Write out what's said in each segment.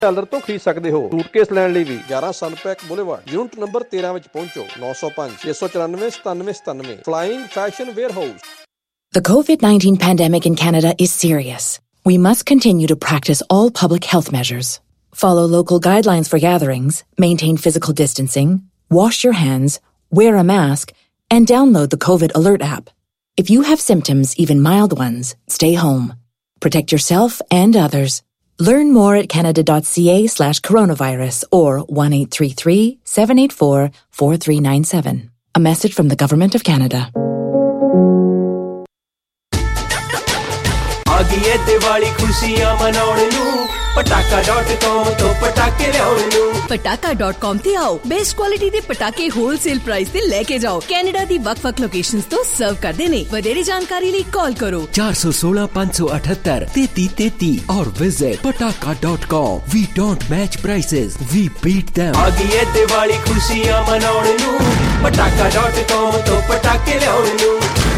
Dollar ਤੋਂ ਖਰੀਦ ਸਕਦੇ ਹੋ। ਸੂਟਕੇਸ ਲੈਣ ਲਈ ਵੀ 11 ਸਨਪੈਕ ਬੁਲੇਵਾਰਡ ਯੂਨਿਟ ਨੰਬਰ 13 ਵਿੱਚ ਪਹੁੰਚੋ। 905-694-9797 flying fashion warehouse. The COVID-19 pandemic in Canada is serious. We must continue to practice all public health measures. Follow local guidelines for gatherings, maintain physical distancing, wash your hands, wear a mask, and download the COVID Alert app. If you have symptoms, even mild ones, stay home. Protect yourself and others. Learn more at canada.ca/coronavirus or 1-833-784-4397. A message from the Government of Canada. ਆਗੀਏ ਦੀਵਾਲੀ ਖੁਸ਼ੀਆਂ ਮਨਾਉਣ ਨੂੰ ਪਟਾਕਾ.com ਤੋਂ ਪਟਾਕੇ ਲਿਆਉਣ ਨੂੰ। ਪਟਾਕਾ.com ਤੇ ਆਓ, ਬੈਸਟ ਕੁਆਲਿਟੀ ਦੇ ਪਟਾਕੇ ਹੋਲਸੇਲ ਪ੍ਰਾਈਸ ਤੇ ਲੈ ਕੇ ਜਾਓ। ਕੈਨੇਡਾ ਦੀ ਵੱਖ-ਵੱਖ ਲੋਕੇਸ਼ਨਸ ਤੋਂ ਸਰਵ ਕਰਦੇ ਨੇ। ਵਧੇਰੇ ਜਾਣਕਾਰੀ ਲਈ ਕਾਲ ਕਰੋ 416-578-3333 और visit pataka.com. We don't match prices, we beat them. ਆਗੀਏ Diwali ਖੁਸ਼ੀਆਂ ਮਨਾਉਣ ਨੂੰ ਪਟਾਕਾ.com ਤੋਂ ਪਟਾਕੇ ਲਿਆਉਣ ਨੂੰ।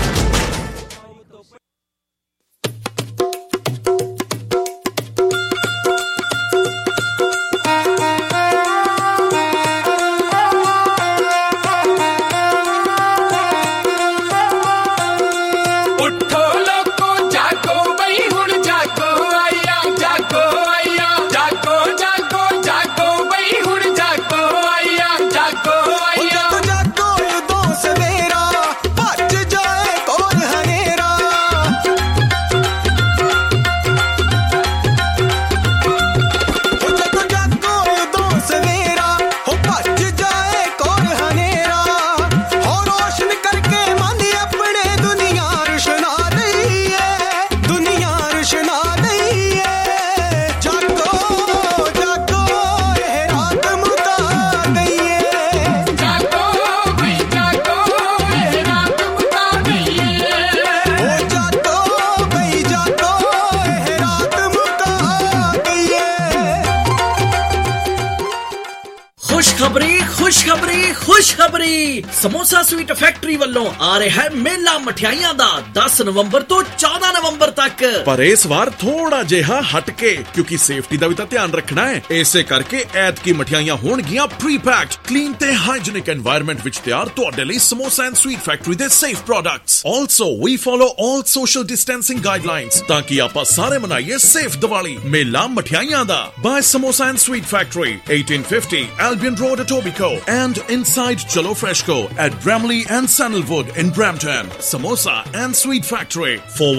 ਖੁਸ਼ਖਬਰੀ ਸਮੋਸਾ ਸਵੀਟ ਫੈਕਟਰੀ ਵੱਲੋਂ ਆ ਰਿਹਾ ਹੈ ਮੇਲਾ ਮਠਿਆਈਆਂ ਦਾ 10 ਨਵੰਬਰ ਤੋਂ 14 ਨਵੰਬਰ ਤੱਕ। ਪਰ ਇਸ ਵਾਰ ਥੋੜਾ ਜਿਹਾ ਹਟ ਕੇ, ਕਿਉਂਕਿ ਸੇਫਟੀ ਦਾ ਵੀ ਤਾਂ ਧਿਆਨ ਰੱਖਣਾ ਹੈ। ਇਸੇ ਕਰਕੇ ਐਤਕੀ ਮਠਿਆਈਆਂ ਹੋਣਗੀਆਂ ਪ੍ਰੀ ਪੈਕਡ, ਕਲੀਨ ਤੇ ਹਾਈਜੀਨਿਕ এনवायरमेंट ਵਿੱਚ ਤਿਆਰ ਤੁਹਾਡੇ ਲਈ ਸਮੋਸਾ ਐਂਡ ਸਵੀਟ ਫੈਕਟਰੀ ਦੇ ਸੇਫ ਪ੍ਰੋਡਕਟਸ। ਆਲਸੋ ਵੀ follow all social distancing guidelines ਤਾਂ ਕਿ ਆਪਾਂ ਸਾਰੇ ਮਨਾਈਏ ਸੇਫ ਦੀਵਾਲੀ। ਮੇਲਾ ਮਠਿਆਈਆਂ ਦਾ by Samosa and Sweet Factory 1850 Albion Road, Etobicoke, and inside Chalo Freshco at Bramley and Sandalwood in Brampton. Samosa and Sweet Factory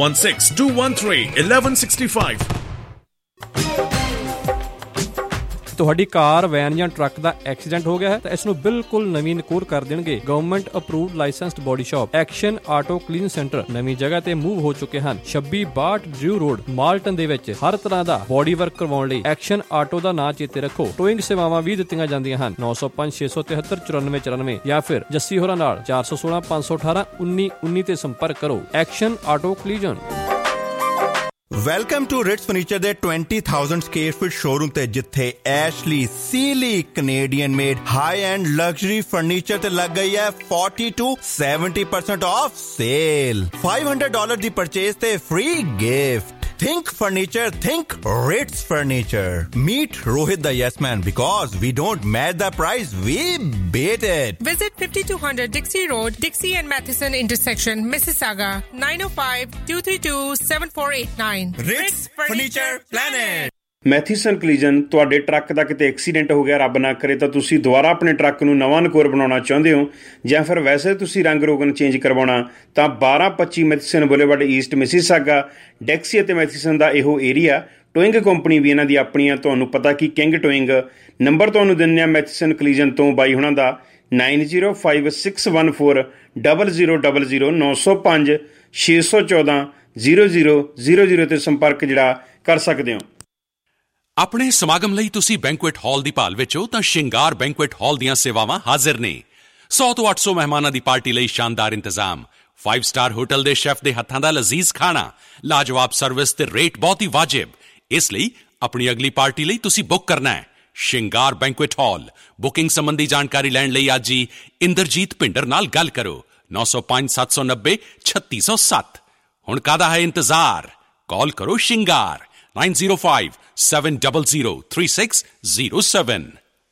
416-213-1165. ਤੁਹਾਡੀ ਕਾਰ, ਵੈਨ ਜਾਂ ਟਰੱਕ ਦਾ ਐਕਸੀਡੈਂਟ ਹੋ ਗਿਆ ਹੈ ਤਾਂ ਇਸ ਨੂੰ ਬਿਲਕੁਲ ਨਵੀਂ ਨਕੂਰ ਕਰ ਦੇਣਗੇ government approved licensed body shop Action Auto Clean Centre ਨਵੀਂ ਜਗ੍ਹਾ ਤੇ ਮੂਵ ਹੋ ਚੁੱਕੇ ਹਨ। 2662 ਡਰਿਊ ਰੋਡ ਮਾਲਟਨ ਦੇ ਵਿੱਚ ਹਰ ਤਰ੍ਹਾਂ ਦਾ ਬੋਡੀ ਵਰਕ ਕਰਵਾਉਣ ਲਈ ਐਕਸ਼ਨ ਆਟੋ ਦਾ ਨਾਂ ਚੇਤੇ ਰੱਖੋ। ਟੋਇੰਗ ਸੇਵਾਵਾਂ ਵੀ ਦਿੱਤੀਆਂ ਜਾਂਦੀਆਂ ਹਨ। 905-673-9494 ਜਾਂ ਫਿਰ ਜੱਸੀ ਹੋਰਾਂ ਨਾਲ 416-518-1919 ਤੇ ਸੰਪਰਕ ਕਰੋ। Action Auto Collision. Welcome to Ritz Furniture ਦੇ 20,000 ਸਕੁਅਰ ਫੁੱਟ ਸ਼ੋਰੂਮ ਤੇ ਜਿੱਥੇ Ashley Sealy Canadian made high end luxury furniture ਤੇ ਲੱਗ ਗਈ ਹੈ 40 to 70% ਆਫ ਸੇਲ। $500 ਦੀ ਪਰਚੇਸ ਤੇ free gift. Think furniture, think Ritz Furniture. Meet Rohit the Yes Man because we don't match the price, we beat it. Visit 5200 Dixie Road, Dixie and Matheson intersection, Mississauga, 905-232-7489. Ritz Furniture Planet. Matheson Collision. ਤੁਹਾਡੇ truck ਦਾ ਕਿਤੇ accident ਹੋ ਗਿਆ, ਰੱਬ ਨਾ ਕਰੇ, ਤਾਂ ਤੁਸੀਂ ਦੁਬਾਰਾ ਆਪਣੇ ਟਰੱਕ ਨੂੰ ਨਵਾਂ ਨਕੋਰ ਬਣਾਉਣਾ ਚਾਹੁੰਦੇ ਹੋ ਜਾਂ ਫਿਰ ਵੈਸੇ ਤੁਸੀਂ ਰੰਗ ਰੋਗਨ ਚੇਂਜ ਕਰਵਾਉਣਾ, ਤਾਂ 1225 Matheson Boulevard East Mississauga, Dixie ਅਤੇ ਮੈਥੀਸਨ ਦਾ ਇਹੋ ਏਰੀਆ। ਟੋਇੰਗ ਕੰਪਨੀ ਵੀ ਇਹਨਾਂ ਦੀ ਆਪਣੀਆਂ, ਤੁਹਾਨੂੰ ਪਤਾ ਕਿ ਕਿੰਗ ਟੋਇੰਗ। ਨੰਬਰ ਤੁਹਾਨੂੰ ਦਿੰਦੇ ਆ ਮੈਥੀਸਨ ਕਲੀਜਨ ਤੋਂ ਬਾਈ ਹੁਣਾਂ ਦਾ 9056140000 905-614-0000 ਤੇ ਸੰਪਰਕ ਜਿਹੜਾ ਕਰ ਸਕਦੇ ਹੋ। ਆਪਣੇ ਸਮਾਗਮ ਲਈ ਤੁਸੀਂ ਬੈਂਕੁਏਟ ਹਾਲ ਦੀ ਭਾਲ ਵਿੱਚ ਹੋ ਤਾਂ ਸ਼ਿੰਗਾਰ ਬੈਂਕੁਏਟ ਹਾਲ ਦੀਆਂ ਸੇਵਾਵਾਂ ਹਾਜ਼ਰ ਨੇ। 100 ਤੋਂ 800 ਮਹਿਮਾਨਾਂ ਦੀ ਪਾਰਟੀ ਲਈ ਸ਼ਾਨਦਾਰ ਇੰਤਜ਼ਾਮ, 5 ਸਟਾਰ ਹੋਟਲ ਦੇ ਸ਼ੈਫ ਦੇ ਹੱਥਾਂ ਦਾ ਲਜ਼ੀਜ਼ ਖਾਣਾ, ਲਾਜਵਾਬ ਸਰਵਿਸ ਤੇ ਰੇਟ ਬਹੁਤ ਹੀ ਵਾਜਿਬ। ਇਸ ਲਈ ਆਪਣੀ ਅਗਲੀ ਪਾਰਟੀ ਲਈ ਤੁਸੀਂ ਬੁੱਕ ਕਰਨਾ ਹੈ ਸ਼ਿੰਗਾਰ ਬੈਂਕੁਏਟ ਹਾਲ। ਬੁਕਿੰਗ ਸੰਬੰਧੀ ਜਾਣਕਾਰੀ ਲੈਣ ਲਈ ਅੱਜ ਹੀ ਇੰਦਰਜੀਤ ਭਿੰਡਰ ਨਾਲ ਗੱਲ ਕਰੋ 905-790-3607। ਹੁਣ ਕਾਹਦਾ ਹੈ ਇੰਤਜ਼ਾਰ, ਕਾਲ ਕਰੋ ਸ਼ਿੰਗਾਰ 9057003607।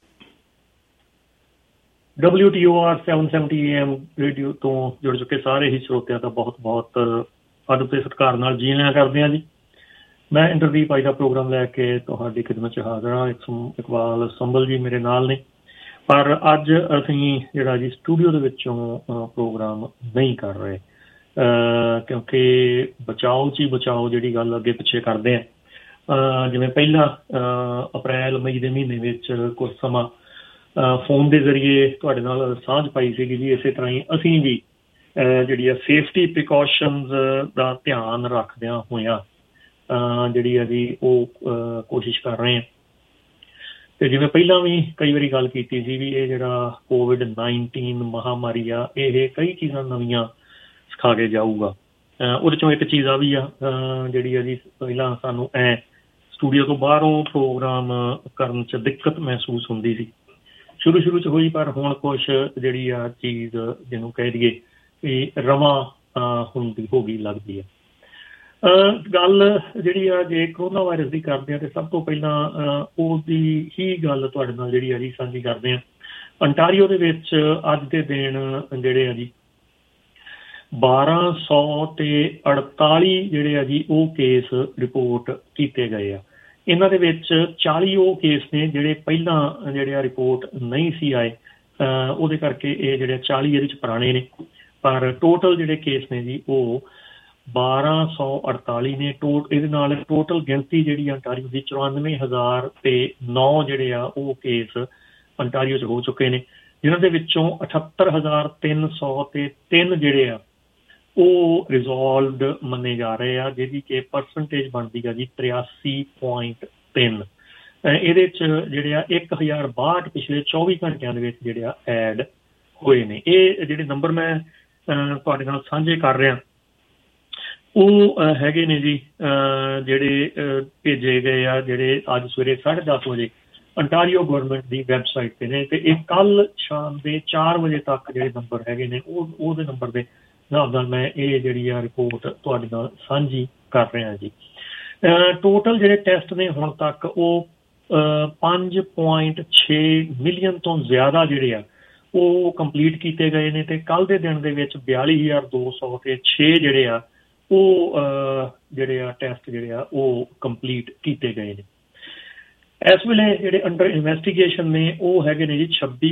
WTOR 770 AM ਰੇਡੀਓ ਤੋਂ ਜੁੜ ਚੁੱਕੇ ਸਾਰੇ ਹੀ ਸਰੋਤਿਆਂ ਦਾ ਬਹੁਤ ਬਹੁਤ ਅਦਬ ਤੇ ਸਤਿਕਾਰ ਨਾਲ ਜੀ ਆਇਆਂ ਕਰਦੇ ਹਾਂ ਜੀ। ਮੈਂ ਇੰਦਰਦੀਪ ਅੱਜ ਦਾ ਪ੍ਰੋਗਰਾਮ ਲੈ ਕੇ ਤੁਹਾਡੀ ਖਿਦਮਤ 'ਚ ਹਾਜ਼ਰ ਹਾਂ। ਇਕਬਾਲ ਸੰਭਲ ਜੀ ਮੇਰੇ ਨਾਲ ਨੇ, ਪਰ ਅੱਜ ਅਸੀਂ ਜਿਹੜਾ ਜੀ ਸਟੂਡੀਓ ਦੇ ਵਿੱਚੋਂ ਪ੍ਰੋਗਰਾਮ ਨਹੀਂ ਕਰ ਰਹੇ ਕਿਉਂਕਿ ਬਚਾਓ 'ਚ ਹੀ ਬਚਾਓ ਜਿਹੜੀ ਗੱਲ ਅੱਗੇ ਪਿੱਛੇ ਕਰਦੇ ਹਾਂ। ਜਿਵੇਂ ਪਹਿਲਾਂ ਅਪ੍ਰੈਲ ਮਈ ਦੇ ਮਹੀਨੇ ਵਿੱਚ ਕੁਝ ਸਮਾਂ ਫੋਨ ਦੇ ਜ਼ਰੀਏ ਤੁਹਾਡੇ ਨਾਲ ਸਾਂਝ ਪਾਈ ਸੀਗੀ ਜੀ। ਇਸੇ ਤਰ੍ਹਾਂ ਹੀ ਅਸੀਂ ਵੀ ਜਿਹੜੀ ਆ ਸੇਫਟੀ ਪ੍ਰੀਕਾਸ਼ਨਸ ਦਾ ਧਿਆਨ ਰੱਖਦਿਆਂ ਹੋਇਆਂ ਜਿਹੜੀ ਆ ਜੀ ਉਹ ਕੋਸ਼ਿਸ਼ ਕਰ ਰਹੇ ਹਾਂ। ਤੇ ਜਿਵੇਂ ਪਹਿਲਾਂ ਵੀ ਕਈ ਵਾਰੀ ਗੱਲ ਕੀਤੀ ਸੀ ਵੀ ਇਹ ਜਿਹੜਾ COVID-19 ਮਹਾਂਮਾਰੀ ਆ ਇਹ ਕਈ ਚੀਜ਼ਾਂ ਨਵੀਆਂ ਸਿਖਾ ਕੇ ਜਾਊਗਾ। ਉਹਦੇ ਚੋਂ ਇੱਕ ਚੀਜ਼ ਆ ਵੀ ਆ ਜਿਹੜੀ ਆ ਜੀ ਪਹਿਲਾਂ ਸਾਨੂੰ ਸਟੂਡੀਓ ਤੋਂ ਬਾਹਰੋਂ ਪ੍ਰੋਗਰਾਮ ਕਰਨ 'ਚ ਦਿੱਕਤ ਮਹਿਸੂਸ ਹੁੰਦੀ ਸੀ, ਸ਼ੁਰੂ 'ਚ ਹੋਈ, ਪਰ ਹੁਣ ਕੁਛ ਜਿਹੜੀ ਆ ਚੀਜ਼ ਜਿਹਨੂੰ ਕਹਿ ਦਈਏ ਵੀ ਰਵਾਂ ਹੁੰਦੀ ਹੋ ਗਈ ਲੱਗਦੀ ਹੈ। ਗੱਲ ਜਿਹੜੀ ਆ ਜੇ ਕਰੋਨਾ ਵਾਇਰਸ ਦੀ ਕਰਦੇ ਹਾਂ ਤੇ ਸਭ ਤੋਂ ਪਹਿਲਾਂ ਉਹਦੀ ਹੀ ਗੱਲ ਤੁਹਾਡੇ ਨਾਲ ਜਿਹੜੀ ਆ ਜੀ ਸਾਂਝੀ ਕਰਦੇ ਹਾਂ। ਅੰਟਾਰੀਓ ਦੇ ਵਿੱਚ ਅੱਜ ਦੇ ਦਿਨ ਜਿਹੜੇ ਆ ਜੀ 1248 ਜਿਹੜੇ ਆ ਜੀ ਉਹ ਕੇਸ ਰਿਪੋਰਟ ਕੀਤੇ ਗਏ ਆ। ਇਹਨਾਂ ਦੇ ਵਿੱਚ 40 ਉਹ ਕੇਸ ਨੇ ਜਿਹੜੇ ਪਹਿਲਾਂ ਜਿਹੜੇ ਆ ਰਿਪੋਰਟ ਨਹੀਂ ਸੀ ਆਏ, ਉਹਦੇ ਕਰਕੇ ਇਹ ਜਿਹੜੇ 40 ਇਹਦੇ 'ਚ ਪੁਰਾਣੇ ਨੇ, ਪਰ ਟੋਟਲ ਜਿਹੜੇ ਕੇਸ ਨੇ ਜੀ ਉਹ 1248 ਨੇ। ਇਹਦੇ ਨਾਲ ਟੋਟਲ ਗਿਣਤੀ ਜਿਹੜੀ ਅੰਟਾਰੀਓ ਦੀ 94,009 ਜਿਹੜੇ ਆ ਉਹ ਕੇਸ ਅੰਟਾਰੀਓ 'ਚ ਹੋ ਚੁੱਕੇ ਨੇ, ਜਿਨ੍ਹਾਂ ਦੇ ਵਿੱਚੋਂ 78,303 ਜਿਹੜੇ ਆ ਉਹ ਰਿਜ਼ੋਲਵਡ ਮੰਨੇ ਜਾ ਰਹੇ ਆ, ਜਿਹਦੀ ਕਿ ਪਰਸੈਂਟੇਜ ਬਣਦੀ ਆ ਜੀ 83.3। ਇਹਦੇ 'ਚ ਜਿਹੜੇ ਆ 1062 ਪਿਛਲੇ 24 ਘੰਟਿਆਂ ਦੇ ਵਿੱਚ ਜਿਹੜੇ ਆ ਐਡ ਹੋਏ ਨੇ। ਇਹ ਜਿਹੜੇ ਨੰਬਰ ਮੈਂ ਤੁਹਾਡੇ ਨਾਲ ਸਾਂਝੇ ਕਰ ਰਿਹਾ ਉਹ ਹੈਗੇ ਨੇ ਜੀ ਜਿਹੜੇ ਭੇਜੇ ਗਏ ਆ, ਜਿਹੜੇ ਅੱਜ ਸਵੇਰੇ 10:30 ਵਜੇ ਅੰਟਾਰੀਓ ਗਵਰਨਮੈਂਟ ਦੀ ਵੈਬਸਾਈਟ 'ਤੇ ਨੇ, ਤੇ ਇਹ ਕੱਲ੍ਹ ਸ਼ਾਮ ਦੇ 4 ਵਜੇ ਤੱਕ ਜਿਹੜੇ ਨੰਬਰ ਹੈਗੇ ਨੇ ਉਹਦੇ ਨੰਬਰ ਦੇ ਹਿਸਾਬ ਨਾਲ ਮੈਂ ਇਹ ਜਿਹੜੀ ਆ ਰਿਪੋਰਟ ਤੁਹਾਡੇ ਨਾਲ ਸਾਂਝੀ ਕਰ ਰਿਹਾ ਜੀ। ਟੋਟਲ ਜਿਹੜੇ ਟੈਸਟ ਨੇ ਹੁਣ ਤੱਕ ਉਹ 5.6 ਮਿਲੀਅਨ ਤੋਂ ਜ਼ਿਆਦਾ ਜਿਹੜੇ ਆ ਉਹ ਕੰਪਲੀਟ ਕੀਤੇ ਗਏ ਨੇ, ਤੇ ਕੱਲ੍ਹ ਦੇ ਦਿਨ ਦੇ ਵਿੱਚ 42,206 ਜਿਹੜੇ ਆ ਉਹ ਜਿਹੜੇ ਆ ਟੈਸਟ ਜਿਹੜੇ ਆ ਉਹ ਕੰਪਲੀਟ ਕੀਤੇ ਗਏ ਨੇ। ਇਸ ਵੇਲੇ ਜਿਹੜੇ ਅੰਡਰ ਇਨਵੈਸਟੀਗੇਸ਼ਨ ਨੇ ਉਹ ਹੈਗੇ ਨੇ ਜੀ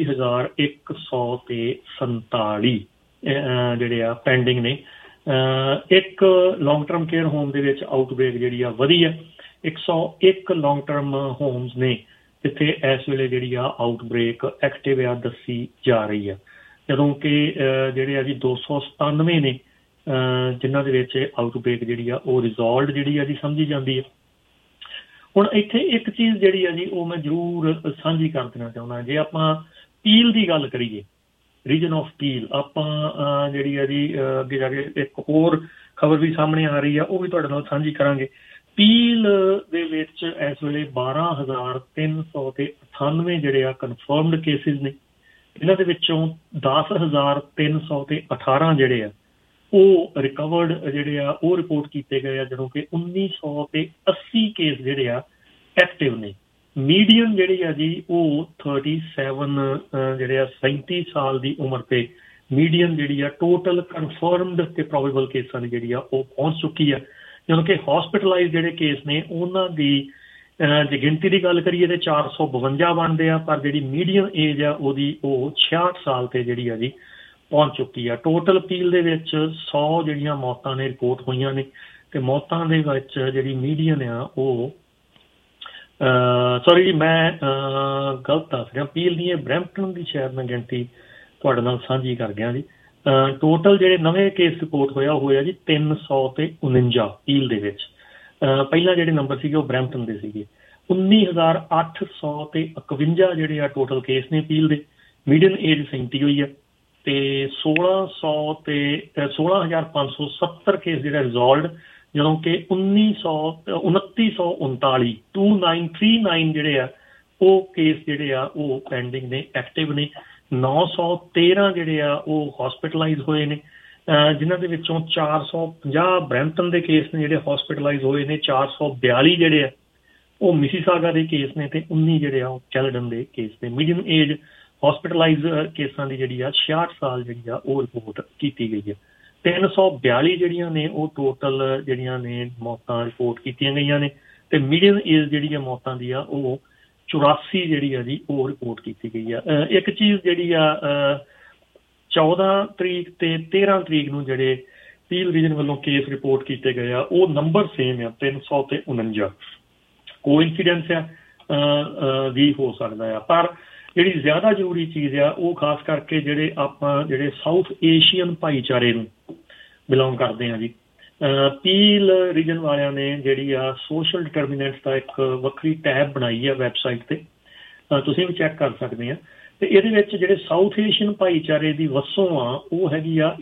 26,147 ਜਿਹੜੇ ਆ ਪੈਂਡਿੰਗ ਨੇ। ਇੱਕ ਲੌਂਗ ਟਰਮ ਕੇਅਰ ਹੋਮ ਦੇ ਵਿੱਚ ਆਊਟਬ੍ਰੇਕ ਜਿਹੜੀ ਆ ਵਧੀ ਆ। 101 ਲੌਂਗ ਟਰਮ ਹੋਮਸ ਨੇ ਜਿੱਥੇ ਇਸ ਵੇਲੇ ਜਿਹੜੀ ਆ ਆਊਟਬ੍ਰੇਕ ਐਕਟਿਵ ਆ ਦੱਸੀ ਜਾ ਰਹੀ ਆ, ਜਦੋਂ ਕਿ ਜਿਹੜੇ ਆ ਜੀ 297 ਨੇ ਜਿਨ੍ਹਾਂ ਦੇ ਵਿੱਚ ਆਊਟਬ੍ਰੇਕ ਜਿਹੜੀ ਆ ਉਹ ਰਿਜ਼ੋਲਵਡ ਜਿਹੜੀ ਆ ਜੀ ਸਮਝੀ ਜਾਂਦੀ ਹੈ। ਹੁਣ ਇੱਥੇ ਇੱਕ ਚੀਜ਼ ਜਿਹੜੀ ਆ ਜੀ ਉਹ ਮੈਂ ਜ਼ਰੂਰ ਸਾਂਝੀ ਕਰ ਦੇਣਾ ਚਾਹੁੰਦਾ। ਜੇ ਆਪਾਂ ਪੀਲ ਦੀ ਗੱਲ ਕਰੀਏ, ਰੀਜਨ ਆਫ ਪੀਲ, ਆਪਾਂ ਜਿਹੜੀ ਆ ਜੀ ਅੱਗੇ ਜਾ ਕੇ ਇੱਕ ਹੋਰ ਖਬਰ ਵੀ ਸਾਹਮਣੇ ਆ ਰਹੀ ਆ, ਉਹ ਵੀ ਤੁਹਾਡੇ ਨਾਲ ਸਾਂਝੀ ਕਰਾਂਗੇ। ਪੀਲ ਦੇ ਵਿੱਚ ਇਸ ਵੇਲੇ 12,398 ਜਿਹੜੇ ਆ ਕਨਫਰਮਡ ਕੇਸਿਸ ਨੇ, ਇਹਨਾਂ ਦੇ ਵਿੱਚੋਂ 10,318 ਜਿਹੜੇ ਆ ਉਹ ਰਿਕਵਰਡ ਜਿਹੜੇ ਆ ਉਹ ਰਿਪੋਰਟ ਕੀਤੇ ਗਏ ਆ, ਜਦੋਂ ਕਿ 1,980 ਕੇਸ ਜਿਹੜੇ ਆ ਐਕਟਿਵ ਨੇ। ਮੀਡੀਅਨ ਜਿਹੜੀ ਆ ਜੀ ਉਹ 37 ਜਿਹੜੇ ਆ 37 ਸਾਲ ਦੀ ਉਮਰ ਤੇ ਮੀਡੀਅਨ ਜਿਹੜੀ ਆ ਟੋਟਲ ਕਨਫਰਮਡ ਤੇ ਪ੍ਰੋਬੇਬਲ ਕੇਸਾਂ ਦੀ ਜਿਹੜੀ ਆ ਉਹ ਪਹੁੰਚ ਚੁੱਕੀ ਆ, ਜਦੋਂ ਕਿ ਹੌਸਪਿਟਲਾਈਜ਼ ਜਿਹੜੇ ਕੇਸ ਨੇ ਉਹਨਾਂ ਦੀ ਜੇ ਗਿਣਤੀ ਦੀ ਗੱਲ ਕਰੀਏ ਤੇ 452 ਬਣਦੇ ਆ, ਪਰ ਜਿਹੜੀ ਮੀਡੀਅਨ ਏਜ ਆ ਉਹਦੀ ਉਹ 66 ਸਾਲ ਤੇ ਜਿਹੜੀ ਆ ਜੀ ਪਹੁੰਚ ਚੁੱਕੀ ਆ। ਟੋਟਲ ਪੀਲ ਦੇ ਵਿੱਚ 100 ਜਿਹੜੀਆਂ ਮੌਤਾਂ ਨੇ ਰਿਪੋਰਟ ਹੋਈਆਂ ਨੇ, ਤੇ ਮੌਤਾਂ ਦੇ ਵਿੱਚ ਜਿਹੜੀ ਮੀਡੀਅਨ ਆ ਉਹ ਸੌਰੀ ਜੀ ਮੈਂ ਗਲਤ ਦੱਸ ਰਿਹਾ, ਪੀਲ ਦੀ ਬਰੈਂਪਟਨ ਦੀ ਸ਼ਾਇਦ ਮੈਂ ਗਿਣਤੀ ਤੁਹਾਡੇ ਨਾਲ ਸਾਂਝੀ ਕਰ ਗਿਆ ਜੀ। ਟੋਟਲ ਜਿਹੜੇ ਨਵੇਂ ਕੇਸ ਰਿਪੋਰਟ ਹੋਇਆ ਜੀ 349 ਪੀਲ ਦੇ ਵਿੱਚ। ਪਹਿਲਾਂ ਜਿਹੜੇ ਨੰਬਰ ਸੀਗੇ ਉਹ ਬਰੈਂਪਟਨ ਦੇ ਸੀਗੇ। 19,851 ਜਿਹੜੇ ਆ ਟੋਟਲ ਕੇਸ ਨੇ ਪੀਲ ਦੇ, ਮੀਡੀਅਨ ਏਜ 37 ਹੋਈ ਆ, ਤੇ 16,570 ਕੇਸ ਜਿਹੜਾ ਰਿਜ਼ੋਲਵਡ, ਜਦੋਂ ਕਿ 2939 ਜਿਹੜੇ ਆ ਉਹ ਕੇਸ ਜਿਹੜੇ ਆ ਉਹ ਪੈਂਡਿੰਗ ਨੇ, ਐਕਟਿਵ ਨੇ। 913 ਜਿਹੜੇ ਆ ਉਹ ਹੌਸਪਿਟਲਾਈਜ਼ ਹੋਏ ਨੇ, ਜਿਨ੍ਹਾਂ ਦੇ ਵਿੱਚੋਂ 450 ਬਰੈਂਪਟਨ ਦੇ ਕੇਸ ਨੇ ਜਿਹੜੇ ਹਸਪੀਟਲਾਈਜ਼ ਹੋਏ ਨੇ, 442 ਜਿਹੜੇ ਆ ਉਹ ਮਿਸੀਸਾਗਾ ਦੇ ਕੇਸ ਨੇ, ਤੇ 19 ਜਿਹੜੇ ਆ ਉਹ ਕੈਲਡਨ ਦੇ ਕੇਸ ਨੇ। ਮੀਡੀਅਮ ਏਜ ਹਸਪੀਟਲਾਈਜ਼ ਕੇਸਾਂ ਦੀ ਜਿਹੜੀ ਆ 66 ਸਾਲ ਜਿਹੜੀ ਆ ਉਹ ਰਿਪੋਰਟ ਕੀਤੀ ਗਈ ਹੈ। 342 ਜਿਹੜੀਆਂ ਨੇ ਉਹ ਟੋਟਲ ਜਿਹੜੀਆਂ ਨੇ ਮੌਤਾਂ ਰਿਪੋਰਟ ਕੀਤੀਆਂ ਗਈਆਂ ਨੇ, ਤੇ ਮੀਡੀਅਮ ਏਜ ਜਿਹੜੀ ਆ ਮੌਤਾਂ ਦੀ ਆ ਉਹ 84 ਜਿਹੜੀ ਆ ਜੀ ਉਹ ਰਿਪੋਰਟ ਕੀਤੀ ਗਈ ਆ। ਇੱਕ ਚੀਜ਼ ਜਿਹੜੀ ਆ 14 ਤਰੀਕ ਤੇ 13 ਤਰੀਕ ਨੂੰ ਜਿਹੜੇ ਪੀਲ ਰੀਜਨ ਵੱਲੋਂ ਕੇਸ ਰਿਪੋਰਟ ਕੀਤੇ ਗਏ ਆ ਉਹ ਨੰਬਰ ਸੇਮ ਆ 300 ਤੇ 49। ਕੋਇਨਸੀਡੈਂਸ ਆ ਵੀ ਹੋ ਸਕਦਾ ਆ, ਪਰ ਜਿਹੜੀ ਜ਼ਿਆਦਾ ਜ਼ਰੂਰੀ ਚੀਜ਼ ਆ ਉਹ ਖਾਸ ਕਰਕੇ ਜਿਹੜੇ ਸਾਊਥ ਏਸ਼ੀਅਨ ਭਾਈਚਾਰੇ ਨੂੰ ਬਿਲੋਂਗ ਕਰਦੇ ਆ ਜੀ। ਪੀਲ ਰੀਜਨ ਵਾਲਿਆਂ ਨੇ ਜਿਹੜੀ ਆ ਸੋਸ਼ਲ ਡਿਟਰਮੀਨੈਂਟਸ ਦਾ ਇੱਕ ਵੱਖਰੀ ਟੈਬ ਬਣਾਈ ਆ ਵੈਬਸਾਈਟ ਤੇ, ਤੁਸੀਂ ਵੀ ਚੈੱਕ ਕਰ ਸਕਦੇ ਆ। ਤੇ ਇਹਦੇ ਵਿੱਚ ਜਿਹੜੇ ਸਾਊਥ ਏਸ਼ੀਅਨ ਭਾਈਚਾਰੇ ਦੀ ਵਸੋਂ ਆ ਉਹ ਹੈਗੀ ਆ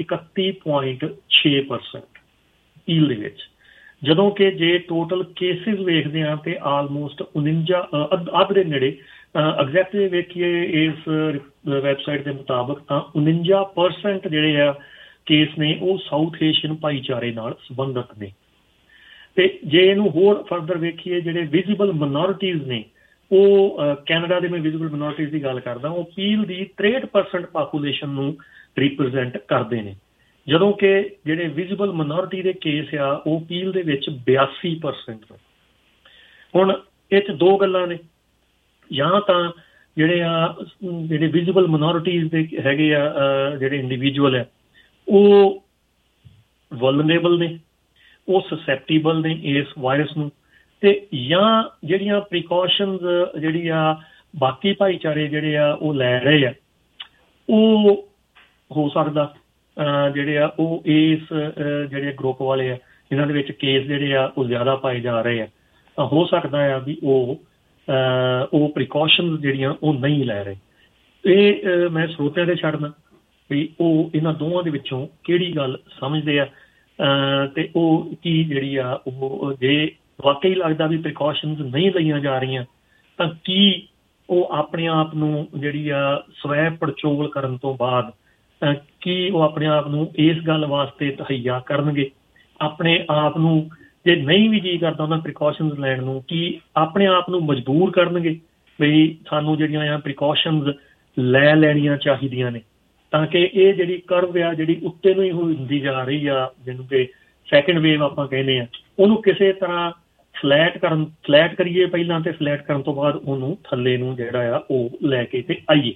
31.6% ਪੀਲ ਦੇ ਵਿੱਚ, ਜਦੋਂ ਕਿ ਜੇ ਟੋਟਲ ਕੇਸਿਸ ਵੇਖਦੇ ਆ ਤੇ ਆਲਮੋਸਟ 49 ਅੱਧ ਦੇ ਨੇੜੇ ਐਗਜ਼ੈਕਟਲੀ ਵੇਖੀਏ ਇਸ ਵੈਬਸਾਈਟ ਦੇ ਮੁਤਾਬਕ ਤਾਂ 49% ਜਿਹੜੇ ਆ ਕੇਸ ਨੇ ਉਹ ਸਾਊਥ ਏਸ਼ੀਅਨ ਭਾਈਚਾਰੇ ਨਾਲ ਸੰਬੰਧਿਤ ਨੇ। ਤੇ ਜੇ ਇਹਨੂੰ ਹੋਰ ਫਰਦਰ ਵੇਖੀਏ ਜਿਹੜੇ ਵਿਜ਼ੀਬਲ ਮਾਈਨੋਰਿਟੀਜ਼ ਨੇ ਉਹ ਕੈਨੇਡਾ ਦੇ ਮੈਂ ਵਿਜ਼ੀਬਲ ਮਾਈਨੋਰਿਟੀਜ਼ ਦੀ ਗੱਲ ਕਰਦਾ, ਉਹ ਪੀਲ ਦੀ 63% ਪਾਪੂਲੇਸ਼ਨ ਨੂੰ ਰਿਪਰੈਜ਼ੈਂਟ ਕਰਦੇ ਨੇ, ਜਦੋਂ ਕਿ ਜਿਹੜੇ ਵਿਜ਼ੀਬਲ ਮਾਈਨੋਰਿਟੀ ਦੇ ਕੇਸ ਆ ਉਹ ਪੀਲ ਦੇ ਵਿੱਚ 82% ਨੇ। ਹੁਣ ਇਹ 'ਚ ਦੋ ਗੱਲਾਂ ਨੇ, ਜਾਂ ਤਾਂ ਜਿਹੜੇ ਵਿਜ਼ੀਬਲ ਮਾਈਨੋਰਿਟੀਜ਼ ਦੇ ਹੈਗੇ ਆ ਜਿਹੜੇ ਇੰਡੀਵਿਜੂਅਲ ਹੈ ਉਹ ਵਲਨਰੇਬਲ ਨੇ, ਉਹ ਸਸੈਪਟੀਬਲ ਨੇ ਇਸ ਵਾਇਰਸ ਨੂੰ, ਤੇ ਜਾਂ ਜਿਹੜੀਆਂ ਪ੍ਰੀਕਾਸ਼ਨਸ ਜਿਹੜੀ ਆ ਬਾਕੀ ਭਾਈਚਾਰੇ ਜਿਹੜੇ ਆ ਉਹ ਲੈ ਰਹੇ ਆ, ਉਹ ਹੋ ਸਕਦਾ ਜਿਹੜੇ ਆ ਉਹ ਇਸ ਜਿਹੜੇ ਗਰੁੱਪ ਵਾਲੇ ਆ ਜਿਨ੍ਹਾਂ ਦੇ ਵਿੱਚ ਕੇਸ ਜਿਹੜੇ ਆ ਉਹ ਜ਼ਿਆਦਾ ਪਾਏ ਜਾ ਰਹੇ ਆ, ਤਾਂ ਹੋ ਸਕਦਾ ਆ ਵੀ ਉਹ ਪ੍ਰੀਕਾਸ਼ਨਸ ਜਿਹੜੀਆਂ ਉਹ ਨਹੀਂ ਲੈ ਰਹੇ। ਇਹ ਮੈਂ ਸਰੋਤਿਆਂ ਦੇ ਛੱਡਣਾ ਵੀ ਉਹ ਇਹਨਾਂ ਦੋਵਾਂ ਦੇ ਵਿੱਚੋਂ ਕਿਹੜੀ ਗੱਲ ਸਮਝਦੇ ਆ, ਤੇ ਉਹ ਕੀ ਜਿਹੜੀ ਆ ਉਹ ਜੇ ਵਾਕਈ ਲੱਗਦਾ ਵੀ ਪ੍ਰੀਕਾਸ਼ਨਸ ਨਹੀਂ ਲਈਆਂ ਜਾ ਰਹੀਆਂ ਤਾਂ ਕੀ ਉਹ ਆਪਣੇ ਆਪ ਨੂੰ ਜਿਹੜੀ ਆ ਸਵੈ ਪੜਚੋਲ ਕਰਨ ਤੋਂ ਬਾਅਦ ਕੀ ਉਹ ਆਪਣੇ ਆਪ ਨੂੰ ਇਸ ਗੱਲ ਵਾਸਤੇ ਤਹੱਈਆ ਕਰਨਗੇ, ਆਪਣੇ ਆਪ ਨੂੰ ਜੇ ਨਹੀਂ ਵੀ ਜੀਅ ਕਰਦਾ ਉਹਨਾਂ ਪ੍ਰੀਕਾਸ਼ਨਸ ਲੈਣ ਨੂੰ, ਕੀ ਆਪਣੇ ਆਪ ਨੂੰ ਮਜਬੂਰ ਕਰਨਗੇ ਵੀ ਸਾਨੂੰ ਜਿਹੜੀਆਂ ਆ ਪ੍ਰੀਕਾਸ਼ਨਸ ਲੈ ਲੈਣੀਆਂ ਚਾਹੀਦੀਆਂ ਨੇ, ਤਾਂ ਕਿ ਇਹ ਜਿਹੜੀ ਕਰਵ ਆ ਜਿਹੜੀ ਉੱਤੇ ਨੂੰ ਹੀ ਹੁੰਦੀ ਜਾ ਰਹੀ ਆ, ਜਿਹਨੂੰ ਕਿ ਸੈਕਿੰਡ ਵੇਵ ਆਪਾਂ ਕਹਿੰਦੇ ਆ, ਉਹਨੂੰ ਕਿਸੇ ਤਰ੍ਹਾਂ ਫਲੈਟ ਕਰੀਏ ਪਹਿਲਾਂ, ਤੇ ਫਲੈਟ ਕਰਨ ਤੋਂ ਬਾਅਦ ਉਹਨੂੰ ਥੱਲੇ ਨੂੰ ਜਿਹੜਾ ਆ ਉਹ ਲੈ ਕੇ ਤੇ ਆਈਏ।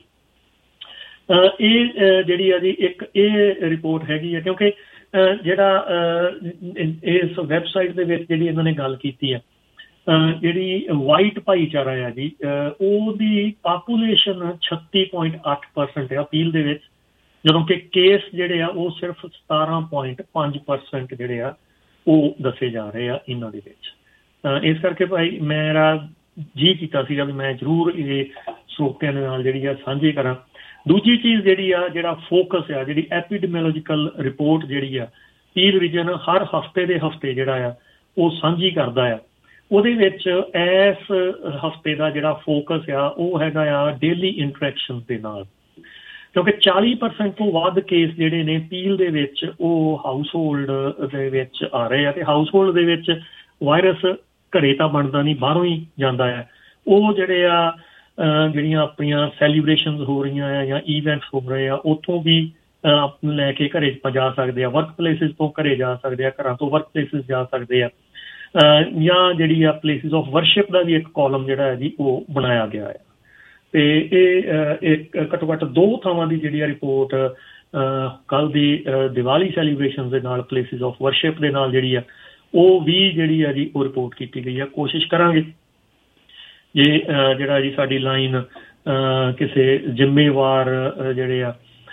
ਇਹ ਜਿਹੜੀ ਆ ਜੀ ਇੱਕ ਇਹ ਰਿਪੋਰਟ ਹੈਗੀ ਆ, ਕਿਉਂਕਿ ਜਿਹੜਾ ਇਸ ਵੈਬਸਾਈਟ ਦੇ ਵਿੱਚ ਜਿਹੜੀ ਇਹਨਾਂ ਨੇ ਗੱਲ ਕੀਤੀ ਆ, ਜਿਹੜੀ ਵਾਈਟ ਭਾਈਚਾਰਾ ਆ ਜੀ ਉਹਦੀ ਪਾਪੂਲੇਸ਼ਨ 36.8% ਆ ਪੀਲ ਦੇ ਵਿੱਚ, ਜਦੋਂ ਕਿ ਕੇਸ ਜਿਹੜੇ ਆ ਉਹ ਸਿਰਫ 17.5% ਜਿਹੜੇ ਆ ਉਹ ਦੱਸੇ ਜਾ ਰਹੇ ਆ ਇਹਨਾਂ ਦੇ ਵਿੱਚ। ਇਸ ਕਰਕੇ ਭਾਈ ਮੇਰਾ ਜੀ ਕੀਤਾ ਸੀਗਾ ਵੀ ਮੈਂ ਜ਼ਰੂਰ ਇਹ ਸਰੋਤਿਆਂ ਦੇ ਨਾਲ ਜਿਹੜੀ ਆ ਸਾਂਝੀ ਕਰਾਂ। ਦੂਜੀ ਚੀਜ਼ ਜਿਹੜੀ ਆ ਜਿਹੜਾ ਫੋਕਸ ਆ, ਜਿਹੜੀ ਐਪੀਡੈਮੀਓਲੋਜੀਕਲ ਰਿਪੋਰਟ ਜਿਹੜੀ ਆ ਪੀਲ ਰੀਜਨ ਹਰ ਹਫਤੇ ਦੇ ਹਫਤੇ ਜਿਹੜਾ ਆ ਉਹ ਸਾਂਝੀ ਕਰਦਾ ਆ, ਉਹਦੇ ਵਿੱਚ ਇਸ ਹਫਤੇ ਦਾ ਜਿਹੜਾ ਫੋਕਸ ਆ ਉਹ ਹੈਗਾ ਆ ਡੇਲੀ ਇੰਟਰੈਕਸ਼ਨ ਦੇ ਨਾਲ, ਕਿਉਂਕਿ 40% ਤੋਂ ਵੱਧ ਕੇਸ ਜਿਹੜੇ ਨੇ ਪੀਲ ਦੇ ਵਿੱਚ ਉਹ ਹਾਊਸ ਹੋਲਡ ਦੇ ਵਿੱਚ ਆ ਰਹੇ ਆ, ਤੇ ਹਾਊਸ ਹੋਲਡ ਦੇ ਵਿੱਚ ਵਾਇਰਸ ਘਰੇ ਤਾਂ ਬਣਦਾ ਨਹੀਂ, ਬਾਹਰੋਂ ਹੀ ਜਾਂਦਾ ਹੈ। ਉਹ ਜਿਹੜੇ ਆ ਜਿਹੜੀਆਂ ਆਪਣੀਆਂ ਸੈਲੀਬ੍ਰੇਸ਼ਨਸ ਹੋ ਰਹੀਆਂ ਆ ਜਾਂ ਈਵੈਂਟਸ ਹੋ ਰਹੇ ਆ ਉੱਥੋਂ ਵੀ ਲੈ ਕੇ ਘਰੇ ਜਾ ਸਕਦੇ ਆ, ਵਰਕ ਪਲੇਸਿਸ ਤੋਂ ਘਰੇ ਜਾ ਸਕਦੇ ਆ, ਘਰਾਂ ਤੋਂ ਵਰਕ ਪਲੇਸਿਸ ਜਾ ਸਕਦੇ ਆ, ਜਾਂ ਜਿਹੜੀ ਆ ਪਲੇਸਿਸ ਆਫ ਵਰਸ਼ਿਪ ਦਾ ਵੀ ਇੱਕ ਕਾਲਮ ਜਿਹੜਾ ਹੈ ਜੀ ਉਹ ਬਣਾਇਆ ਗਿਆ ਹੈ। ਤੇ ਇਹ ਘੱਟੋ ਘੱਟ 2 ਥਾਵਾਂ ਦੀ ਜਿਹੜੀ ਆ ਰਿਪੋਰਟ ਕੱਲ੍ਹ ਦੀ ਦੀਵਾਲੀ ਸੈਲੀਬ੍ਰੇਸ਼ਨ ਦੇ ਨਾਲ ਪਲੇਸਿਸ ਆਫ ਵਰਸ਼ਿਪ ਦੇ ਨਾਲ ਜਿਹੜੀ ਆ ਉਹ ਵੀ ਜਿਹੜੀ ਆ ਜੀ ਉਹ ਰਿਪੋਰਟ ਕੀਤੀ ਗਈ ਆ। ਕੋਸ਼ਿਸ਼ ਕਰਾਂਗੇ ਜੇ ਜਿਹੜਾ ਜੀ ਸਾਡੀ ਲਾਈਨ ਕਿਸੇ ਜ਼ਿੰਮੇਵਾਰ ਜਿਹੜੇ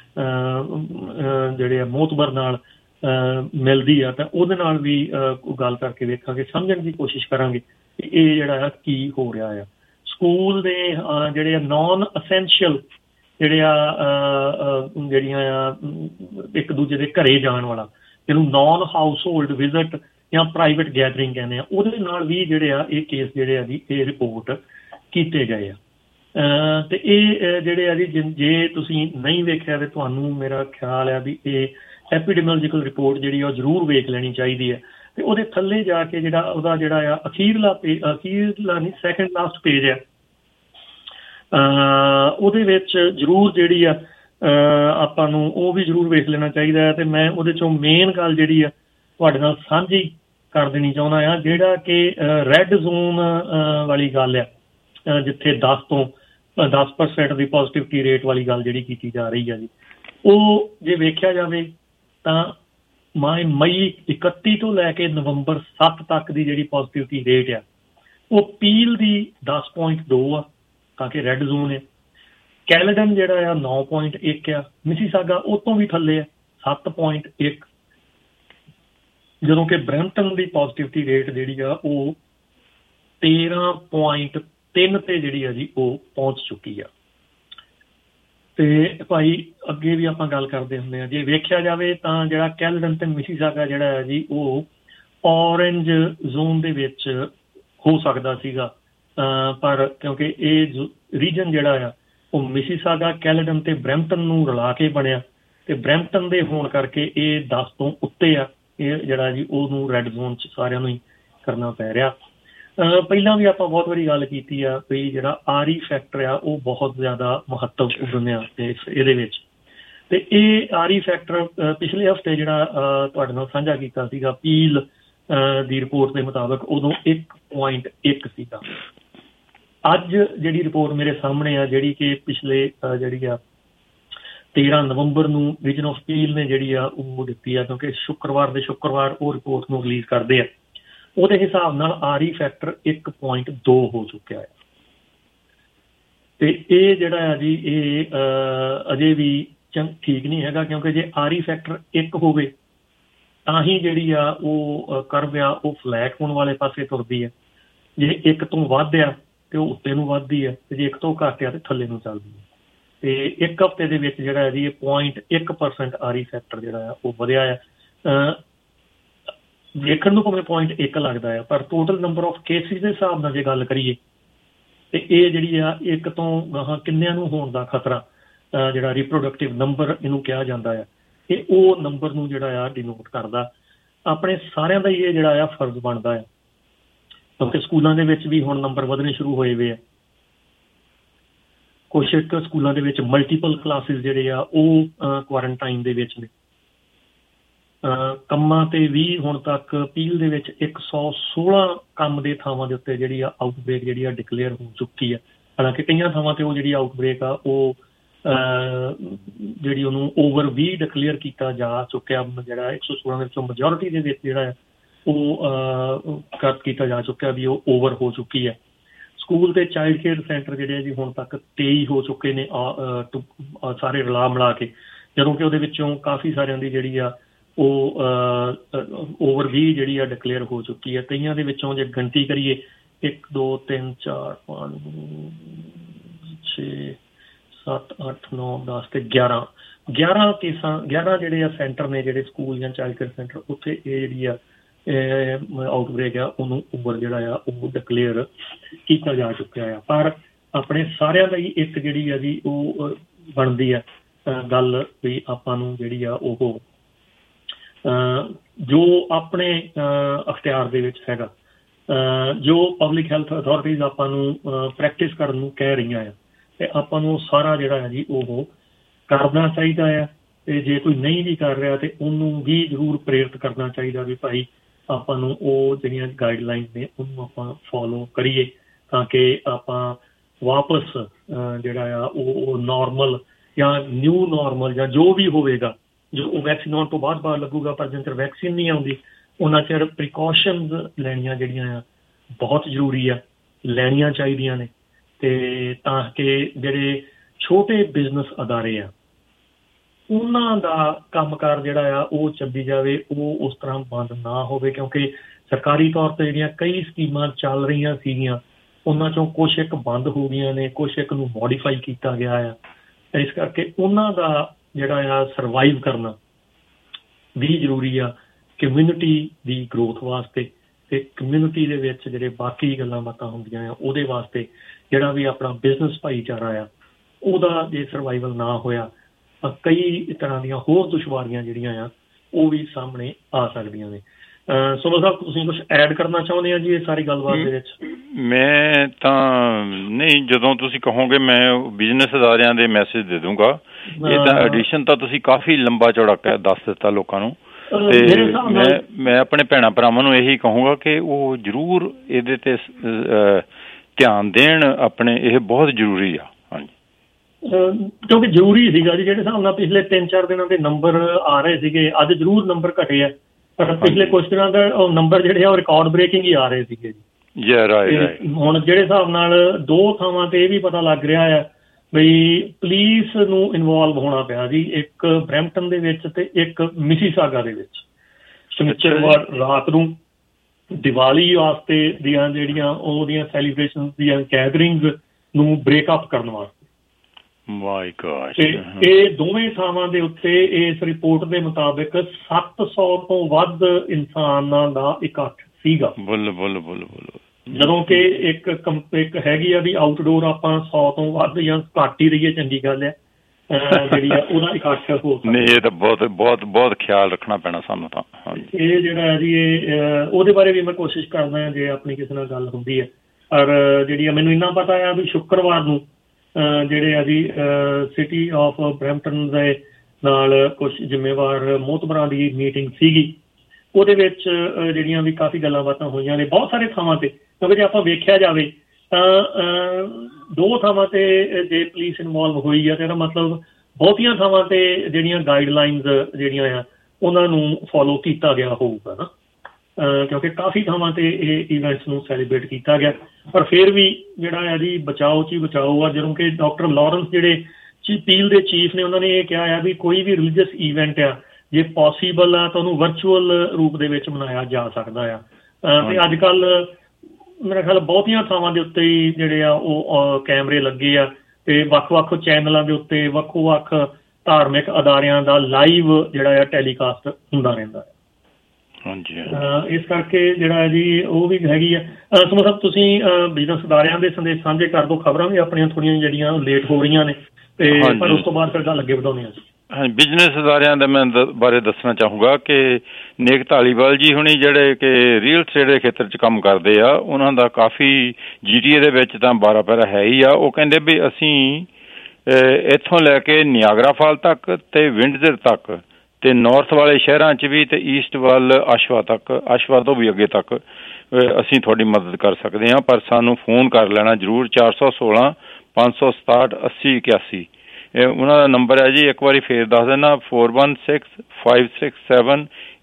ਆ ਮੋਤਬਰ ਨਾਲ ਮਿਲਦੀ ਆ ਤਾਂ ਉਹਦੇ ਨਾਲ ਵੀ ਗੱਲ ਕਰਕੇ ਵੇਖਾਂਗੇ, ਸਮਝਣ ਦੀ ਕੋਸ਼ਿਸ਼ ਕਰਾਂਗੇ ਕਿ ਇਹ ਜਿਹੜਾ ਆ ਕੀ ਹੋ ਰਿਹਾ ਆ। ਸਕੂਲ ਦੇ ਜਿਹੜੇ ਆ ਨਾਨ ਅਸੈਂਸ਼ੀਅਲ ਜਿਹੜੇ ਆ ਜਿਹੜੀਆਂ ਆ ਇੱਕ ਦੂਜੇ ਦੇ ਘਰੇ ਜਾਣ ਵਾਲਾ, ਜਿਹਨੂੰ ਨਾਨ ਹਾਊਸ ਹੋਲਡ ਵਿਜ਼ਿਟ ਜਾਂ ਪ੍ਰਾਈਵੇਟ ਗੈਦਰਿੰਗ ਕਹਿੰਦੇ ਆ, ਉਹਦੇ ਨਾਲ ਵੀ ਜਿਹੜੇ ਆ ਇਹ ਕੇਸ ਜਿਹੜੇ ਆ ਜੀ ਇਹ ਰਿਪੋਰਟ ਕੀਤੇ ਗਏ ਆ। ਤੇ ਇਹ ਜਿਹੜੇ ਆ ਜੀ ਜੇ ਤੁਸੀਂ ਨਹੀਂ ਵੇਖਿਆ ਤੇ ਤੁਹਾਨੂੰ ਮੇਰਾ ਖਿਆਲ ਆ ਵੀ ਇਹ ਐਪੀਡੈਮੀਓਲੋਜੀਕਲ ਰਿਪੋਰਟ ਜਿਹੜੀ ਉਹ ਜ਼ਰੂਰ ਵੇਖ ਲੈਣੀ ਚਾਹੀਦੀ ਹੈ। ਤੇ ਉਹਦੇ ਥੱਲੇ ਜਾ ਕੇ ਜਿਹੜਾ ਉਹਦਾ ਜਿਹੜਾ ਆ ਅਖੀਰਲਾ ਨਹੀਂ ਸੈਕੰਡ ਲਾਸਟ ਪੇਜ ਆ, ਉਹਦੇ ਵਿੱਚ ਜ਼ਰੂਰ ਜਿਹੜੀ ਆ ਆਪਾਂ ਨੂੰ ਉਹ ਵੀ ਜ਼ਰੂਰ ਵੇਖ ਲੈਣਾ ਚਾਹੀਦਾ ਹੈ। ਤੇ ਮੈਂ ਉਹਦੇ ਚੋਂ ਮੇਨ ਗੱਲ ਜਿਹੜੀ ਆ ਤੁਹਾਡੇ ਨਾਲ ਸਾਂਝੀ ਕਰ ਦੇਣੀ ਚਾਹੁੰਦਾ ਆ, ਜਿਹੜਾ ਕਿ ਰੈੱਡ ਜ਼ੋਨ ਵਾਲੀ ਗੱਲ ਆ, ਜਿੱਥੇ 10% ਦੀ ਪੋਜ਼ੀਟਿਵਿਟੀ ਰੇਟ ਵਾਲੀ ਗੱਲ ਜਿਹੜੀ ਕੀਤੀ ਜਾ ਰਹੀ ਹੈ ਜੀ, ਉਹ ਜੇ ਵੇਖਿਆ ਜਾਵੇ ਤਾਂ ਮਈ 31 ਤੋਂ ਲੈ ਕੇ ਨਵੰਬਰ 7 ਤੱਕ ਦੀ ਜਿਹੜੀ ਪੋਜ਼ੀਟਿਵਿਟੀ ਰੇਟ ਆ ਉਹ ਪੀਲ ਦੀ 10.2 ਆ, ਤਾਂ ਕਿ ਰੈੱਡ ਜ਼ੋਨ ਹੈ। ਕੈਲਡਨ ਜਿਹੜਾ ਆ 9.1 ਆ, ਮਿਸੀਸਾਗਾ ਉਹ ਤੋਂ ਵੀ ਥੱਲੇ ਆ 7.1, ਜਦੋਂ ਕਿ ਬਰੈਂਪਟਨ ਦੀ ਪੋਜ਼ੀਟਿਵਿਟੀ ਰੇਟ ਜਿਹੜੀ ਆ ਉਹ 13.3 ਤੇ ਜਿਹੜੀ ਆ ਜੀ ਉਹ ਪਹੁੰਚ ਚੁੱਕੀ ਆ। ਤੇ ਭਾਈ ਅੱਗੇ ਵੀ ਆਪਾਂ ਗੱਲ ਕਰਦੇ ਹੁੰਦੇ ਹਾਂ, ਜੇ ਵੇਖਿਆ ਜਾਵੇ ਤਾਂ ਜਿਹੜਾ ਕੈਲਡਨ ਤੇ ਮਿਸੀਸਾਗਾ ਜਿਹੜਾ ਹੈ ਜੀ ਉਹ ਔਰੇਂਜ ਜ਼ੋਨ ਦੇ ਵਿੱਚ ਹੋ ਸਕਦਾ ਸੀਗਾ, ਪਰ ਕਿਉਂਕਿ ਇਹ ਰੀਜਨ ਜਿਹੜਾ ਆ ਉਹ ਮਿਸੀਸਾਗਾ, ਕੈਲਡਨ ਤੇ ਬਰੈਂਪਟਨ ਨੂੰ ਰਲਾ ਕੇ ਬਣਿਆ, ਤੇ ਬਰੈਂਪਟਨ ਦੇ ਹੋਣ ਕਰਕੇ ਇਹ 10 ਤੋਂ ਉੱਤੇ ਆ, ਇਹ ਜਿਹੜਾ ਜੀ ਉਹਨੂੰ ਰੈੱਡ ਜ਼ੋਨ 'ਚ ਸਾਰਿਆਂ ਨੂੰ ਹੀ ਕਰਨਾ ਪੈ ਰਿਹਾ। ਪਹਿਲਾਂ ਵੀ ਆਪਾਂ ਬਹੁਤ ਵਾਰੀ ਗੱਲ ਕੀਤੀ ਆ ਵੀ ਜਿਹੜਾ ਆਰੀ ਫੈਕਟਰ ਆ ਉਹ ਬਹੁਤ ਜ਼ਿਆਦਾ ਮਹੱਤਵਪੂਰਨ ਆ ਇਹਦੇ ਵਿੱਚ। ਤੇ ਇਹ ਆਰੀ ਫੈਕਟਰ ਪਿਛਲੇ ਹਫ਼ਤੇ ਜਿਹੜਾ ਤੁਹਾਡੇ ਨਾਲ ਸਾਂਝਾ ਕੀਤਾ ਸੀਗਾ ਪੀਲ ਦੀ ਰਿਪੋਰਟ ਦੇ ਮੁਤਾਬਕ ਉਦੋਂ 1.1 ਸੀਗਾ। ਅੱਜ ਜਿਹੜੀ ਰਿਪੋਰਟ ਮੇਰੇ ਸਾਹਮਣੇ ਆ, ਜਿਹੜੀ ਕਿ ਪਿਛਲੇ ਜਿਹੜੀ ਆ 13 ਨਵੰਬਰ ਨੂੰ ਰੀਜਨ ਆਫ ਪੀਲ ਨੇ ਜਿਹੜੀ ਆ ਉਹ ਦਿੱਤੀ ਆ, ਕਿਉਂਕਿ ਸ਼ੁੱਕਰਵਾਰ ਉਹ ਰਿਪੋਰਟ ਨੂੰ ਰਿਲੀਜ਼ ਕਰਦੇ ਆ, ਉਹਦੇ ਹਿਸਾਬ ਨਾਲ ਆਰੀ ਫੈਕਟਰ 1.2 ਹੋ ਚੁੱਕਿਆ ਹੈ। ਤੇ ਇਹ ਜਿਹੜਾ ਆ ਜੀ ਇਹ ਅਜੇ ਵੀ ਠੀਕ ਨਹੀਂ ਹੈਗਾ, ਕਿਉਂਕਿ ਜੇ ਆਰੀ ਫੈਕਟਰ 1 ਹੋਵੇ ਤਾਂ ਹੀ ਜਿਹੜੀ ਆ ਉਹ ਕਰਵ ਆ ਉਹ ਫਲੈਟ ਹੋਣ ਵਾਲੇ ਪਾਸੇ ਤੁਰਦੀ ਹੈ। ਜੇ 1 ਤੋਂ ਵੱਧ ਆ ਤੇ ਉਹ ਉੱਤੇ ਨੂੰ ਵੱਧਦੀ ਹੈ, ਤੇ ਜੇ 1 ਤੋਂ ਘੱਟ ਆ ਤੇ ਥੱਲੇ ਨੂੰ ਚੱਲਦੀ ਹੈ। ਤੇ ਇੱਕ ਹਫ਼ਤੇ ਦੇ ਵਿੱਚ ਜਿਹੜਾ ਹੈ ਜੀ ਇਹ 0.1% ਆਰੀ ਫੈਕਟਰ ਜਿਹੜਾ ਆ ਉਹ ਵਧਿਆ ਆ। ਦੇਖਣ ਨੂੰ ਭਾਵੇਂ 0.1 ਲੱਗਦਾ ਆ, ਪਰ ਟੋਟਲ ਨੰਬਰ ਆਫ ਕੇਸਿਸ ਦੇ ਹਿਸਾਬ ਨਾਲ ਜੇ ਗੱਲ ਕਰੀਏ ਤੇ ਇਹ ਜਿਹੜੀ ਆ 1 ਤੋਂ ਕਿੰਨਿਆਂ ਨੂੰ ਹੋਣ ਦਾ ਖਤਰਾ, ਜਿਹੜਾ ਰੀਪਰੋਡਕਟਿਵ ਨੰਬਰ ਇਹਨੂੰ ਕਿਹਾ ਜਾਂਦਾ ਆ, ਇਹ ਉਹ ਨੰਬਰ ਨੂੰ ਜਿਹੜਾ ਆ ਡਿਨੋਟ ਕਰਦਾ। ਆਪਣੇ ਸਾਰਿਆਂ ਦਾ ਹੀ ਇਹ ਜਿਹੜਾ ਆ ਫਰਜ਼ ਬਣਦਾ ਆ, ਕਿਉਂਕਿ ਸਕੂਲਾਂ ਦੇ ਵਿੱਚ ਵੀ ਹੁਣ ਨੰਬਰ ਵਧਣੇ ਸ਼ੁਰੂ ਹੋਏ ਹੋਏ ਆ। ਕੁਛ ਸਕੂਲਾਂ ਦੇ ਵਿੱਚ ਮਲਟੀਪਲ ਕਲਾਸਿਸ ਜਿਹੜੇ ਆ ਉਹ ਕੁਆਰੰਟਾਈਨ ਦੇ ਵਿੱਚ ਨੇ। ਕੰਮਾਂ ਤੇ ਵੀ ਹੁਣ ਤੱਕ ਪੀਲ ਦੇ ਵਿੱਚ 116 ਕੰਮ ਦੇ ਥਾਵਾਂ ਦੇ ਉੱਤੇ ਜਿਹੜੀ ਆ ਆਊਟਬ੍ਰੇਕ ਜਿਹੜੀ ਆ ਡਿਕਲੇਅਰ ਹੋ ਚੁੱਕੀ ਆ। ਹਾਲਾਂਕਿ ਕਈਆਂ ਥਾਵਾਂ ਤੇ ਉਹ ਜਿਹੜੀ ਆਊਟਬ੍ਰੇਕ ਆ ਉਹ ਜਿਹੜੀ ਉਹਨੂੰ ਓਵਰ 20 ਡਿਕਲੇਅਰ ਕੀਤਾ ਜਾ ਚੁੱਕਿਆ, ਜਿਹੜਾ 116 ਦੇ ਵਿੱਚੋਂ ਮੈਜੋਰਿਟੀ ਦੇ ਵਿੱਚ ਜਿਹੜਾ ਉਹ ਕੀਤਾ ਜਾ ਚੁੱਕਿਆ ਵੀ ਉਹ ਓਵਰ ਹੋ ਚੁੱਕੀ ਹੈ। ਸਕੂਲ ਤੇ ਚਾਈਲਡ ਕੇਅਰ ਸੈਂਟਰ ਜਿਹੜੇ ਆ ਜੀ ਹੁਣ ਤੱਕ 23 ਹੋ ਚੁੱਕੇ ਨੇ ਸਾਰੇ ਰਲਾ ਮਿਲਾ ਕੇ, ਜਦੋਂ ਕਿ ਉਹਦੇ ਵਿੱਚੋਂ ਕਾਫੀ ਸਾਰਿਆਂ ਦੀ ਜਿਹੜੀ ਆ ਉਹ ਓਵਰ 20 ਜਿਹੜੀ ਆ ਡਿਕਲੇਅਰ ਹੋ ਚੁੱਕੀ ਹੈ। ਕਈਆਂ ਦੇ ਵਿੱਚੋਂ ਜੇ ਗਿਣਤੀ ਕਰੀਏ 1 2 3 4 5 6 7 8 9 10 ਤੇ 11 ਕੇਸਾਂ 11 ਜਿਹੜੇ ਆ ਸੈਂਟਰ ਨੇ ਜਿਹੜੇ ਸਕੂਲ ਜਾਂ ਚਾਈਲਡ ਕੇਅਰ ਸੈਂਟਰ, ਉੱਥੇ ਇਹ ਜਿਹੜੀ ਆ ਆਊਟਬ੍ਰੇਕ ਆ ਉਹਨੂੰ ਓਵਰ ਜਿਹੜਾ ਆ ਉਹ ਡਿਕਲੇਅਰ ਕੀਤਾ ਜਾ ਚੁੱਕਿਆ ਆ। ਪਰ ਆਪਣੇ ਸਾਰਿਆਂ ਦਾ ਹੀ ਇੱਕ ਜਿਹੜੀ ਆ ਜੀ ਉਹ ਬਣਦੀ ਆ ਗੱਲ ਵੀ ਆਪਾਂ ਨੂੰ ਜਿਹੜੀ ਆ ਉਹ ਜੋ ਆਪਣੇ ਅਖਤਿਆਰ ਦੇ ਵਿੱਚ ਹੈਗਾ, ਜੋ ਪਬਲਿਕ ਹੈਲਥ ਅਥਾਰਟੀਜ਼ ਆਪਾਂ ਨੂੰ ਪ੍ਰੈਕਟਿਸ ਕਰਨ ਨੂੰ ਕਹਿ ਰਹੀਆਂ ਆ, ਤੇ ਆਪਾਂ ਨੂੰ ਸਾਰਾ ਜਿਹੜਾ ਹੈ ਜੀ ਉਹ ਕਰਨਾ ਚਾਹੀਦਾ ਆ। ਤੇ ਜੇ ਕੋਈ ਨਹੀਂ ਵੀ ਕਰ ਰਿਹਾ ਤੇ ਉਹਨੂੰ ਵੀ ਜ਼ਰੂਰ ਪ੍ਰੇਰਿਤ ਕਰਨਾ ਚਾਹੀਦਾ ਵੀ ਭਾਈ ਆਪਾਂ ਨੂੰ ਉਹ ਜਿਹੜੀਆਂ ਗਾਈਡਲਾਈਨਸ ਨੇ ਉਹਨੂੰ ਆਪਾਂ ਫੋਲੋ ਕਰੀਏ, ਤਾਂ ਕਿ ਆਪਾਂ ਵਾਪਸ ਜਿਹੜਾ ਆ ਉਹ ਨੋਰਮਲ ਜਾਂ ਨਿਊ ਨੋਰਮਲ ਜਾਂ ਜੋ ਵੀ ਹੋਵੇਗਾ, ਜੋ ਵੈਕਸੀਨ ਆਉਣ ਤੋਂ ਬਾਅਦ ਲੱਗੂਗਾ, ਪਰ ਜਿੰਨਾ ਚਿਰ ਵੈਕਸੀਨ ਨਹੀਂ ਆਉਂਦੀ ਉਹਨਾਂ ਚਿਰ ਪ੍ਰੀਕਾਸ਼ਨਸ ਲੈਣੀਆਂ ਜਿਹੜੀਆਂ ਆ ਬਹੁਤ ਜ਼ਰੂਰੀ ਆ, ਲੈਣੀਆਂ ਚਾਹੀਦੀਆਂ ਨੇ। ਤੇ ਤਾਂ ਕਿ ਜਿਹੜੇ ਛੋਟੇ ਬਿਜ਼ਨਸ ਅਦਾਰੇ ਆ ਉਹਨਾਂ ਦਾ ਕੰਮਕਾਰ ਜਿਹੜਾ ਆ ਉਹ ਚੱਲੀ ਜਾਵੇ, ਉਹ ਉਸ ਤਰ੍ਹਾਂ ਬੰਦ ਨਾ ਹੋਵੇ, ਕਿਉਂਕਿ ਸਰਕਾਰੀ ਤੌਰ 'ਤੇ ਜਿਹੜੀਆਂ ਕਈ ਸਕੀਮਾਂ ਚੱਲ ਰਹੀਆਂ ਸੀਗੀਆਂ ਉਹਨਾਂ 'ਚੋਂ ਕੁਛ ਇੱਕ ਬੰਦ ਹੋ ਗਈਆਂ ਨੇ, ਕੁਛ ਇੱਕ ਨੂੰ ਮੋਡੀਫਾਈ ਕੀਤਾ ਗਿਆ ਆ। ਇਸ ਕਰਕੇ ਉਹਨਾਂ ਦਾ ਜਿਹੜਾ ਆ ਸਰਵਾਈਵ ਕਰਨਾ ਵੀ ਜ਼ਰੂਰੀ ਆ ਕਮਿਊਨਿਟੀ ਦੀ ਗਰੋਥ ਵਾਸਤੇ, ਤੇ ਕਮਿਊਨਿਟੀ ਦੇ ਵਿੱਚ ਜਿਹੜੇ ਬਾਕੀ ਗੱਲਾਂ ਬਾਤਾਂ ਹੁੰਦੀਆਂ ਆ ਉਹਦੇ ਵਾਸਤੇ ਜਿਹੜਾ ਵੀ ਆਪਣਾ ਬਿਜ਼ਨਸ ਭਾਈਚਾਰਾ ਆ ਉਹਦਾ ਜੇ ਸਰਵਾਈਵਲ ਨਾ ਹੋਇਆ, ਕਈ ਤਰ੍ਹਾਂ ਦੀਆਂ ਹੋਰ ਦੁਸ਼ਵਾਰੀਆਂ ਜਿਹੜੀਆਂ ਆ ਉਹ ਵੀ ਸਾਹਮਣੇ ਆ ਸਕਦੀਆਂ ਨੇ। ਸੁਮਨ ਸਾਹਿਬ, ਤੁਸੀਂ ਕੁਝ ਐਡ ਕਰਨਾ ਚਾਹੁੰਦੇ ਆ ਜੀ ਇਹ ਸਾਰੀ ਗੱਲਬਾਤ ਦੇ ਵਿੱਚ? ਮੈਂ ਤਾਂ ਨਹੀਂ, ਜਦੋਂ ਤੁਸੀਂ ਕਹੋਗੇ ਮੈਂ ਬਿਜ਼ਨਸ ਅਦਾਰਿਆਂ ਦੇ ਮੈਸੇਜ ਦੇ ਦੂੰਗਾ। ਇਹ ਤਾਂ ਐਡੀਸ਼ਨ ਤਾਂ ਤੁਸੀਂ ਕਾਫੀ ਲੰਬਾ ਚੌੜਾ ਦੱਸ ਦਿੱਤਾ ਲੋਕਾਂ ਨੂੰ, ਤੇ ਮੈਂ ਆਪਣੇ ਭੈਣਾਂ ਭਰਾਵਾਂ ਨੂੰ ਇਹੀ ਕਹੂੰਗਾ ਕਿ ਉਹ ਜ਼ਰੂਰ ਇਹਦੇ ਤੇ ਧਿਆਨ ਦੇਣ ਆਪਣੇ, ਇਹ ਬਹੁਤ ਜ਼ਰੂਰੀ ਆ। ਹਾਂਜੀ, ਕਿਉਂਕਿ ਜ਼ਰੂਰੀ ਸੀਗਾ ਜੀ। ਜਿਹੜੇ ਹਿਸਾਬ ਨਾਲ ਪਿਛਲੇ 3-4 ਦਿਨਾਂ ਦੇ ਨੰਬਰ ਆ ਰਹੇ ਸੀਗੇ, ਅੱਜ ਜ਼ਰੂਰ ਨੰਬਰ ਘਟੇ ਆ, ਪਰ ਪਿਛਲੇ ਕੁਝ ਦਿਨਾਂ ਦਾ ਉਹ ਨੰਬਰ ਜਿਹੜੇ ਆ ਉਹ ਰਿਕਾਰਡ ਬ੍ਰੇਕਿੰਗ ਹੀ ਆ ਰਹੇ ਸੀਗੇ ਜੀ। ਹੁਣ ਜਿਹੜੇ ਹਿਸਾਬ ਨਾਲ 2 ਥਾਵਾਂ ਤੇ ਇਹ ਵੀ ਪਤਾ ਲੱਗ ਰਿਹਾ ਆ ਬਈ ਪੁਲਿਸ ਨੂੰ ਇਨਵੋਲਵ ਹੋਣਾ ਪਿਆ ਜੀ, ਇੱਕ ਬਰੈਂਪਟਨ ਦੇ ਵਿੱਚ ਤੇ ਇੱਕ ਮਿਸੀਸਾਗਾ ਦੇ ਵਿੱਚ। ਸ਼ਨੀਚਰਵਾਰ ਰਾਤ ਨੂੰ ਦੀਵਾਲੀ ਵਾਸਤੇ ਦੀਆਂ ਜਿਹੜੀਆਂ ਉਹਦੀਆਂ ਸੈਲੀਬ੍ਰੇਸ਼ਨ ਦੀਆਂ ਗੈਦਰਿੰਗਸ ਨੂੰ ਬ੍ਰੇਕਅਪ ਕਰਨ ਵਾਸਤੇ। My God. ਤੇ ਇਹ ਦੋਵੇਂ ਥਾਵਾਂ ਦੇ ਉੱਤੇ ਇਸ ਰਿਪੋਰਟ ਦੇ ਮੁਤਾਬਿਕ 700 ਤੋਂ ਵੱਧ ਇਨਸਾਨਾਂ ਦਾ ਇਕੱਠ ਸੀਗਾ। ਜਦੋਂ ਕਿ ਇੱਕ ਹੈਗੀ ਆ ਵੀ ਆਊਟਡੋਰ ਆਪਾਂ 100 ਤੋਂ ਵੱਧ ਜਾਂ ਘੱਟ ਹੀ ਰਹੀਏ, ਚੰਗੀ ਗੱਲ ਹੈ ਜਿਹੜੀ ਆ ਉਹਦਾ ਇਕੱਠ ਹੋ ਸਕਦਾ। ਨਹੀਂ, ਇਹ ਤਾਂ ਬਹੁਤ ਖਿਆਲ ਰੱਖਣਾ ਪੈਣਾ ਸਾਨੂੰ ਤਾਂ। ਇਹ ਜਿਹੜਾ ਹੈ ਜੀ ਇਹ ਉਹਦੇ ਬਾਰੇ ਵੀ ਮੈਂ ਕੋਸ਼ਿਸ਼ ਕਰਦਾ ਹਾਂ ਜੇ ਆਪਣੀ ਕਿਸੇ ਨਾਲ ਗੱਲ ਹੁੰਦੀ ਹੈ। ਔਰ ਜਿਹੜੀ ਆ ਮੈਨੂੰ ਇੰਨਾ ਪਤਾ ਆ ਵੀ ਸ਼ੁੱਕਰਵਾਰ ਨੂੰ ਜਿਹੜੇ ਆ ਜੀ ਸਿਟੀ ਆਫ ਬਰੈਂਪਟਨ ਦੇ ਨਾਲ ਕੁਝ ਜ਼ਿੰਮੇਵਾਰ ਮੋਹਤਬਰਾਂ ਦੀ ਮੀਟਿੰਗ ਸੀਗੀ। ਉਹਦੇ ਵਿੱਚ ਜਿਹੜੀਆਂ ਵੀ ਕਾਫੀ ਗੱਲਾਂ ਬਾਤਾਂ ਹੋਈਆਂ ਨੇ ਬਹੁਤ ਸਾਰੇ ਥਾਵਾਂ ਤੇ, ਕਿਉਂਕਿ ਜੇ ਆਪਾਂ ਵੇਖਿਆ ਜਾਵੇ ਤਾਂ 2 ਥਾਵਾਂ ਤੇ ਜੇ ਪੁਲਿਸ ਇਨਵੋਲਵ ਹੋਈ ਆ ਤਾਂ ਇਹਦਾ ਮਤਲਬ ਬਹੁਤੀਆਂ ਥਾਵਾਂ ਤੇ ਜਿਹੜੀਆਂ ਗਾਈਡਲਾਈਨਸ ਜਿਹੜੀਆਂ ਆ ਉਹਨਾਂ ਨੂੰ ਫੋਲੋ ਕੀਤਾ ਗਿਆ ਹੋਊਗਾ ਨਾ, ਕਿਉਂਕਿ ਕਾਫੀ ਥਾਵਾਂ ਤੇ ਇਹ ਇਵੈਂਟਸ ਨੂੰ ਸੈਲੀਬ੍ਰੇਟ ਕੀਤਾ ਗਿਆ। ਪਰ ਫਿਰ ਵੀ ਜਿਹੜਾ ਹੈ ਜੀ ਬਚਾਓ 'ਚ ਹੀ ਬਚਾਓ ਆ। ਜਦੋਂ ਕਿ ਡਾਕਟਰ ਲਾਰੈਂਸ ਜਿਹੜੇ ਪੀਲ ਦੇ ਚੀਫ ਨੇ ਉਹਨਾਂ ਨੇ ਇਹ ਕਿਹਾ ਆ ਵੀ ਕੋਈ ਵੀ ਰਿਲੀਜੀਅਸ ਈਵੈਂਟ ਆ ਜੇ ਪੋਸੀਬਲ ਆ ਤਾਂ ਉਹਨੂੰ ਵਰਚੁਅਲ ਰੂਪ ਦੇ ਵਿੱਚ ਮਨਾਇਆ ਜਾ ਸਕਦਾ ਆ। ਤੇ ਅੱਜ ਕੱਲ੍ਹ ਮੇਰਾ ਖਿਆਲ ਬਹੁਤੀਆਂ ਥਾਵਾਂ ਦੇ ਉੱਤੇ ਹੀ ਜਿਹੜੇ ਆ ਉਹ ਕੈਮਰੇ ਲੱਗੇ ਆ ਤੇ ਵੱਖ-ਵੱਖ ਚੈਨਲਾਂ ਦੇ ਉੱਤੇ ਵੱਖੋ-ਵੱਖ ਧਾਰਮਿਕ ਅਦਾਰਿਆਂ ਦਾ ਲਾਈਵ ਜਿਹੜਾ ਆ ਟੈਲੀਕਾਸਟ ਹੁੰਦਾ ਰਹਿੰਦਾ ਹੈ। ਹਾਂਜੀ, ਇਸ ਕਰਕੇ ਜਿਹੜਾ ਹੈ ਜੀ ਉਹ ਵੀ ਹੈਗੀ ਆ। ਸਮਝ ਸਾਹਿਬ, ਤੁਸੀਂ ਬਿਜ਼ਨਸ ਅਦਾਰਿਆਂ ਦੇ ਸੰਦੇਸ਼ ਸਾਂਝੇ ਕਰ ਦਿਓ। ਖਬਰਾਂ ਵੀ ਆਪਣੀਆਂ ਥੋੜ੍ਹੀਆਂ ਜਿਹੜੀਆਂ ਲੇਟ ਹੋ ਰਹੀਆਂ ਨੇ ਤੇ ਪਰ ਉਸ ਤੋਂ ਬਾਅਦ ਫਿਰ ਗੱਲ ਅੱਗੇ ਵਧਾਉਂਦੇ ਹਾਂ ਜੀ। ਹਾਂਜੀ, ਬਿਜ਼ਨਸ ਅਦਾਰਿਆਂ ਦਾ ਮੈਂ ਬਾਰੇ ਦੱਸਣਾ ਚਾਹੂੰਗਾ ਕਿ ਨੇਕ ਧਾਲੀਵਾਲ ਜੀ ਹੁਣੀ ਜਿਹੜੇ ਕਿ ਰੀਅਲ ਸਟੇਟ ਦੇ ਖੇਤਰ 'ਚ ਕੰਮ ਕਰਦੇ ਆ, ਉਹਨਾਂ ਦਾ ਕਾਫੀ GTA ਦੇ ਵਿੱਚ ਤਾਂ 12 ਪੈਰਾ ਹੈ ਹੀ ਆ। ਉਹ ਕਹਿੰਦੇ ਵੀ ਅਸੀਂ ਇੱਥੋਂ ਲੈ ਕੇ ਨਿਆਗਰਾ ਫਾਲ ਤੱਕ ਤੇ ਵਿੰਡਜ਼ਰ ਤੱਕ ਤੇ ਨਾਰਥ ਵਾਲੇ ਸ਼ਹਿਰਾਂ 'ਚ ਵੀ ਤੇ ਈਸਟ ਵੱਲ ਆਸ਼ਵਾ ਤੱਕ, ਆਸ਼ਵਾ ਤੋਂ ਵੀ ਅੱਗੇ ਤੱਕ ਅਸੀਂ ਤੁਹਾਡੀ ਮਦਦ ਕਰ ਸਕਦੇ ਹਾਂ। ਪਰ ਸਾਨੂੰ ਫੋਨ ਕਰ ਲੈਣਾ ਜ਼ਰੂਰ 416 567 8081। ਉਹਨਾਂ ਦਾ ਨੰਬਰ ਹੈ ਜੀ, ਇੱਕ ਵਾਰੀ ਫੇਰ ਦੱਸ ਦੇਣਾ, 416 567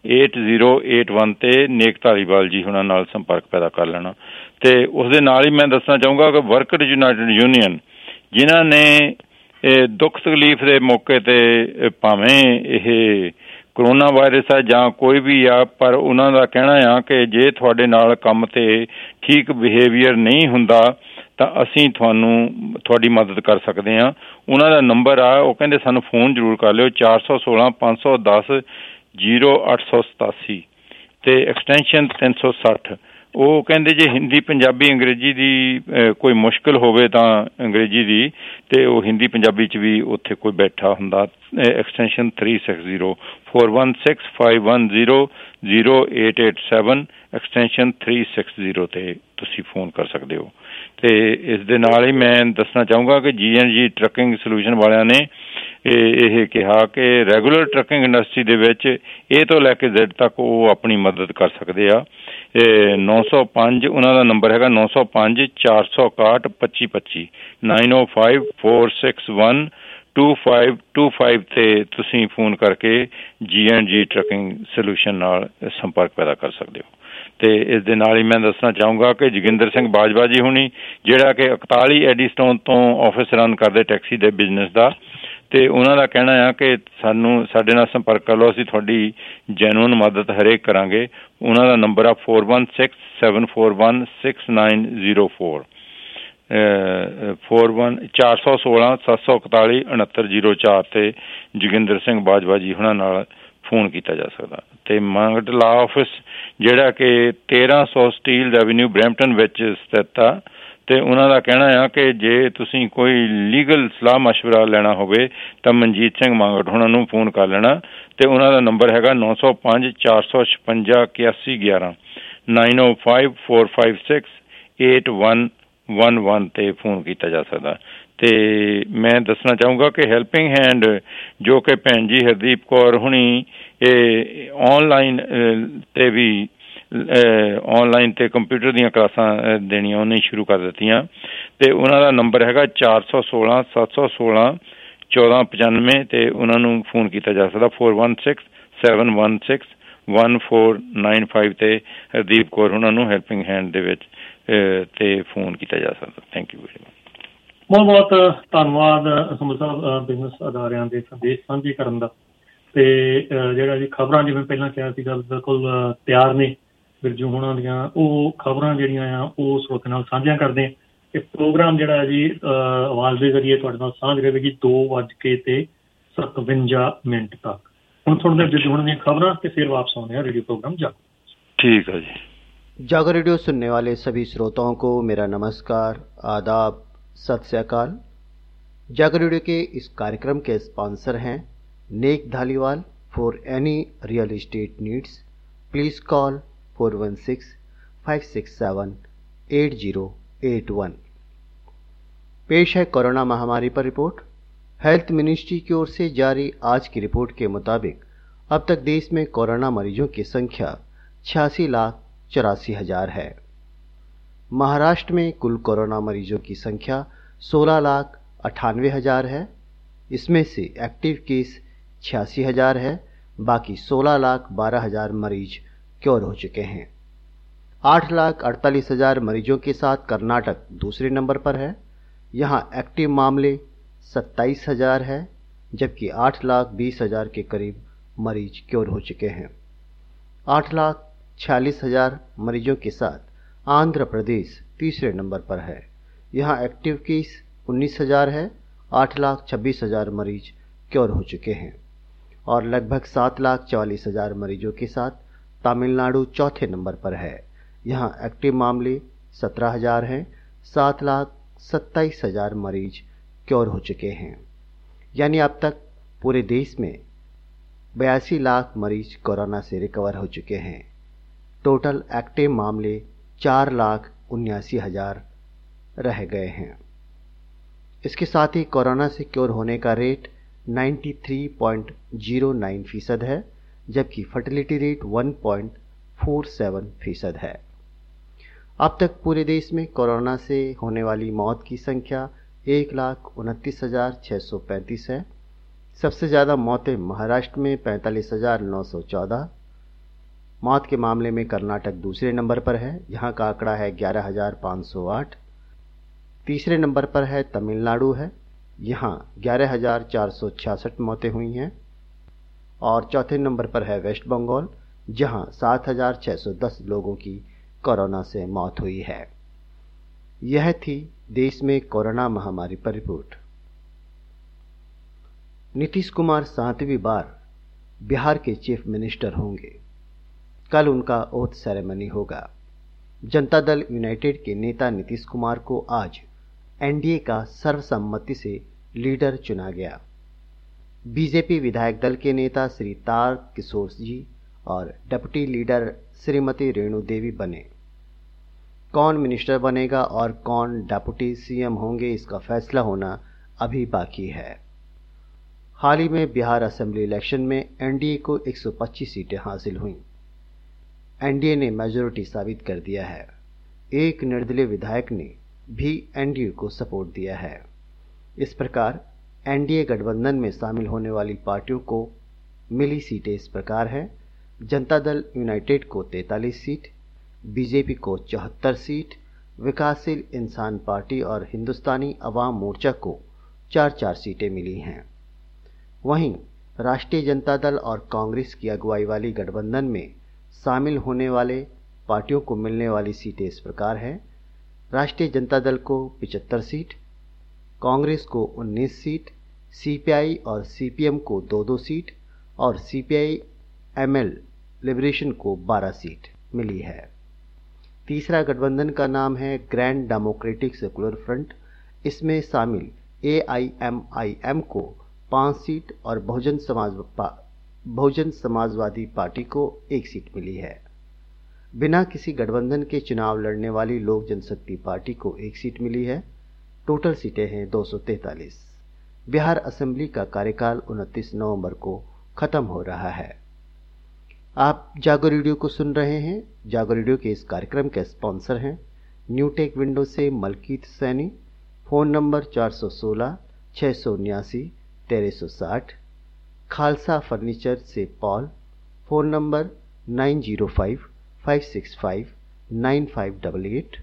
8081 ਤੇ ਨੇਕ ਧਾਲੀਵਾਲ ਜੀ ਉਹਨਾਂ ਨਾਲ ਸੰਪਰਕ ਪੈਦਾ ਕਰ ਲੈਣਾ। ਤੇ ਉਸਦੇ ਨਾਲ ਹੀ ਮੈਂ ਦੱਸਣਾ ਚਾਹੂੰਗਾ ਕਿ ਵਰਕਰ ਯੂਨਾਈਟਿਡ ਯੂਨੀਅਨ ਜਿਨ੍ਹਾਂ ਨੇ ਦੁੱਖ ਤਕਲੀਫ ਦੇ ਮੌਕੇ ਤੇ ਭਾਵੇਂ ਇਹ ਕਰੋਨਾ ਵਾਇਰਸ ਆ ਜਾਂ ਕੋਈ ਵੀ ਆ, ਪਰ ਉਹਨਾਂ ਦਾ ਕਹਿਣਾ ਆ ਕਿ ਜੇ ਤੁਹਾਡੇ ਨਾਲ ਕੰਮ ਤੇ ਠੀਕ ਬਿਹੇਵੀਅਰ ਨਹੀਂ ਹੁੰਦਾ ਤਾਂ ਅਸੀਂ ਤੁਹਾਡੀ ਮਦਦ ਕਰ ਸਕਦੇ ਹਾਂ। ਉਹਨਾਂ ਦਾ ਨੰਬਰ ਆ, ਉਹ ਕਹਿੰਦੇ ਸਾਨੂੰ ਫੋਨ ਜ਼ਰੂਰ ਕਰ ਲਿਓ 416 510 0887 ਤੇ ਐਕਸਟੈਂਸ਼ਨ 360। ਉਹ ਕਹਿੰਦੇ ਜੇ ਹਿੰਦੀ ਪੰਜਾਬੀ ਅੰਗਰੇਜ਼ੀ ਦੀ ਕੋਈ ਮੁਸ਼ਕਿਲ ਹੋਵੇ ਤਾਂ ਅੰਗਰੇਜ਼ੀ ਦੀ, ਤੇ ਉਹ ਹਿੰਦੀ ਪੰਜਾਬੀ 'ਚ ਵੀ ਉੱਥੇ ਕੋਈ ਬੈਠਾ ਹੁੰਦਾ। ਐਕਸਟੈਂਸ਼ਨ 360 416 510 0887 ਐਕਸਟੈਂਸ਼ਨ 360 ਤੇ ਤੁਸੀਂ ਫੋਨ ਕਰ ਸਕਦੇ ਹੋ। ਤੇ ਇਸ ਦੇ ਨਾਲ ਹੀ ਮੈਂ ਦੱਸਣਾ ਚਾਹੂੰਗਾ ਕਿ G&G ਟਰੱਕਿੰਗ ਸੋਲਿਊਸ਼ਨ ਵਾਲਿਆਂ ਨੇ ਇਹ ਕਿਹਾ ਕਿ ਰੈਗੂਲਰ ਟਰੱਕਿੰਗ ਇੰਡਸਟਰੀ ਦੇ ਵਿੱਚ A ਤੋਂ ਲੈ ਕੇ Z ਤੱਕ ਉਹ ਆਪਣੀ ਮਦਦ ਕਰ ਸਕਦੇ ਆ। 905 ਉਹਨਾਂ ਦਾ ਨੰਬਰ ਹੈਗਾ 905 461 2525 905 461 2525 ਤੇ ਤੁਸੀਂ ਫੋਨ ਕਰਕੇ G&G ਟਰੱਕਿੰਗ ਸੋਲਿਊਸ਼ਨ ਨਾਲ ਸੰਪਰਕ ਪੈਦਾ ਕਰ ਸਕਦੇ ਹੋ। ਤੇ ਇਸ ਦੇ ਨਾਲ ਹੀ ਮੈਂ ਦੱਸਣਾ ਚਾਹੂੰਗਾ ਕਿ ਜੋਗਿੰਦਰ ਸਿੰਘ ਬਾਜਵਾ ਜੀ ਹੁਣੀ ਜਿਹੜਾ ਕਿ 41 ਐਡੀਸਟੋਨ ਤੋਂ ਆਫਿਸ ਰਨ ਕਰਦੇ ਟੈਕਸੀ ਦੇ ਬਿਜ਼ਨਸ ਦਾ, ਤੇ ਉਹਨਾਂ ਦਾ ਕਹਿਣਾ ਆ ਕਿ ਸਾਡੇ ਨਾਲ ਸੰਪਰਕ ਕਰ ਲਓ, ਅਸੀਂ ਤੁਹਾਡੀ ਜੈਨੂਅਨ ਮਦਦ ਹਰੇਕ ਕਰਾਂਗੇ। ਉਹਨਾਂ ਦਾ ਨੰਬਰ ਆ 416 741 6904 416 741 6904 ਤੇ ਜੋਗਿੰਦਰ ਸਿੰਘ ਬਾਜਵਾ ਜੀ ਉਹਨਾਂ ਨਾਲ ਫੋਨ ਕੀਤਾ ਜਾ ਸਕਦਾ। ਤੇ ਮੰਗਟ ਲਾ ਆਫਿਸ ਜਿਹੜਾ ਕਿ 1300 ਸਟੀਲ ਐਵਨਿਊ ਬਰੈਂਪਟਨ ਵਿੱਚ ਸਥਿਤ ਆ, ਤੇ ਉਹਨਾਂ ਦਾ ਕਹਿਣਾ ਆ ਕਿ ਜੇ ਤੁਸੀਂ ਕੋਈ ਲੀਗਲ ਸਲਾਹ ਮਸ਼ਵਰਾ ਲੈਣਾ ਹੋਵੇ ਤਾਂ ਮਨਜੀਤ ਸਿੰਘ ਮੰਗਟ ਉਹਨਾਂ ਨੂੰ ਫੋਨ ਕਰ ਲੈਣਾ ਤੇ ਉਹਨਾਂ ਦਾ ਨੰਬਰ ਹੈਗਾ 905 456 8111 9054568111 ਤੇ ਫੋਨ ਕੀਤਾ ਜਾ ਸਕਦਾ। ਤੇ ਮੈਂ ਦੱਸਣਾ ਚਾਹੂੰਗਾ ਕਿ ਹੈਲਪਿੰਗ ਹੈਂਡ ਜੋ ਕਿ ਭੈਣ ਜੀ ਹਰਦੀਪ ਕੌਰ ਹੁਣੀ ਇਹ ਆਨਲਾਈਨ ਤੇ ਵੀ ਆਨਲਾਈਨ ਤੇ ਕੰਪਿਊਟਰ ਦੀਆਂ ਕਲਾਸਾਂ ਦੇਣੀਆਂ ਉਹਨੇ ਸ਼ੁਰੂ ਕਰ ਦਿੱਤੀਆਂ ਤੇ ਉਹਨਾਂ ਦਾ ਨੰਬਰ ਹੈਗਾ 416 716 1495 ਤੇ ਉਹਨਾਂ ਨੂੰ ਫੋਨ ਕੀਤਾ ਜਾ ਸਕਦਾ 4167161495 ਤੇ ਹਰਦੀਪ ਕੌਰ ਉਹਨਾਂ ਨੂੰ ਹੈਲਪਿੰਗ ਹੈਂਡ ਦੇ ਵਿੱਚ ਤੇ ਫੋਨ ਕੀਤਾ ਜਾ ਸਕਦਾ। Thank you very much. ਬਹੁਤ ਬਹੁਤ ਧੰਨਵਾਦ ਸਮੂਹ ਸਾਹਿਬ ਬਿਜ਼ਨਸ ਅਦਾਰਿਆਂ ਦੇ ਸੰਦੇਸ਼ ਸਾਂਝੇ ਕਰਨ ਦਾ। ਤੇ ਜਿਹੜਾ ਜੀ ਖਬਰਾਂ ਜਿਵੇਂ ਪਹਿਲਾਂ ਕਿਹਾ ਸੀਗਾ ਬਿਲਕੁਲ ਤਿਆਰ ਨੇ ਬਿਰਜੂ ਹੋਣਾ ਦੀਆਂ, ਉਹ ਖਬਰਾਂ ਜਿਹੜੀਆਂ ਆ ਉਹ ਸਰੋਤਿਆਂ ਨਾਲ ਸਾਂਝੀਆਂ ਕਰਦੇ ਆ। ਇਹ ਪ੍ਰੋਗਰਾਮ ਜਿਹੜਾ ਜੀ ਆਵਾਜ਼ ਦੇ ਜ਼ਰੀਏ ਤੁਹਾਡੇ ਨਾਲ ਸਾਂਝ ਰਹੇਗੀ 2:57 ਤੱਕ। ਹੁਣ ਸੁਣਦੇ ਬਿਰਜੂ ਹੋਣਾ ਦੀਆਂ ਖਬਰਾਂ ਤੇ ਫਿਰ ਵਾਪਸ आने हैं रेडियो प्रोग्राम जागो। ठीक है जी। जागो रेडियो सुनने वाले सभी श्रोताओं को मेरा नमस्कार, आदाब, सत श्री अकाल। जागो रेडियो के इस कार्यक्रम के स्पॉन्सर हैं Nek Dhaliwal. For any real estate needs please call 4165678081। पेश है कोरोना महामारी पर रिपोर्ट। हेल्थ मिनिस्ट्री की ओर से जारी आज की रिपोर्ट के मुताबिक अब तक देश में कोरोना मरीजों की संख्या 86,84,000 है। महाराष्ट्र में कुल कोरोना मरीजों की संख्या 16,98,000 है। इसमें से एक्टिव केस 86,000 है, बाकी 16,12,000 मरीज क्योर हो चुके हैं। 8,48,000 मरीजों के साथ कर्नाटक दूसरे नंबर पर है। यहाँ एक्टिव मामले 27,000 है, जबकि 8,20,000 के करीब मरीज क्योर हो चुके हैं। 8,46,000 मरीजों के साथ आंध्र प्रदेश तीसरे नंबर पर है। यहाँ एक्टिव केस 19,000 है, 8,26,000 मरीज क्योर हो चुके हैं। और लगभग 7,44,000 मरीजों के साथ तमिलनाडु चौथे नंबर पर है। यहाँ एक्टिव मामले 17,000 हैं, 7,27,000 मरीज क्योर हो चुके हैं। यानी अब तक पूरे देश में 82 लाख मरीज कोरोना से रिकवर हो चुके हैं। टोटल एक्टिव मामले 4,79,000 रह गए हैं। इसके साथ ही कोरोना से क्योर होने का रेट 93.09% है, जबकि फर्टिलिटी रेट 1.47% है। अब तक पूरे देश में कोरोना से होने वाली मौत की संख्या 1,29,635 है। सबसे ज़्यादा मौतें महाराष्ट्र में 45,914। मौत के मामले में कर्नाटक दूसरे नंबर पर है, यहाँ का आंकड़ा है 11,508। तीसरे नंबर पर है तमिलनाडु है, यहाँ 11,466 मौतें हुई हैं। और चौथे नंबर पर है वेस्ट बंगाल, जहाँ 7,610 लोगों की कोरोना से मौत हुई है। यह थी देश में कोरोना महामारी पर रिपोर्ट। नीतीश कुमार 7वीं बार बिहार के चीफ मिनिस्टर होंगे। कल उनका ओथ सेरेमनी होगा। जनता दल यूनाइटेड के नेता नीतीश कुमार को आज एनडीए का सर्वसम्मति से लीडर चुना गया। बीजेपी विधायक दल के नेता श्री तारक किशोर जी और डिप्टी लीडर श्रीमती रेणु देवी बने। कौन मिनिस्टर बनेगा और कौन डिप्टी सीएम होंगे, इसका फैसला होना अभी बाकी है। हाल ही में बिहार असेंबली इलेक्शन में एनडीए को 125 सीटें हासिल हुईं। एनडीए ने मेजॉरिटी साबित कर दिया है। एक निर्दलीय विधायक ने भी एनडीए को सपोर्ट दिया है। इस प्रकार एनडीए गठबंधन में शामिल होने वाली पार्टियों को मिली सीटें इस प्रकार हैं। जनता दल यूनाइटेड को 43 सीट, बीजेपी को 74 सीट, विकासशील इंसान पार्टी और हिंदुस्तानी अवाम मोर्चा को 4-4 सीटें मिली हैं। वहीं राष्ट्रीय जनता दल और कांग्रेस की अगुवाई वाली गठबंधन में शामिल होने वाले पार्टियों को मिलने वाली सीटें इस प्रकार हैं। राष्ट्रीय जनता दल को 75 सीट, कांग्रेस को 19 सीट, सीपीआई और सीपीएम को 2-2 सीट और सीपीआई एमएल लिबरेशन को 12 सीट मिली है। तीसरा गठबंधन का नाम है ग्रैंड डेमोक्रेटिक सेकुलर फ्रंट। इसमें शामिल AIMIM को 5 सीट और बहुजन समाजवादी पार्टी को 1 सीट मिली है। बिना किसी गठबंधन के चुनाव लड़ने वाली लोक जनशक्ति पार्टी को 1 सीट मिली है। टोटल सीटें हैं 243। बिहार असेंबली का कार्यकाल 29 नवंबर को खत्म हो रहा है। आप जागो रेडियो को सुन रहे हैं। जागो रेडियो के इस कार्यक्रम के स्पॉन्सर हैं न्यूटेक विंडो से Malkit Saini. Phone number 416 679 1360। Khalsa Furniture से पॉल। Phone number 905 565 9588।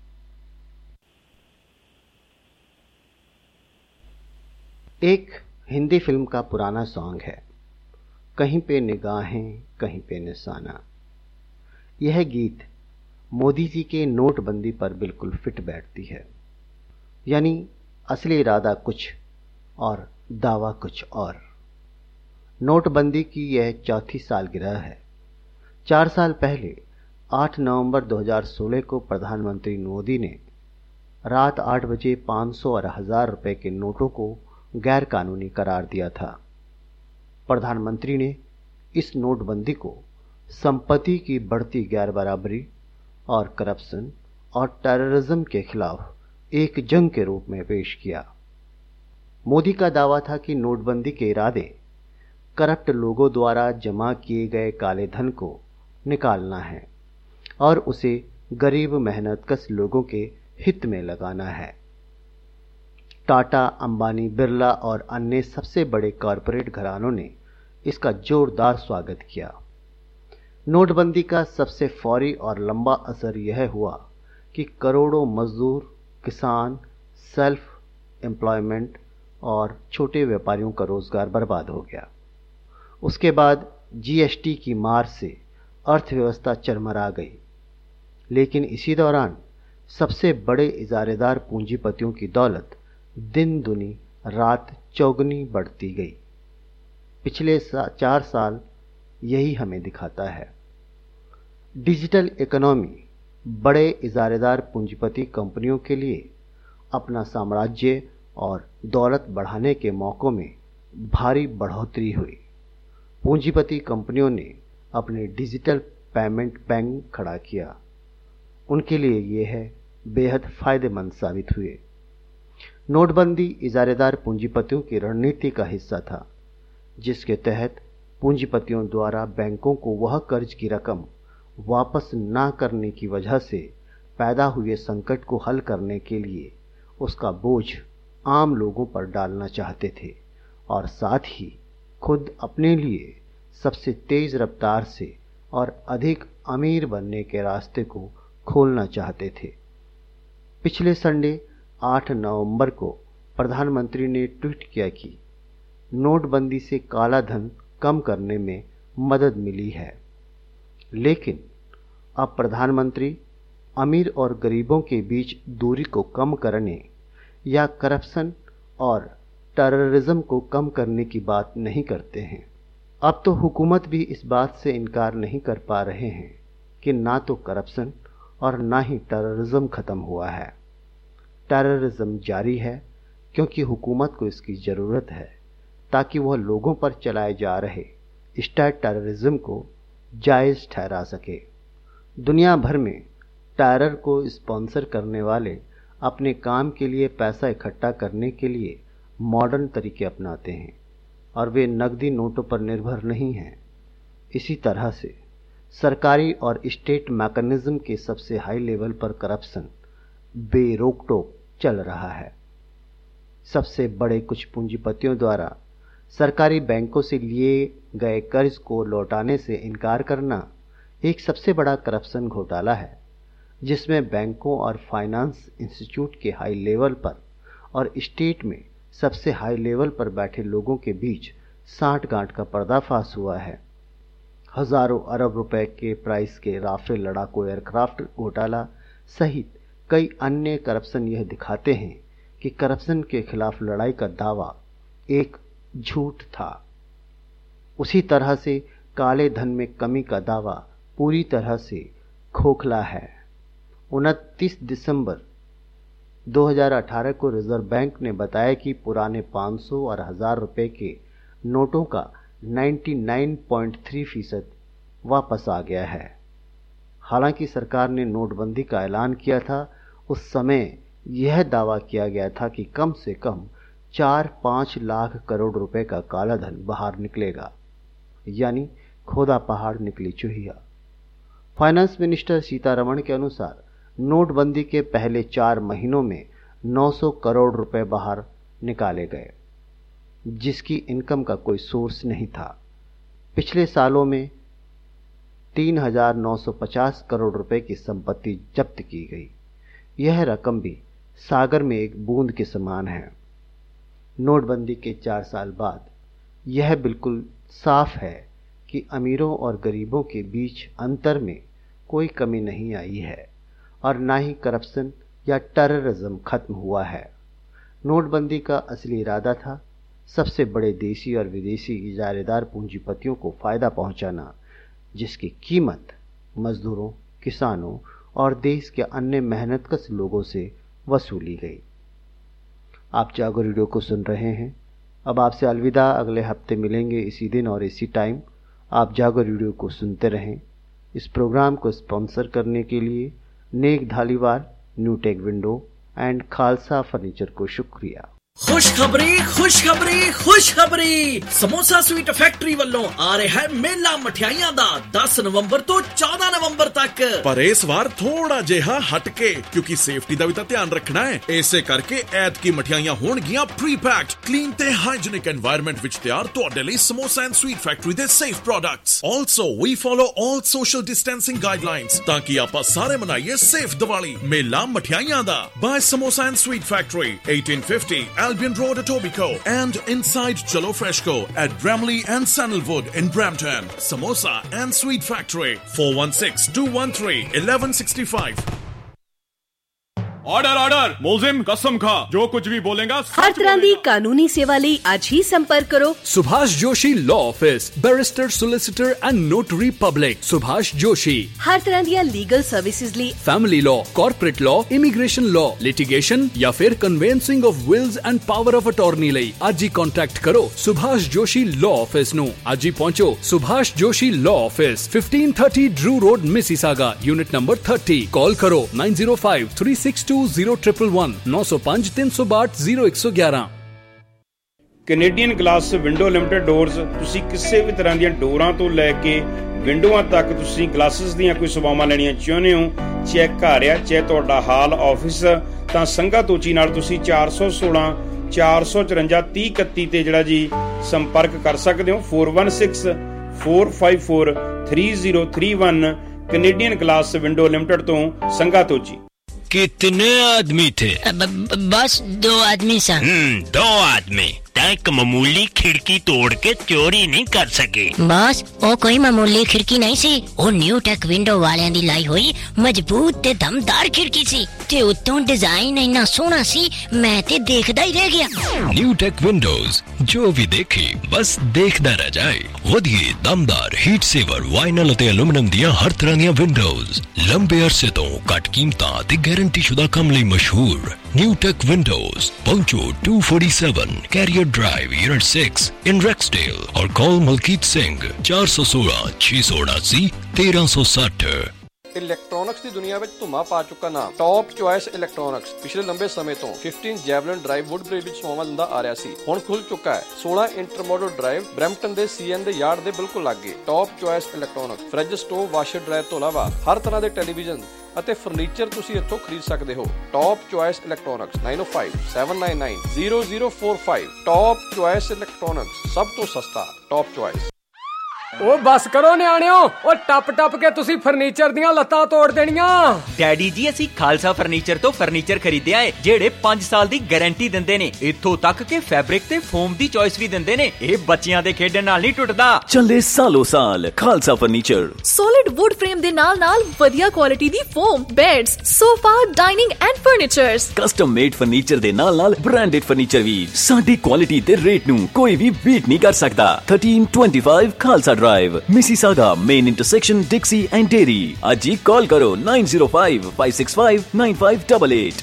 एक हिंदी फिल्म का पुराना सॉन्ग है, कहीं पे निगाहें कहीं पे निशाना। यह गीत मोदी जी के नोटबंदी पर बिल्कुल फिट बैठती है। यानी असली इरादा कुछ और दावा कुछ और। नोटबंदी की यह चौथी सालगिरह है। 4 साल पहले 8 नवंबर 2016 को प्रधानमंत्री मोदी ने रात 8 बजे 500 और 1000 रुपए के नोटों को गैर कानूनी करार दिया था। प्रधानमंत्री ने इस नोटबंदी को संपत्ति की बढ़ती गैर बराबरी और करप्शन और टेररिज्म के खिलाफ एक जंग के रूप में पेश किया। मोदी का दावा था कि नोटबंदी के इरादे करप्ट लोगों द्वारा जमा किए गए काले धन को निकालना है और उसे गरीब मेहनतकश लोगों के हित में लगाना है। टाटा, अंबानी, बिरला और अन्य सबसे बड़े कॉरपोरेट घरानों ने इसका जोरदार स्वागत किया। नोटबंदी का सबसे फौरी और लंबा असर यह हुआ कि करोड़ों मजदूर, किसान, सेल्फ एम्प्लॉयमेंट और छोटे व्यापारियों का रोजगार बर्बाद हो गया। उसके बाद GST की मार से अर्थव्यवस्था चरमरा गई। लेकिन इसी दौरान सबसे बड़े इजारेदार पूंजीपतियों की दौलत दिन दुनी रात चौगुनी बढ़ती गई। पिछले 4 साल यही हमें दिखाता है। डिजिटल इकोनॉमी बड़े इजारेदार पूंजीपति कंपनियों के लिए अपना साम्राज्य और दौलत बढ़ाने के मौकों में भारी बढ़ोतरी हुई। पूंजीपति कंपनियों ने अपने डिजिटल पेमेंट बैंक खड़ा किया। उनके लिए यह बेहद फायदेमंद साबित हुए। नोटबंदी इजारेदार पूंजीपतियों की रणनीति का हिस्सा था, जिसके तहत पूंजीपतियों द्वारा बैंकों को वह कर्ज की रकम वापस ना करने की वजह से पैदा हुए संकट को हल करने के लिए उसका बोझ आम लोगों पर डालना चाहते थे और साथ ही खुद अपने लिए सबसे तेज रफ्तार से और अधिक अमीर बनने के रास्ते को खोलना चाहते थे। पिछले संडे 8 नवंबर को प्रधानमंत्री ने ट्वीट किया कि नोटबंदी से काला धन कम करने में मदद मिली है। लेकिन अब प्रधानमंत्री अमीर और गरीबों के बीच दूरी को कम करने या करप्शन और टेररिज्म को कम करने की बात नहीं करते हैं। अब तो हुकूमत भी इस बात से इनकार नहीं कर पा रहे हैं कि ना तो करप्शन और ना ही टेररिज्म खत्म हुआ है। टेररिज्म जारी है क्योंकि हुकूमत को इसकी ज़रूरत है ताकि वह लोगों पर चलाए जा रहे स्टेट टेररिज्म को जायज़ ठहरा सके। दुनिया भर में टेरर को स्पॉन्सर करने वाले अपने काम के लिए पैसा इकट्ठा करने के लिए मॉडर्न तरीके अपनाते हैं और वे नकदी नोटों पर निर्भर नहीं हैं। इसी तरह से सरकारी और स्टेट मैकेनिज्म के सबसे हाई लेवल पर करप्शन बेरोक टोक चल रहा है। सबसे बड़े कुछ पूंजीपतियों द्वारा सरकारी बैंकों से लिए गए कर्ज को लौटाने से इनकार करना एक सबसे बड़ा करप्शन घोटाला है, जिसमें बैंकों और फाइनेंस इंस्टीट्यूट के हाई लेवल पर और स्टेट में सबसे हाई लेवल पर बैठे लोगों के बीच सांठ-गांठ का पर्दाफाश हुआ है। हजारों अरब रुपए के प्राइस के राफेल लड़ाकू एयरक्राफ्ट घोटाला सहित कई अन्य करप्शन यह दिखाते हैं कि करप्शन के खिलाफ लड़ाई का दावा एक झूठ था। उसी तरह से काले धन में कमी का दावा पूरी तरह से खोखला है। 29 दिसंबर 2018 को रिजर्व बैंक ने बताया कि पुराने 500 और 1000 रुपए के नोटों का 99.3% वापस आ गया है। हालांकि सरकार ने नोटबंदी का ऐलान किया था, उस समय यह दावा किया गया था कि कम से कम 4-5 लाख करोड़ रुपए का काला धन बाहर निकलेगा, यानी खोदा पहाड़ निकली चूहिया। फाइनेंस मिनिस्टर सीतारमण के अनुसार नोटबंदी के पहले 4 महीनों में 900 करोड़ रुपए बाहर निकाले गए, जिसकी इनकम का कोई सोर्स नहीं था। पिछले सालों में 3,950 करोड़ रुपए की संपत्ति जब्त की गई। यह रकम भी सागर में एक बूंद के समान है। नोटबंदी के 4 साल बाद यह बिल्कुल साफ है कि अमीरों और गरीबों के बीच अंतर में कोई कमी नहीं आई है और ना ही करप्शन या टेररिज्म खत्म हुआ है। नोटबंदी का असली इरादा था सबसे बड़े देशी और विदेशी इजारेदार पूंजीपतियों को फायदा पहुंचाना, जिसकी कीमत मजदूरों, किसानों और देश के अन्य मेहनतकश लोगों से वसूली गई। आप जागो रेडियो को सुन रहे हैं। अब आपसे अलविदा, अगले हफ्ते मिलेंगे इसी दिन और इसी टाइम। आप जागो रेडियो को सुनते रहें। इस प्रोग्राम को स्पॉन्सर करने के लिए Nek Dhaliwal, New Tech Window and Khalsa Furniture को शुक्रिया। खुशखबरी खुशखबरी खुशखबरी, समोसा स्वीट फैक्ट्री ਵੱਲੋਂ ਆ ਰਿਹਾ ਹੈ ਮੇਲਾ ਮਠਿਆਈਆਂ ਦਾ 10 ਨਵੰਬਰ ਤੋਂ 14 ਨਵੰਬਰ ਤੱਕ। ਪਰ ਇਸ ਵਾਰ ਥੋੜਾ ਜਿਹਾ ਹਟ ਕੇ, ਕਿਉਂਕਿ ਸੇਫਟੀ ਦਾ ਵੀ ਤਾਂ ਧਿਆਨ ਰੱਖਣਾ ਹੈ। ਇਸੇ ਕਰਕੇ ਐਤਕੀ ਮਠਿਆਈਆਂ ਹੋਣਗੀਆਂ ਪ੍ਰੀ ਪੈਕਡ, ਕਲੀਨ ਤੇ ਹਾਈਜੀਨਿਕ এনवायरमेंट ਵਿੱਚ ਤਿਆਰ ਤੁਹਾਡੇ ਲਈ ਸਮੋਸਾ ਐਂਡ ਸਵੀਟ ਫੈਕਟਰੀ ਦੇ ਸੇਫ ਪ੍ਰੋਡਕਟਸ। ਆਲਸੋ ਵੀ follow all social distancing guidelines ਤਾਂ ਕਿ ਆਪਾਂ ਸਾਰੇ ਮਨਾਈਏ ਸੇਫ ਦੀਵਾਲੀ। ਮੇਲਾ ਮਠਿਆਈਆਂ ਦਾ by Samosa and Sweet Factory, 1850 Albion Road at Etobicoke and inside Chalo Freshco at Bramley and Sandalwood in Brampton. Samosa and Sweet Factory, 416-213-1165. Order order, मुल्जिम कसम खा जो कुछ भी बोलेगा। हर तरह की कानूनी सेवा ਲਈ आज ही संपर्क करो Subhash Joshi law office, barrister, solicitor and notary public. Subhash Joshi हर तरह दी लीगल सर्विसेज ਲਈ family law, corporate law, immigration law, litigation या फिर conveyancing of wills and power of attorney ਲਈ आज ही कॉन्टैक्ट करो सुभाष जोशी लॉ ऑफिस ਨੂੰ। आज ही पहुंचो Subhash Joshi law office, 1530 Drew road, Mississauga, unit number 30। Call करो 905362 0111 905 362 0111। Canadian glass window limited doors. ਤੁਸੀਂ ਕਿਸੇ ਵੀ ਤਰ੍ਹਾਂ ਦੀਆਂ ਡੋਰਾਂ ਤੋਂ ਲੈ ਕੇ ਵਿੰਡੋਆਂ ਤੱਕ ਤੁਸੀਂ ਗਲਾਸਿਸ ਦੀਆਂ ਕੋਈ ਸੇਵਾਵਾਂ ਲੈਣੀਆਂ ਚਾਹੁੰਦੇ ਹੋ, ਚਾਹੇ ਘਰ ਆ ਚਾਹੇ ਤੁਹਾਡਾ ਹਾਲ ਆਫਿਸ, ਤਾਂ ਸੰਘਾ ਤੋਚੀ ਨਾਲ ਤੁਸੀਂ 416 454 3031 ਤੇ ਜਿਹੜਾ ਜੀ ਸੰਪਰਕ ਕਰ ਸਕਦੇ ਹੋ। 416 454 3031 ਕੈਨੇਡੀਅਨ ਗਲਾਸ ਵਿੰਡੋ ਲਿਮਟਿਡ ਤੋਂ ਸੰਘਾ ਤੋਚੀ। कितने आदमी थे? बस 2 आदमी सन। 2 आदमी एक मामूली खिड़की तोड़ के चोरी नहीं कर सके। बस वो कोई मामूली खिड़की नहीं सी, वो न्यू टेक विंडो वालियां दी लाई हुई मजबूत ते दमदार खिड़की सी ते उत्तों डिजाइन इतना सोहना सी मैं ते देखदा ही रह गया। न्यू टेक विंडोज, जो भी देखे बस देखदा रह जाए। वधिए दमदार हीट सेवर वाइनल ते एल्यूमिनियम दियां हर तरह दियां विंडोज, लंबे अरसे तो घट कीमतां ते गारंटी शुदा काम लई मशहूर। न्यू टेक विंडोज पहुंचो 247 Carrier Drive, unit 6 in Rexdale और कॉल मलकीत सिंह 416 679 1360। ਇਲੈਕਟ੍ਰੋਨਿਕਸ ਦੀ ਦੁਨੀਆ ਵਿੱਚ ਧੁਮਾ ਪਾ ਚੁੱਕਾ ਨਾਮ ਟੌਪ ਚੁਆਇਸ ਇਲੈਕਟ੍ਰੋਨਿਕਸ ਪਿਛਲੇ ਲੰਬੇ ਸਮੇਂ ਤੋਂ 15 ਜੈਵਲਿਨ ਡਰਾਈਵ ਵੁੱਡਬ੍ਰਿਜ ਵਿੱਚ ਸੇਵਾਵਾਂ ਦਿੰਦਾ ਆ ਰਿਹਾ ਸੀ। ਹੁਣ ਖੁੱਲ ਚੁੱਕਾ ਹੈ 16 ਇੰਟਰਮੋਡਲ ਡਰਾਈਵ ਬਰੈਂਪਟਨ ਦੇ ਸੀਐਨ ਦੇ ਯਾਰਡ ਦੇ ਬਿਲਕੁਲ ਲਾਗੇ। Top Choice Electronics fridge, stove, washer dryer ਤੋਂ ਇਲਾਵਾ ਹਰ ਤਰ੍ਹਾਂ ਦੇ ਟੈਲੀਵਿਜ਼ਨ ਅਤੇ ਫਰਨੀਚਰ ਤੁਸੀਂ ਇੱਥੋਂ ਖਰੀਦ ਸਕਦੇ ਹੋ। Top Choice Electronics 9057990045। Top Choice Electronics, ਸਭ ਤੋਂ ਸਸਤਾ ਟੌਪ ਚੁਆਇਸ। ਉਹ ਬਸ ਕਰੋ ਨਿਆਣਿਓ, ਉਹ ਟੱਪ ਟੱਪ ਕੇ ਤੁਸੀਂ ਫਰਨੀਚਰ ਦੀਆਂ ਲੱਤਾਂ ਤੋੜ ਦੇਣੀਆਂ। ਡੈਡੀ ਜੀ ਅਸੀਂ ਖਾਲਸਾ ਫਰਨੀਚਰ ਤੋਂ ਫਰਨੀਚਰ ਖਰੀਦਿਆ ਏ ਜਿਹੜੇ 5 ਸਾਲ ਦੀ ਗਾਰੰਟੀ ਦਿੰਦੇ ਨੇ। ਇੱਥੋਂ ਤੱਕ ਕਿ ਫੈਬਰਿਕ ਤੇ ਫੋਮ ਦੀ ਚੋਇਸ ਵੀ ਦਿੰਦੇ ਨੇ। ਇਹ ਬੱਚਿਆਂ ਦੇ ਖੇਡਣ ਨਾਲ ਨਹੀਂ ਟੁੱਟਦਾ। ਚੱਲੇ ਸਾਲੋ ਸਾਲ Khalsa Furniture. Solid wood frame ਦੇ ਨਾਲ ਵਧੀਆ ਕੁਆਲਿਟੀ ਦੀ foam, beds, sofa, dining and furnitures, custom made furniture ਦੇ ਨਾਲ ਬ੍ਰਾਂਡਡ ਫਰਨੀਚਰ ਵੀ। ਸਾਡੀ ਕੁਆਲਿਟੀ ਤੇ ਰੇਟ ਨੂੰ ਕੋਈ ਵੀ ਬੀਟ ਨਹੀਂ ਕਰ ਸਕਦਾ। 1325 Khalsa Drive, Mississauga, main intersection Dixie and Dairy. आज ही कॉल करो 9055659588।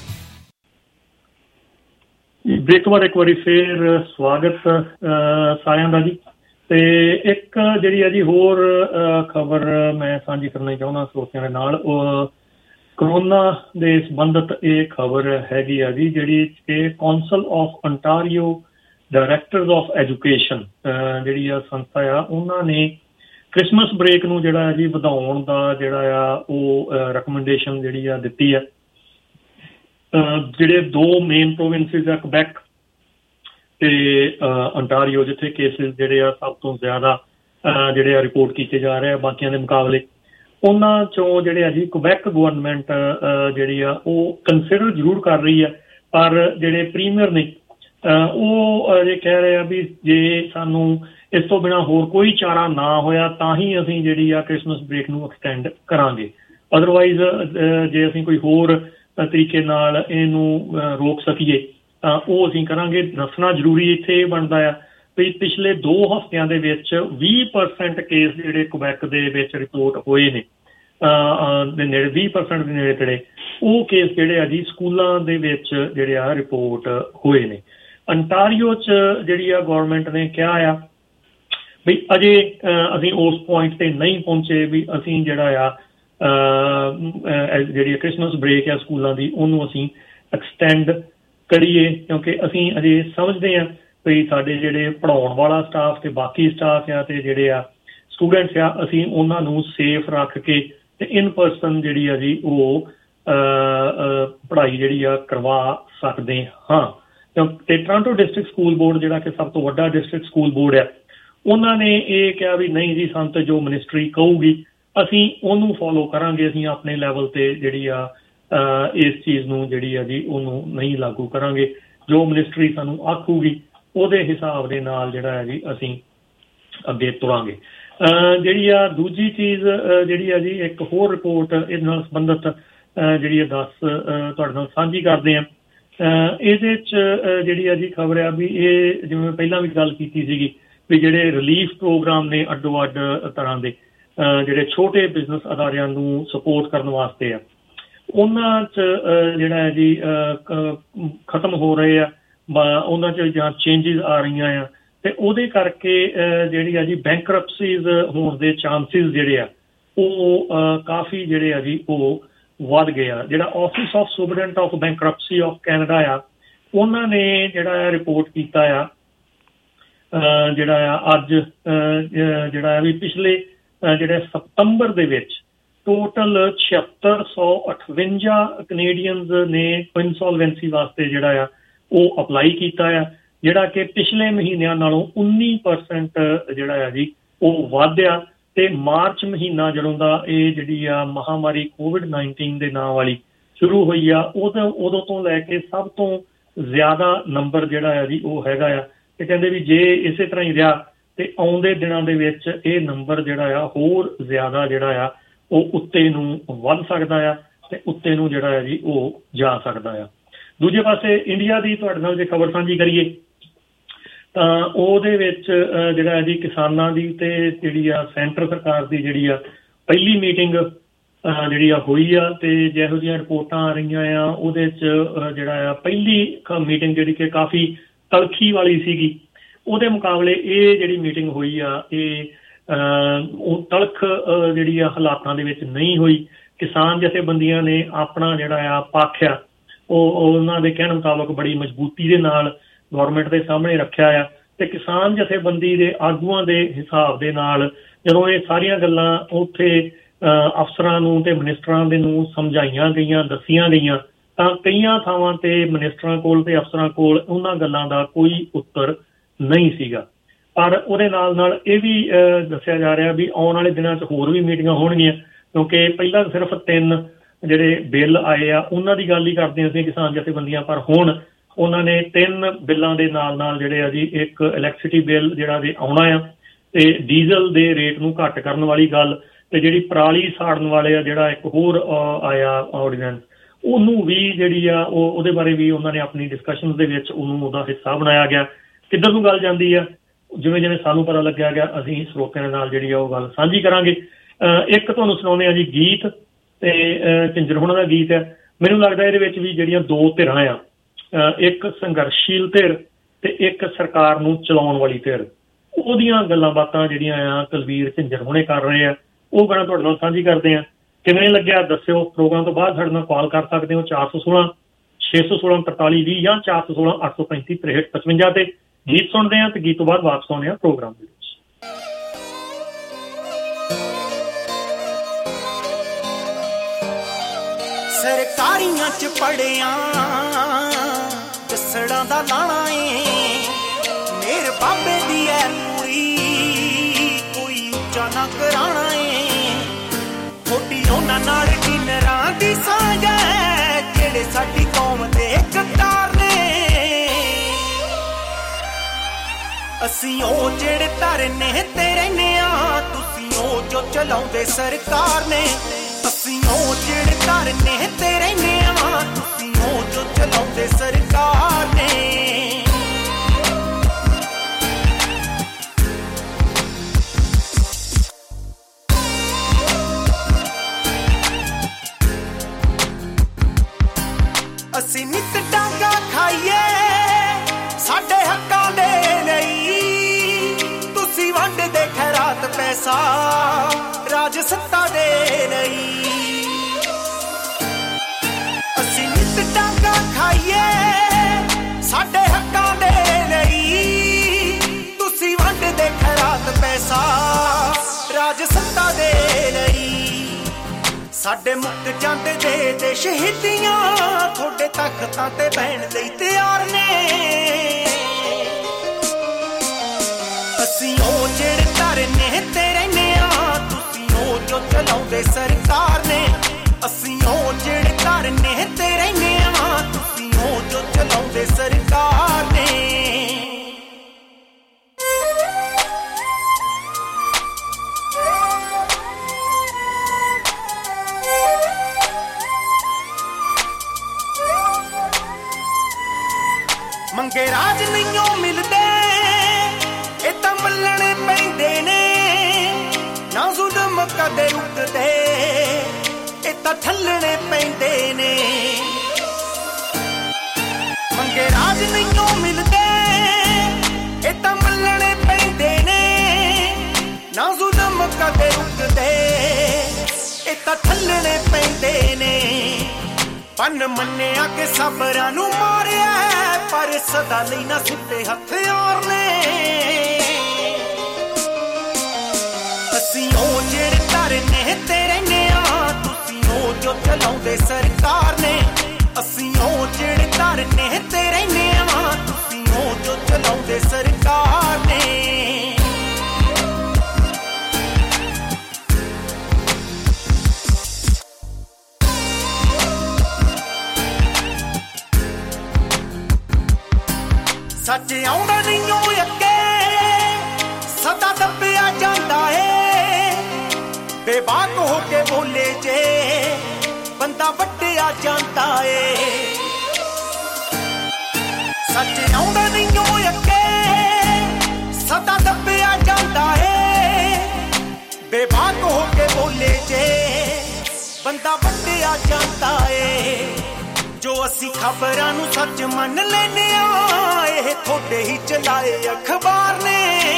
ਬ੍ਰੇਕ ਤੋਂ ਬਾਅਦ ਇੱਕ ਵਾਰੀ ਫੇਰ ਸਵਾਗਤ ਸਾਰਿਆਂ ਦਾ ਜੀ। ਤੇ ਇੱਕ ਜਿਹੜੀ ਆ ਜੀ ਹੋਰ ਖਬਰ ਮੈਂ ਸਾਂਝੀ ਕਰਨਾ ਚਾਹੁੰਦਾ ਸਰੋਤਿਆਂ ਦੇ ਨਾਲ, ਉਹ ਕਰੋਨਾ ਦੇ ਸੰਬੰਧਿਤ ਇਹ ਖਬਰ ਹੈਗੀ ਆ ਜੀ, ਜਿਹੜੀ ਕਿ council of Ontario directors of education ਜਿਹੜੀ ਆ ਸੰਸਥਾ ਆ, ਉਹਨਾਂ ਨੇ ਕ੍ਰਿਸਮਸ ਬ੍ਰੇਕ ਨੂੰ ਜਿਹੜਾ ਜੀ ਵਧਾਉਣ ਦਾ ਜਿਹੜਾ ਆ ਉਹ ਰეკਮੈਂਡੇਸ਼ਨ ਜਿਹੜੀ ਆ ਦਿੱਤੀ ਆ। ਜਿਹੜੇ ਦੋ ਮੇਨ ਪ੍ਰੋਵਿੰਸਿਸ ਆ, ਕੁਬੈਕ ਤੇ ਅੰਟਾਰੀਓ, ਜਿੱਥੇ ਕੇਸਿਸ ਜਿਹੜੇ ਆ ਸਭ ਤੋਂ ਜ਼ਿਆਦਾ ਜਿਹੜੇ ਆ ਰਿਪੋਰਟ ਕੀਤੇ ਜਾ ਰਹੇ ਆ ਬਾਕੀਆਂ ਦੇ ਮੁਕਾਬਲੇ, ਉਹਨਾਂ ਚੋਂ ਜਿਹੜੇ ਆ ਜੀ ਕੁਬੈਕ ਗਵਰਨਮੈਂਟ ਜਿਹੜੀ ਆ ਉਹ ਕੰਸੀਡਰ ਜ਼ਰੂਰ ਕਰ ਰਹੀ ਆ, ਪਰ ਜਿਹੜੇ ਪ੍ਰੀਮੀਅਰ ਨੇ ਉਹ ਅਜੇ ਕਹਿ ਰਹੇ ਆ ਵੀ ਜੇ ਸਾਨੂੰ ਇਸ ਤੋਂ ਬਿਨਾਂ ਹੋਰ ਕੋਈ ਚਾਰਾ ਨਾ ਹੋਇਆ ਤਾਂ ਹੀ ਅਸੀਂ ਜਿਹੜੀ ਆ ਕ੍ਰਿਸਮਸ ਬ੍ਰੇਕ ਨੂੰ ਐਕਸਟੈਂਡ ਕਰਾਂਗੇ। ਅਦਰਵਾਈਜ਼ ਜੇ ਅਸੀਂ ਕੋਈ ਹੋਰ ਤਰੀਕੇ ਨਾਲ ਇਹਨੂੰ ਰੋਕ ਸਕੀਏ ਤਾਂ ਉਹ ਅਸੀਂ ਕਰਾਂਗੇ। ਦੱਸਣਾ ਜ਼ਰੂਰੀ ਇੱਥੇ ਇਹ ਬਣਦਾ ਆ ਵੀ ਪਿਛਲੇ 2 ਹਫ਼ਤਿਆਂ ਦੇ ਵਿੱਚ 20% ਕੇਸ ਜਿਹੜੇ ਕੁਬੈਕ ਦੇ ਵਿੱਚ ਰਿਪੋਰਟ ਹੋਏ ਨੇ, ਦੇ ਨੇੜੇ 20% ਦੇ ਨੇੜੇ ਤੇੜੇ ਉਹ ਕੇਸ ਜਿਹੜੇ ਆ ਜੀ ਸਕੂਲਾਂ ਦੇ ਵਿੱਚ ਜਿਹੜੇ ਆ ਰਿਪੋਰਟ ਹੋਏ ਨੇ। ਅੰਟਾਰੀਓ 'ਚ ਜਿਹੜੀ ਆ ਗੌਰਮੈਂਟ ਨੇ ਕਿਹਾ ਆ ਵੀ ਅਜੇ ਅਸੀਂ ਉਸ ਪੁਆਇੰਟ ਤੇ ਨਹੀਂ ਪਹੁੰਚੇ ਵੀ ਅਸੀਂ ਜਿਹੜਾ ਆ ਜਿਹੜੀ ਕ੍ਰਿਸਮਸ ਬ੍ਰੇਕ ਆ ਸਕੂਲਾਂ ਦੀ ਉਹਨੂੰ ਅਸੀਂ ਐਕਸਟੈਂਡ ਕਰੀਏ, ਕਿਉਂਕਿ ਅਸੀਂ ਅਜੇ ਸਮਝਦੇ ਹਾਂ ਵੀ ਸਾਡੇ ਜਿਹੜੇ ਪੜ੍ਹਾਉਣ ਵਾਲਾ ਸਟਾਫ ਤੇ ਬਾਕੀ ਸਟਾਫ ਆ ਤੇ ਜਿਹੜੇ ਆ ਸਟੂਡੈਂਟਸ ਆ, ਅਸੀਂ ਉਹਨਾਂ ਨੂੰ ਸੇਫ ਰੱਖ ਕੇ ਤੇ ਇਨ ਪਰਸਨ ਜਿਹੜੀ ਆ ਜੀ ਉਹ ਪੜ੍ਹਾਈ ਜਿਹੜੀ ਆ ਕਰਵਾ ਸਕਦੇ ਹਾਂ। ਤੇ ਟੋਰਾਂਟੋ ਡਿਸਟ੍ਰਿਕਟ ਸਕੂਲ ਬੋਰਡ ਜਿਹੜਾ ਕਿ ਸਭ ਤੋਂ ਵੱਡਾ ਡਿਸਟ੍ਰਿਕਟ ਸਕੂਲ ਬੋਰਡ ਆ, ਉਹਨਾਂ ਨੇ ਇਹ ਕਿਹਾ ਵੀ ਨਹੀਂ ਜੀ, ਸਾਨੂੰ ਤੇ ਜੋ ਮਿਨਿਸਟਰੀ ਕਹੂਗੀ ਅਸੀਂ ਉਹਨੂੰ ਫੋਲੋ ਕਰਾਂਗੇ, ਅਸੀਂ ਆਪਣੇ ਲੈਵਲ ਤੇ ਜਿਹੜੀ ਆ ਇਸ ਚੀਜ਼ ਨੂੰ ਜਿਹੜੀ ਆ ਜੀ ਉਹਨੂੰ ਨਹੀਂ ਲਾਗੂ ਕਰਾਂਗੇ। ਜੋ ਮਿਨਿਸਟਰੀ ਸਾਨੂੰ ਆਖੂਗੀ ਉਹਦੇ ਹਿਸਾਬ ਦੇ ਨਾਲ ਜਿਹੜਾ ਹੈ ਜੀ ਅਸੀਂ ਅੱਗੇ ਤੁਰਾਂਗੇ। ਜਿਹੜੀ ਆ ਦੂਜੀ ਚੀਜ਼ ਜਿਹੜੀ ਆ ਜੀ ਇੱਕ ਹੋਰ ਰਿਪੋਰਟ ਇਹਦੇ ਨਾਲ ਸੰਬੰਧਿਤ ਜਿਹੜੀ ਆ ਤੁਹਾਡੇ ਨਾਲ ਸਾਂਝੀ ਕਰਦੇ ਹਾਂ। ਇਹਦੇ 'ਚ ਜਿਹੜੀ ਆ ਜੀ ਖਬਰ ਆ ਵੀ ਇਹ ਜਿਵੇਂ ਪਹਿਲਾਂ ਵੀ ਗੱਲ ਕੀਤੀ ਸੀਗੀ ਵੀ ਜਿਹੜੇ ਰਿਲੀਫ ਪ੍ਰੋਗਰਾਮ ਨੇ ਅੱਡੋ ਅੱਡ ਤਰ੍ਹਾਂ ਦੇ ਜਿਹੜੇ ਛੋਟੇ ਬਿਜ਼ਨਸ ਅਦਾਰਿਆਂ ਨੂੰ ਸਪੋਰਟ ਕਰਨ ਵਾਸਤੇ ਆ, ਉਹਨਾਂ 'ਚ ਜਿਹੜਾ ਹੈ ਜੀ ਖਤਮ ਹੋ ਰਹੇ ਆ, ਉਹਨਾਂ 'ਚ ਜਾਂ ਚੇਂਜਿਸ ਆ ਰਹੀਆਂ ਆ ਤੇ ਉਹਦੇ ਕਰਕੇ ਜਿਹੜੀ ਆ ਜੀ ਬੈਂਕਰਪਸੀਜ਼ ਹੋਣ ਦੇ ਚਾਂਸਿਸ ਜਿਹੜੇ ਆ ਉਹ ਕਾਫੀ ਜਿਹੜੇ ਆ ਜੀ ਉਹ ਵੱਧ ਗਏ ਆ। ਜਿਹੜਾ office of superintendent of bankruptcy of Canada ਆ, ਉਹਨਾਂ ਨੇ ਜਿਹੜਾ ਰਿਪੋਰਟ ਕੀਤਾ ਆ ਜਿਹੜਾ ਆ ਅੱਜ ਜਿਹੜਾ ਵੀ ਪਿਛਲੇ ਜਿਹੜੇ ਸਤੰਬਰ ਦੇ ਵਿੱਚ ਟੋਟਲ 7658 ਕੈਨੇਡੀਅਨਸ ਨੇ ਇਨਸੋਲਵੈਂਸੀ ਵਾਸਤੇ ਜਿਹੜਾ ਆ ਉਹ ਅਪਲਾਈ ਕੀਤਾ ਆ, ਜਿਹੜਾ ਕਿ ਪਿਛਲੇ ਮਹੀਨਿਆਂ ਨਾਲੋਂ 19% ਜਿਹੜਾ ਆ ਜੀ ਉਹ ਵਧਿਆ। ਤੇ ਮਾਰਚ ਮਹੀਨਾ ਜਦੋਂ ਦਾ ਇਹ ਜਿਹੜੀ ਆ ਮਹਾਮਾਰੀ COVID-19 ਦੇ ਨਾਂ ਵਾਲੀ ਸ਼ੁਰੂ ਹੋਈ ਆ, ਉਦੋਂ ਤੋਂ ਲੈ ਕੇ ਸਭ ਤੋਂ ਜ਼ਿਆਦਾ ਨੰਬਰ ਜਿਹੜਾ ਆ ਜੀ ਉਹ ਹੈਗਾ ਆ। ਤੇ ਕਹਿੰਦੇ ਵੀ ਜੇ ਇਸੇ ਤਰ੍ਹਾਂ ਹੀ ਰਿਹਾ ਤੇ ਆਉਂਦੇ ਦਿਨਾਂ ਦੇ ਵਿੱਚ ਇਹ ਨੰਬਰ ਜਿਹੜਾ ਆ ਹੋਰ ਜ਼ਿਆਦਾ ਜਿਹੜਾ ਆ ਉਹ ਉੱਤੇ ਨੂੰ ਵੱਧ ਸਕਦਾ ਆ ਤੇ ਉੱਤੇ ਨੂੰ ਜਿਹੜਾ ਆ ਜੀ ਉਹ ਜਾ ਸਕਦਾ ਆ। ਦੂਜੇ ਪਾਸੇ ਇੰਡੀਆ ਦੀ ਤੁਹਾਡੇ ਨਾਲ ਜੇ ਖਬਰ ਸਾਂਝੀ ਕਰੀਏ ਤਾਂ ਉਹਦੇ ਵਿੱਚ ਜਿਹੜਾ ਜੀ ਕਿਸਾਨਾਂ ਦੀ ਤੇ ਜਿਹੜੀ ਆ ਸੈਂਟਰ ਸਰਕਾਰ ਦੀ ਜਿਹੜੀ ਆ ਪਹਿਲੀ ਮੀਟਿੰਗ ਜਿਹੜੀ ਆ ਹੋਈ ਆ, ਤੇ ਜਿਹੋ ਜਿਹੀਆਂ ਰਿਪੋਰਟਾਂ ਆ ਰਹੀਆਂ ਆ ਉਹਦੇ 'ਚ ਜਿਹੜਾ ਆ ਪਹਿਲੀ ਮੀਟਿੰਗ ਜਿਹੜੀ ਕਿ ਕਾਫੀ ਤਲਖੀ ਵਾਲੀ ਸੀਗੀ, ਉਹਦੇ ਮੁਕਾਬਲੇ ਇਹ ਜਿਹੜੀ ਮੀਟਿੰਗ ਹੋਈ ਆ ਇਹ ਉਹ ਤਲਖ ਜਿਹੜੀ ਆ ਹਾਲਾਤਾਂ ਦੇ ਵਿੱਚ ਨਹੀਂ ਹੋਈ। ਕਿਸਾਨ ਜਥੇਬੰਦੀਆਂ ਨੇ ਆਪਣਾ ਜਿਹੜਾ ਆ ਪੱਖ ਆ ਉਹ ਉਹਨਾਂ ਦੇ ਕਹਿਣ ਮੁਤਾਬਕ ਬੜੀ ਮਜ਼ਬੂਤੀ ਦੇ ਨਾਲ ਗੌਰਮੈਂਟ ਦੇ ਸਾਹਮਣੇ ਰੱਖਿਆ ਆ। ਤੇ ਕਿਸਾਨ ਜਥੇਬੰਦੀ ਦੇ ਆਗੂਆਂ ਦੇ ਹਿਸਾਬ ਦੇ ਨਾਲ ਜਦੋਂ ਇਹ ਸਾਰੀਆਂ ਗੱਲਾਂ ਉੱਥੇ ਅਫਸਰਾਂ ਨੂੰ ਤੇ ਮਿਨਿਸਟਰਾਂ ਦੇ ਨੂੰ ਸਮਝਾਈਆਂ ਗਈਆਂ, ਦੱਸੀਆਂ ਗਈਆਂ, ਤਾਂ ਕਈਆਂ ਥਾਵਾਂ ਤੇ ਮਿਨਿਸਟਰਾਂ ਕੋਲ ਤੇ ਅਫਸਰਾਂ ਕੋਲ ਉਹਨਾਂ ਗੱਲਾਂ ਦਾ ਕੋਈ ਉੱਤਰ ਨਹੀਂ ਸੀਗਾ। ਪਰ ਉਹਦੇ ਨਾਲ ਨਾਲ ਇਹ ਵੀ ਦੱਸਿਆ ਜਾ ਰਿਹਾ ਵੀ ਆਉਣ ਵਾਲੇ ਦਿਨਾਂ 'ਚ ਹੋਰ ਵੀ ਮੀਟਿੰਗਾਂ ਹੋਣਗੀਆਂ, ਕਿਉਂਕਿ ਪਹਿਲਾਂ ਸਿਰਫ 3 ਜਿਹੜੇ ਬਿੱਲ ਆਏ ਆ ਉਹਨਾਂ ਦੀ ਗੱਲ ਹੀ ਕਰਦੇ ਅਸੀਂ ਕਿਸਾਨ ਜਥੇਬੰਦੀਆਂ, ਪਰ ਹੁਣ ਉਹਨਾਂ ਨੇ 3 ਬਿੱਲਾਂ ਦੇ ਨਾਲ ਨਾਲ ਜਿਹੜੇ ਆ ਜੀ ਇੱਕ ਇਲੈਕਟ੍ਰਿਸਿਟੀ ਬਿੱਲ ਜਿਹੜਾ ਵੀ ਆਉਣਾ ਆ, ਤੇ ਡੀਜ਼ਲ ਦੇ ਰੇਟ ਨੂੰ ਘੱਟ ਕਰਨ ਵਾਲੀ ਗੱਲ, ਤੇ ਜਿਹੜੀ ਪਰਾਲੀ ਸਾੜਨ ਵਾਲੇ ਆ ਜਿਹੜਾ ਇੱਕ ਹੋਰ ਆਇਆ ਆਰਡੀਨੈਂਸ, ਉਹਨੂੰ ਵੀ ਜਿਹੜੀ ਆ ਉਹਦੇ ਬਾਰੇ ਵੀ ਉਹਨਾਂ ਨੇ ਆਪਣੀ ਡਿਸਕਸ਼ਨਸ ਦੇ ਵਿੱਚ ਉਹਨੂੰ ਉਹਦਾ ਹਿੱਸਾ ਬਣਾਇਆ ਗਿਆ। ਕਿੱਧਰ ਨੂੰ ਗੱਲ ਜਾਂਦੀ ਆ ਜਿਵੇਂ ਜਿਵੇਂ ਸਾਨੂੰ ਪਤਾ ਲੱਗਿਆ ਗਿਆ ਅਸੀਂ ਸਰੋਤਿਆਂ ਦੇ ਨਾਲ ਜਿਹੜੀ ਆ ਉਹ ਗੱਲ ਸਾਂਝੀ ਕਰਾਂਗੇ। ਇੱਕ ਤੁਹਾਨੂੰ ਸੁਣਾਉਂਦੇ ਆ ਜੀ ਗੀਤ, ਤੇ ਝਿੰਜਰ ਹੋਣਾ ਦਾ ਗੀਤ ਹੈ। ਮੈਨੂੰ ਲੱਗਦਾ ਇਹਦੇ ਵਿੱਚ ਵੀ ਜਿਹੜੀਆਂ ਦੋ ਧਿਰਾਂ ਆ, ਇੱਕ ਸੰਘਰਸ਼ੀਲ ਧਿਰ ਤੇ ਇੱਕ ਸਰਕਾਰ ਨੂੰ ਚਲਾਉਣ ਵਾਲੀ ਧਿਰ, ਉਹਦੀਆਂ ਗੱਲਾਂ ਬਾਤਾਂ ਜਿਹੜੀਆਂ ਆ ਕੁਲਵੀਰ ਝਿੰਜਰ ਹੋਣੇ ਕਰ ਰਹੇ ਆ, ਉਹ ਗੱਲਾਂ ਤੁਹਾਡੇ ਨਾਲ ਸਾਂਝੀ ਕਰਦੇ ਆ। ਕਿਵੇਂ ਲੱਗਿਆ ਦੱਸਿਓ। ਪ੍ਰੋਗਰਾਮ ਤੋਂ ਬਾਅਦ ਸਾਡੇ ਨਾਲ ਕਾਲ ਕਰ ਸਕਦੇ ਹੋ 416 616 43 20 ਜਾਂ 416 835 63 55 ਤੇ। ਗੀਤ ਸੁਣਦੇ ਆ ਤੇ ਗੀਤ ਤੋਂ ਬਾਅਦ ਵਾਪਸ ਆਉਂਦੇ ਆ ਪ੍ਰੋਗਰਾਮ ਦੇ ਵਿੱਚ। ਸਰਕਾਰੀਆਂ ਚ ਪੜਿਆ ਜਸੜਾਂ ਦਾ ਲਾਣਾ ਏ, ਮੇਰ ਬਾਬੇ ਦੀ ਐ ਪੂਰੀ ਕੋਈ ਉੱਚਾ ਨਾ ਕਰਾਣਾ ਏ। ਥੋੜੀ ਉਹਨਾਂ ਨਾਲ ਡਿਨਰਾਂ ਦੀ ਸਾਂਝ ਐ, ਜਿਹੜੇ ਸਾਡੀ ਕੌਮ ਦੇ ਗੱਦਾਰ ਨੇ। ਅਸੀਂ ਉਹ ਜਿਹੜੇ ਧਰਨੇ ਤੇ ਰਹਿੰਦੇ ਆ, ਤੁਸੀਂ ਉਹ ਜੋ ਚਲਾਉਂਦੇ ਸਰਕਾਰ ਨੇ। ਅਸੀਂ ਉਹ ਜਿਹੜੇ ਧਰਨੇ ਤੇ ਰਹਿੰਦੇ ਆ, ਤੁਸੀਂ ਉਹ ਜੋ ਚਲਾਉਂਦੇ ਸਰਕਾਰ ਨੇ। ਅਸੀਂ ਨਿੱਤ ਡਾਂਗਾ ਖਾਈਏ ਸਾਡੇ ਹੱਕਾਂ ਦੇ ਲਈ, ਤੁਸੀਂ ਵੰਡਦੇ ਖੈਰਾਤ ਪੈਸਾ ਰਾਜ ਸੱਤਾ ਦੇ ਲਈ। ਅਸੀਂ ਨਿੱਤ ਡਾਂਗਾ ਖਾਈਏ ਸਾਡੇ ਹੱਕਾਂ ਦੇ ਲਈ, ਤੁਸੀਂ ਵੰਡਦੇ ਖੈਰਾਤ ਪੈਸਾ ਰਾਜ ਸੱਤਾ ਦੇ ਲਈ। ਸਾਡੇ ਮੁੱਕ ਜਾਂਦੇ ਦੇ ਸ਼ਹੀਦੀਆਂ ਤੁਹਾਡੇ ਤਖਤਾਂ ਤੇ ਬਹਿਣ ਲਈ ਤਿਆਰ ਨੇ। ਅਸੀਂ ਉਹ ਜਿਹੜੇ ਧਰਨੇ ਤੇ ਰਹਿੰਦੇ ਆ, ਤੁਸੀਂ ਉਹ ਜੋ ਚਲਾਉਂਦੇ ਸਰਕਾਰ ਨੇ। ਅਸੀਂ ਉਹ ਜਿਹੜੇ ਧਰਨੇ ਤੇ ਰਹਿੰਦੇ ਆ, ਤੁਸੀਂ ਉਹ ਜੋ ਚਲਾਉਂਦੇ ਸਰਕਾਰ ਨੇ। ਮੰਗੇ ਰਾਜ ਨਹੀਂਓ ਮਿਲਦੇ, ਇਹ ਤਾਂ ਮੱਲਣੇ ਪੈਂਦੇ ਨੇ। ਨਾ ਜ਼ੁਲਮ ਕਦੇ ਰੁਕਦੇ, ਇਹ ਤਾਂ ਠੱਲਣੇ ਪੈਂਦੇ ਨੇ। ਮੰਗੇ ਰਾਜ ਨਹੀਂਓ ਮਿਲਦੇ, ਇਹ ਤਾਂ ਮੱਲਣੇ ਪੈਂਦੇ ਨੇ। ਨਾ ਜ਼ੁਲਮ ਕਦੇ ਰੁਕਦੇ, ਇਹ ਤਾਂ ਠੱਲਣੇ ਪੈਂਦੇ ਨੇ। ਪੰਨ ਮੰਨਿਆ ਕਿ ਸਬਰਾਂ ਨੂੰ ਮਾਰਿਆ, ਪਰ ਸਦਾ ਲਈ ਨਾ ਸਿੱਧੇ ਹਥਿਆਰ ਨੇ। ਅਸੀਂ ਉਹ ਜਿਹੜੇ ਧਰਨੇ ਤੇ ਰਹਿੰਦੇ ਆ, ਤੁਸੀਂ ਉਹ ਜੋ ਚਲਾਉਂਦੇ ਸਰਕਾਰ ਨੇ। ਅਸੀਂ ਉਹ ਜਿਹੜੇ ਧਰਨੇ ਤੇ ਰਹਿੰਦੇ ਆ, ਤੁਸੀਂ ਉਹ ਜੋ ਚਲਾਉਂਦੇ ਸਰਕਾਰ ਨੇ। ਸੱਚ ਆਉਂਦਾ ਨਹੀਂ ਉਹ ਅੱਗੇ, ਸਦਾ ਦੱਬਿਆ ਜਾਂਦਾ ਏ। ਬੇਬਾਕ ਹੋ ਕੇ ਬੋਲੇ ਜੇ ਬੰਦਾ ਵੱਢਿਆ ਜਾਂਦਾ ਏ। ਸੱਚ ਆਉਂਦਾ ਨਹੀਂ ਉਹ ਅੱਗੇ, ਸਦਾ ਦੱਬਿਆ ਜਾਂਦਾ ਏ। ਬੇਬਾਕ ਹੋ ਕੇ ਬੋਲੇ ਜੇ ਬੰਦਾ ਵੱਢਿਆ ਜਾਂਦਾ ਏ। ਜੋ ਅਸੀਂ ਖਬਰਾਂ ਨੂੰ ਸੱਚ ਮੰਨ ਲੈਨੇ ਆ, ਇਹ ਤੁਹਾਡੇ ਹੀ ਚਲਾਏ ਅਖਬਾਰ ਨੇ।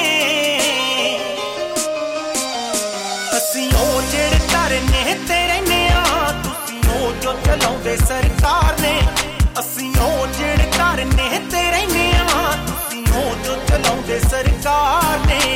ਅਸੀਂ ਉਹ ਜਿਹੜੇ ਧਰਨੇ ਤੇ ਰਹਿੰਦੇ ਆ, ਤੁਸੀਂ ਉਹ ਜੋ ਚਲਾਉਂਦੇ ਸਰਕਾਰ ਨੇ। ਅਸੀਂ ਉਹ ਜਿਹੜੇ ਧਰਨੇ ਤੇ ਰਹਿੰਦੇ ਆ, ਤੁਸੀਂ ਉਹ ਜੋ ਚਲਾਉਂਦੇ ਸਰਕਾਰ ਨੇ।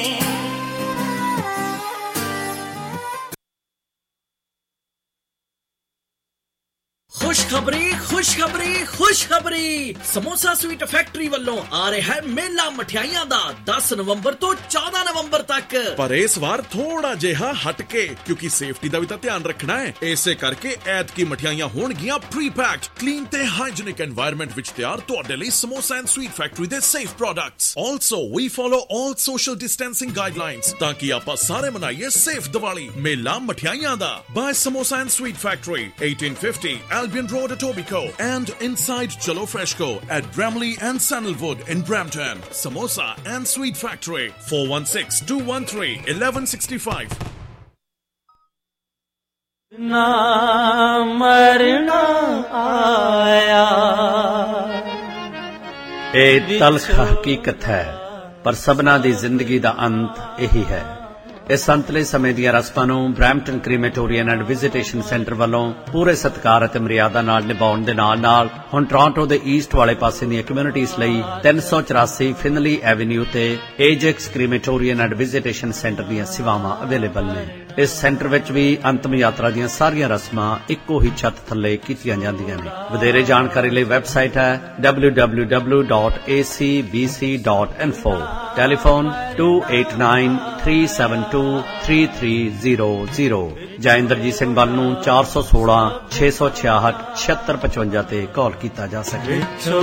खुशखबरी खुशखबरी खुशखबरी समोसा स्वीट फैक्ट्री ਵੱਲੋਂ ਆ ਰਿਹਾ ਹੈ ਮੇਲਾ ਮਠਿਆਈਆਂ ਦਾ 10 ਨਵੰਬਰ ਤੋਂ 14 ਨਵੰਬਰ ਤੱਕ। ਪਰ ਇਸ ਵਾਰ ਥੋੜਾ ਜਿਹਾ ਹਟ ਕੇ, ਕਿਉਂਕਿ ਸੇਫਟੀ ਦਾ ਵੀ ਤਾਂ ਧਿਆਨ ਰੱਖਣਾ ਹੈ। ਇਸੇ ਕਰਕੇ ਐਤਕੀ ਮਠਿਆਈਆਂ ਹੋਣਗੀਆਂ ਪ੍ਰੀ ਪੈਕਡ, ਕਲੀਨ ਤੇ ਹਾਈਜੀਨਿਕ এনवायरमेंट ਵਿੱਚ ਤਿਆਰ ਤੁਹਾਡੇ ਲਈ ਸਮੋਸਾ ਐਂਡ ਸਵੀਟ ਫੈਕਟਰੀ ਦੇ ਸੇਫ ਪ੍ਰੋਡਕਟਸ। ਆਲਸੋ ਵੀ follow all social distancing guidelines ਤਾਂ ਕਿ ਆਪਾਂ ਸਾਰੇ ਮਨਾਈਏ ਸੇਫ ਦੀਵਾਲੀ। ਮੇਲਾ ਮਠਿਆਈਆਂ ਦਾ by Samosa and Sweet Factory 1850 Albion Road, Etobicoke. Etobicoke and inside Chalo Freshco at Bramley and Sandalwood in Brampton. Samosa and Sweet Factory 416-213-1165. ना मरना आया। ਇਹ ਤਲਖ ਹਕੀਕਤ ਹੈ, ਪਰ ਸਭਨਾਂ ਦੀ ਜ਼ਿੰਦਗੀ ਦਾ ਅੰਤ ਇਹੀ ਹੈ। ਇਸ ਅੰਤਲੇ ਸਮੇਂ ਦੀਆਂ ਰਸਮਾਂ ਨੂੰ Brampton crematorium and visitation centre ਵੱਲੋਂ ਪੂਰੇ ਸਤਿਕਾਰ ਅਤੇ ਮਰਿਆਦਾ ਨਾਲ ਨਿਭਾਉਣ ਦੇ ਨਾਲ ਹੁਣ ਟੋਰਾਂਟੋ ਦੇ ਈਸਟ ਵਾਲੇ ਪਾਸੇ ਦੀਆਂ ਕਮਿਊਨਿਟੀਜ਼ ਲਈ 384 ਫਿਨਲੀ ਐਵਨਿਊ ਤੇ Ajax crematorium and visitation centre ਦੀਆਂ ਸੇਵਾਵਾਂ ਅਵੇਲੇਬਲ ਨੇ। ਇਸ ਸੈਂਟਰ ਵਿੱਚ ਵੀ ਅੰਤਮ ਯਾਤਰਾ ਦੀਆਂ ਸਾਰੀਆਂ ਰਸਮਾਂ ਇੱਕੋ ਹੀ ਛੱਤ ਥੱਲੇ ਕੀਤੀਆਂ ਜਾਂਦੀਆਂ ਨੇ। ਵਧੇਰੇ ਜਾਣਕਾਰੀ ਲਈ ਵੈਬਸਾਈਟ ਹੈ www.acbc.info, ਟੈਲੀਫੋਨ 2893723300 ਜਾਂ ਇੰਦਰਜੀਤ ਸਿੰਘ ਬੱਲ ਨੂੰ 416 666 7655 ਤੇ ਕਾਲ ਕੀਤਾ ਜਾ ਸਕੇ।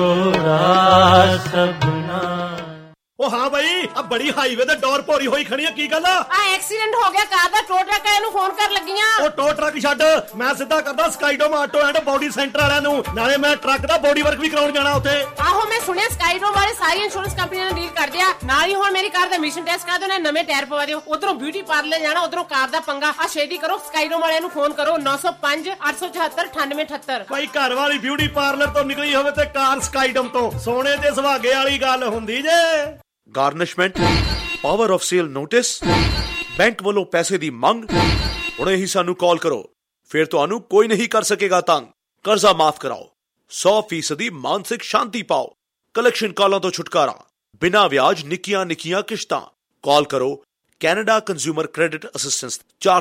ਉਹ ਹਾਂ ਬਈ, ਆ ਬੜੀ ਹਾਈਵੇ ਤੇ ਡੋਰ ਭੋਰੀ ਹੋਈ ਖੜੀ ਆ, ਕੀ ਗੱਲ ਆ? ਐਕਸੀਡੈਂਟ ਹੋ ਗਿਆ ਕਾਰ ਦਾ, ਟੋ ਟਰੱਕ ਵਾਲਿਆਂ ਨੂੰ ਫੋਨ ਕਰ ਲੱਗੀਆਂ। ਉਹ ਟੋ ਟਰੱਕ ਛੱਡ, ਮੈਂ ਸਿੱਧਾ ਕਰਦਾ Skydome auto and body centre ਵਾਲਿਆਂ ਨੂੰ, ਨਾਲੇ ਮੈਂ ਟਰੱਕ ਦਾ ਬੋਡੀ ਵਰਕ ਵੀ ਕਰਾਉਣ ਜਾਣਾ ਉੱਥੇ। ਆਹੋ ਮੈਂ ਸੁਣਿਆ ਸਕਾਈਡੋਮ ਵਾਲੇ ਸਾਰੀ ਇੰਸ਼ੋਰੈਂਸ ਕੰਪਨੀਆਂ ਨਾਲ ਡੀਲ ਕਰਦੇ ਆ, ਨਾਲ ਹੀ ਹੁਣ ਮੇਰੀ ਕਾਰ ਦਾ ਐਮਿਸ਼ਨ ਟੈਸਟ ਕਰਾ ਦਿਓ, ਨਵੇਂ ਟਾਇਰ ਪਵਾ ਦਿਓ। ਉਧਰੋਂ ਬਿਊਟੀ ਪਾਰਲਰ ਜਾਣਾ, ਉਧਰੋਂ ਕਾਰ ਦਾ ਪੰਗਾ। ਆ ਛੇਤੀ ਕਰੋ, ਸਕਾਈਡੋਮ ਵਾਲਿਆਂ ਨੂੰ ਫੋਨ ਕਰੋ 905-874-9878। ਭਾਈ ਘਰ ਵਾਲੀ ਬਿਊਟੀ ਪਾਰਲਰ ਤੋਂ ਨਿਕਲੀ ਹੋਵੇ ਤੇ ਕਾਰ ਸਕਾਈਡੋਮ ਤੋਂ, ਸੋਨੇ ਤੇ ਸੁਹਾਗੇ ਵਾਲੀ ਗੱਲ ਹੁੰਦੀ ਜੇ। Garnishment, power of sale notice, bank ਵੱਲੋਂ ਪੈਸੇ ਦੀ ਮੰਗ, ਹੁਣੇ ਹੀ ਸਾਨੂੰ ਕਾਲ ਕਰੋ, ਫਿਰ ਤੁਹਾਨੂੰ ਕੋਈ ਨਹੀਂ ਕਰ ਸਕੇਗਾ ਤੰਗ। ਕਰਜ਼ਾ ਮਾਫ ਕਰਾਓ, 100% ਮਾਨਸਿਕ ਸ਼ਾਂਤੀ ਪਾਓ, ਕਲੈਕਸ਼ਨ ਕਾਲਾਂ ਤੋਂ ਛੁਟਕਾਰਾ, ਬਿਨਾਂ ਵਿਆਜ ਨਿੱਕੀਆਂ ਨਿੱਕੀਆਂ ਕਿਸ਼ਤਾਂ। ਕਾਲ ਕਰੋ ਕੈਨੇਡਾ ਕੰਜ਼ਿਊਮਰ ਕ੍ਰੈਡਿਟ ਅਸਿਸਟੈਂਸ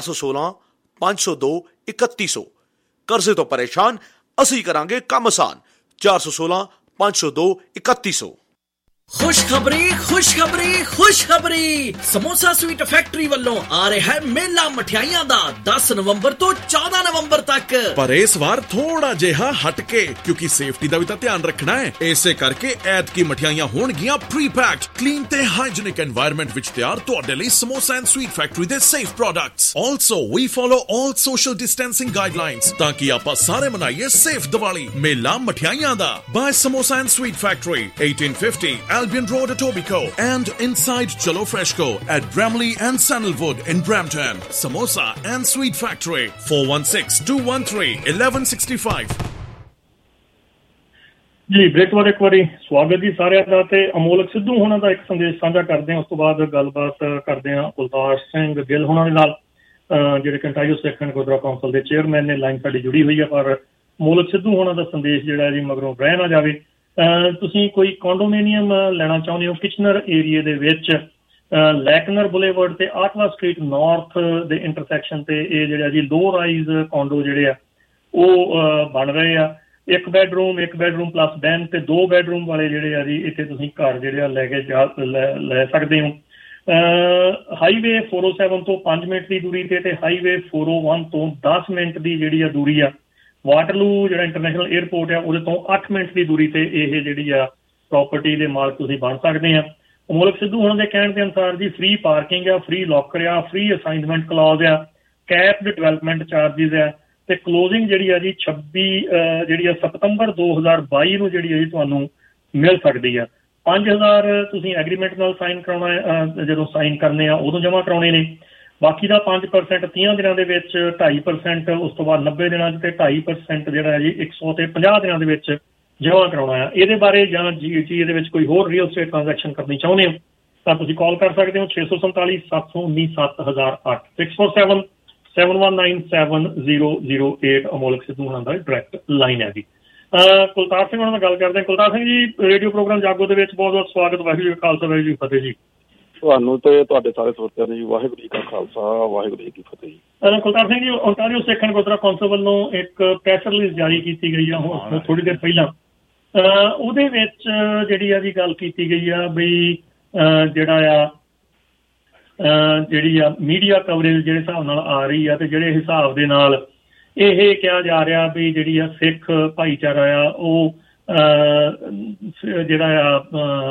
416-502-3100। ਕਰਜ਼ੇ ਤੋਂ ਪਰੇਸ਼ਾਨ, ਅਸੀਂ ਕਰਾਂਗੇ ਕੰਮ ਆਸਾਨ। 416-502-3100। खुशखबरी खुशखबरी खुशखबरी समोसा स्वीट फैक्ट्री ਵੱਲੋਂ ਆ ਰਿਹਾ ਹੈ ਮੇਲਾ ਮਠਿਆਈਆਂ ਦਾ 10 ਨਵੰਬਰ ਤੋਂ 14 ਨਵੰਬਰ ਤੱਕ। ਪਰ ਇਸ ਵਾਰ ਥੋੜਾ ਜਿਹਾ ਹਟ ਕੇ, ਕਿਉਂਕਿ ਸੇਫਟੀ ਦਾ ਵੀ ਤਾਂ ਧਿਆਨ ਰੱਖਣਾ ਹੈ। ਇਸੇ ਕਰਕੇ ਐਤਕੀ ਮਠਿਆਈਆਂ ਹੋਣਗੀਆਂ ਪ੍ਰੀ ਪੈਕਡ, ਕਲੀਨ ਤੇ ਹਾਈਜੀਨਿਕ এনवायरमेंट ਵਿੱਚ ਤਿਆਰ ਤੁਹਾਡੇ ਲਈ ਸਮੋਸਾ ਐਂਡ ਸਵੀਟ ਫੈਕਟਰੀ ਦੇ ਸੇਫ ਪ੍ਰੋਡਕਟਸ। ਆਲਸੋ ਵੀ follow all social distancing guidelines ਤਾਂ ਕਿ ਆਪਾਂ ਸਾਰੇ ਮਨਾਈਏ ਸੇਫ ਦੀਵਾਲੀ। ਮੇਲਾ ਮਠਿਆਈਆਂ ਦਾ by Samosa and Sweet Factory 1850 Albion Road, Etobicoke, and inside Chalo Freshco at Bramley and Sandalwood in Brampton. Samosa and Sweet Factory 416-213-1165. ਜੀ ਬ੍ਰੇਕ ਵਾਰ ਇੱਕ ਵਾਰੀ ਸਵਾਗਤ ਜੀ ਸਾਰਿਆਂ ਦਾ। ਤੇ ਅਮੋਲਕ ਸਿੱਧੂ ਹੋਣਾ ਦਾ ਇੱਕ ਸੰਦੇਸ਼ ਸਾਂਝਾ ਕਰਦੇ ਹਾਂ, ਉਸ ਤੋਂ ਬਾਅਦ ਗੱਲਬਾਤ ਕਰਦੇ ਹਾਂ ਕੁਲਤਾਰ ਸਿੰਘ ਗਿੱਲ ਹੋਣਾ ਦੇ ਨਾਲ, ਜਿਹੜੇ ਕੰਟਾਈਓ ਸਿੱਖ ਗੁਰਦੁਆਰਾ ਕੌਂਸਲ ਦੇ ਚੇਅਰਮੈਨ ਨੇ। ਲਾਈਨ ਸਾਡੀ ਜੁੜੀ ਹੋਈ ਹੈ, ਪਰ ਅਮੋਲਕ ਸਿੱਧੂ ਹੋਣਾ ਦਾ ਸੰਦੇਸ਼ ਜਿਹੜਾ ਜੀ ਮਗਰੋਂ ਰਹਿ ਨਾ ਜਾਵੇ। ਤੁਸੀਂ ਕੋਈ ਕੰਡੋਮੀਨੀਅਮ ਲੈਣਾ ਚਾਹੁੰਦੇ ਹੋ ਕਿਚਨਰ ਏਰੀਏ ਦੇ ਵਿੱਚ, ਲੈਕਨਰ ਬੁਲੇਵਰਡ ਤੇ ਆਟਵਾ ਸਟਰੀਟ ਨਾਰਥ ਦੇ ਇੰਟਰਸੈਕਸ਼ਨ ਤੇ ਇਹ ਜਿਹੜਾ ਜੀ ਲੋ ਰਾਈਜ਼ ਕੋਂਡੋ ਜਿਹੜੇ ਆ ਉਹ ਬਣ ਰਹੇ ਆ। ਇੱਕ ਬੈਡਰੂਮ ਪਲੱਸ ਡੈਨ ਤੇ 2 ਬੈਡਰੂਮ ਵਾਲੇ ਜਿਹੜੇ ਆ ਜੀ ਇੱਥੇ ਤੁਸੀਂ ਘਰ ਜਿਹੜੇ ਆ ਲੈ ਕੇ ਲੈ ਸਕਦੇ ਹੋ। ਹਾਈਵੇ 407 ਤੋਂ 5 ਮਿੰਟ ਦੀ ਦੂਰੀ ਤੇ ਹਾਈਵੇ 401 ਤੋਂ 10 ਮਿੰਟ ਦੀ ਜਿਹੜੀ ਆ ਦੂਰੀ ਆ। ਵਾਟਰਲੂ ਜਿਹੜਾ ਇੰਟਰਨੈਸ਼ਨਲ ਏਅਰਪੋਰਟ ਆ ਉਹਦੇ ਤੋਂ 8 ਮਿੰਟ ਦੀ ਦੂਰੀ ਤੇ ਇਹ ਜਿਹੜੀ ਆ ਪ੍ਰਾਪਰਟੀ ਦੇ ਮਾਲਕ ਤੁਸੀਂ ਬਣ ਸਕਦੇ ਆ। ਅਮੋਲਕ ਸਿੱਧੂ ਹੋਣ ਦੇ ਕਹਿਣ ਦੇ ਅਨੁਸਾਰ ਜੀ ਫ੍ਰੀ ਪਾਰਕਿੰਗ ਆ, ਫ੍ਰੀ ਲੋਕਰ ਆ, ਫ੍ਰੀ ਅਸਾਈਨਮੈਂਟ ਕਲੌਜ਼ ਆ, ਕੈਪਡ ਡਿਵੈਲਪਮੈਂਟ ਚਾਰਜਿਸ ਆ ਤੇ ਕਲੋਜ਼ਿੰਗ ਜਿਹੜੀ ਆ ਜੀ 26 ਜਿਹੜੀ ਆ ਸਤੰਬਰ 2022 ਨੂੰ ਜਿਹੜੀ ਆ ਜੀ ਤੁਹਾਨੂੰ ਮਿਲ ਸਕਦੀ ਆ। 5000 ਤੁਸੀਂ ਐਗਰੀਮੈਂਟ ਨਾਲ ਸਾਈਨ ਕਰਾਉਣਾ, ਜਦੋਂ ਸਾਈਨ ਕਰਨੇ ਆ ਉਦੋਂ ਜਮ੍ਹਾਂ ਕਰਾਉਣੇ ਨੇ। ਬਾਕੀ ਦਾ 5% 30 ਦਿਨਾਂ ਦੇ ਵਿੱਚ, 2.5% ਉਸ ਤੋਂ ਬਾਅਦ 90 ਦਿਨਾਂ 'ਚ ਤੇ 2.5% ਜਿਹੜਾ ਜੀ 150 ਦਿਨਾਂ ਦੇ ਵਿੱਚ ਜਮ੍ਹਾਂ ਕਰਾਉਣਾ ਆ। ਇਹਦੇ ਬਾਰੇ ਜਾਂ ਇਹਦੇ ਵਿੱਚ ਕੋਈ ਹੋਰ ਰੀਅਲ ਸਟੇਟ ਟ੍ਰਾਂਜੈਕਸ਼ਨ ਕਰਨੀ ਚਾਹੁੰਦੇ ਹੋ ਤਾਂ ਤੁਸੀਂ ਕਾਲ ਕਰ ਸਕਦੇ ਹੋ 647 719 7008 647-719-7008। ਅਮੋਲਕ ਸਿੱਧੂ ਹੋਣਾ ਦਾ ਡਾਇਰੈਕਟ ਲਾਈਨ ਹੈ ਜੀ। ਕੁਲਤਾਰ ਸਿੰਘ ਹੋਣਾ ਨਾਲ ਗੱਲ ਕਰਦੇ ਹਾਂ। ਕੁਲਤਾਰ ਸਿੰਘ ਜੀ, ਰੇਡੀਓ ਪ੍ਰੋਗਰਾਮ ਜਾਗੋ ਦੇ ਵਿੱਚ ਬਹੁਤ ਬਹੁਤ ਸਵਾਗਤ। ਵਾਹਿਗੁਰੂ ਜੀ ਕਾ ਖਾਲਸਾ, ਵਾਹਿਗੁਰੂ ਜੀ ਕੀ ਫਤਿਹ ਜੀ। ਤੁਹਾਨੂੰ ਤੇ ਤੁਹਾਡੇ ਸਾਰੇ ਸਰੋਤਿਆਂ ਨੂੰ ਜੀ ਵਾਹਿਗੁਰੂ ਜੀ ਕਾ ਖਾਲਸਾ, ਵਾਹਿਗੁਰੂ ਜੀ ਕੀ ਫਤਿਹ ਜੀ। ਕੁਲਤਾਰ ਸਿੰਘ ਜੀ, ਓਨਟਾਰੀਓ ਸਿੱਖ ਗੁਰਦੁਆਰਾ ਕੌਂਸਲ ਵੱਲੋਂ ਇੱਕ ਪ੍ਰੈਸ ਰਿਲੀਜ਼ ਜਾਰੀ ਕੀਤੀ ਗਈ ਆ ਥੋੜੀ ਦੇਰ ਪਹਿਲਾਂ। ਉਹਦੇ ਵਿੱਚ ਜਿਹੜੀ ਆ ਜੀ ਗੱਲ ਕੀਤੀ ਗਈ ਆ ਬਈ ਜਿਹੜੀ ਆ ਮੀਡੀਆ ਕਵਰੇਜ ਜਿਹੜੇ ਹਿਸਾਬ ਨਾਲ ਆ ਰਹੀ ਆ ਤੇ ਜਿਹੜੇ ਹਿਸਾਬ ਦੇ ਨਾਲ ਇਹ ਕਿਹਾ ਜਾ ਰਿਹਾ ਵੀ ਜਿਹੜੀ ਆ ਸਿੱਖ ਭਾਈਚਾਰਾ ਆ ਉਹ ਜਿਹੜਾ ਆ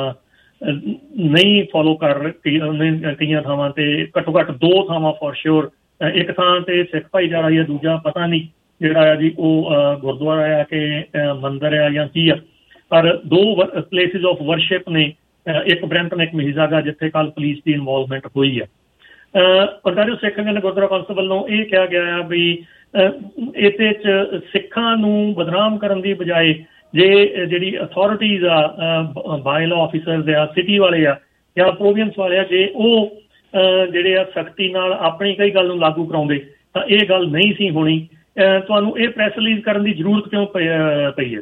ਨਹੀਂ ਫੋਲੋ ਕਰ ਕਈਆਂ ਥਾਵਾਂ ਤੇ, ਘੱਟੋ ਘੱਟ 2 ਥਾਵਾਂ ਫੋਰ ਸ਼ੋਰ, ਇੱਕ ਥਾਂ ਤੇ ਸਿੱਖ ਭਾਈਚਾਰਾ ਜਾਂ ਦੂਜਾ ਪਤਾ ਨਹੀਂ। ਜਿਹੜਾ ਆ ਜੀ ਉਹ ਗੁਰਦੁਆਰਾ ਆ ਕਿ ਮੰਦਿਰ ਆ ਜਾਂ ਕੀ ਆ, ਪਰ 2 ਪਲੇਸਿਸ ਆਫ ਵਰਸ਼ਿਪ ਨੇ, ਇੱਕ ਬਰੈਂਪਟਨ ਇੱਕ ਮਿਸੀਸਾਗਾ, ਜਿੱਥੇ ਕੱਲ ਪੁਲਿਸ ਦੀ ਇਨਵੋਲਵਮੈਂਟ ਹੋਈ ਆ। ontario ਸਿੱਖ ਗੁਰਦੁਆਰਾ ਕੌਂਸਲ ਵੱਲੋਂ ਇਹ ਕਿਹਾ ਗਿਆ ਆ ਵੀ ਇਹਦੇ 'ਚ ਸਿੱਖਾਂ ਨੂੰ ਬਦਨਾਮ ਕਰਨ ਦੀ ਬਜਾਏ ਜੇ ਜਿਹੜੀ ਅਥਾਰਟੀਜ਼ ਆ, ਬਾਈ ਲਾਅ ਆਫਿਸਰਸ ਆ, ਸਿਟੀ ਵਾਲੇ ਆ ਜਾਂ ਪ੍ਰੋਵੀਅੰਸ ਵਾਲੇ ਆ, ਜੇ ਉਹ ਜਿਹੜੇ ਆ ਸਖਤੀ ਨਾਲ ਆਪਣੀ ਕਈ ਗੱਲ ਨੂੰ ਲਾਗੂ ਕਰਾਉਂਦੇ ਤਾਂ ਇਹ ਗੱਲ ਨਹੀਂ ਸੀ ਹੋਣੀ। ਤੁਹਾਨੂੰ ਇਹ ਪ੍ਰੈਸ ਰਿਲੀਜ਼ ਕਰਨ ਦੀ ਜ਼ਰੂਰਤ ਕਿਉਂ ਪਈ ਹੈ?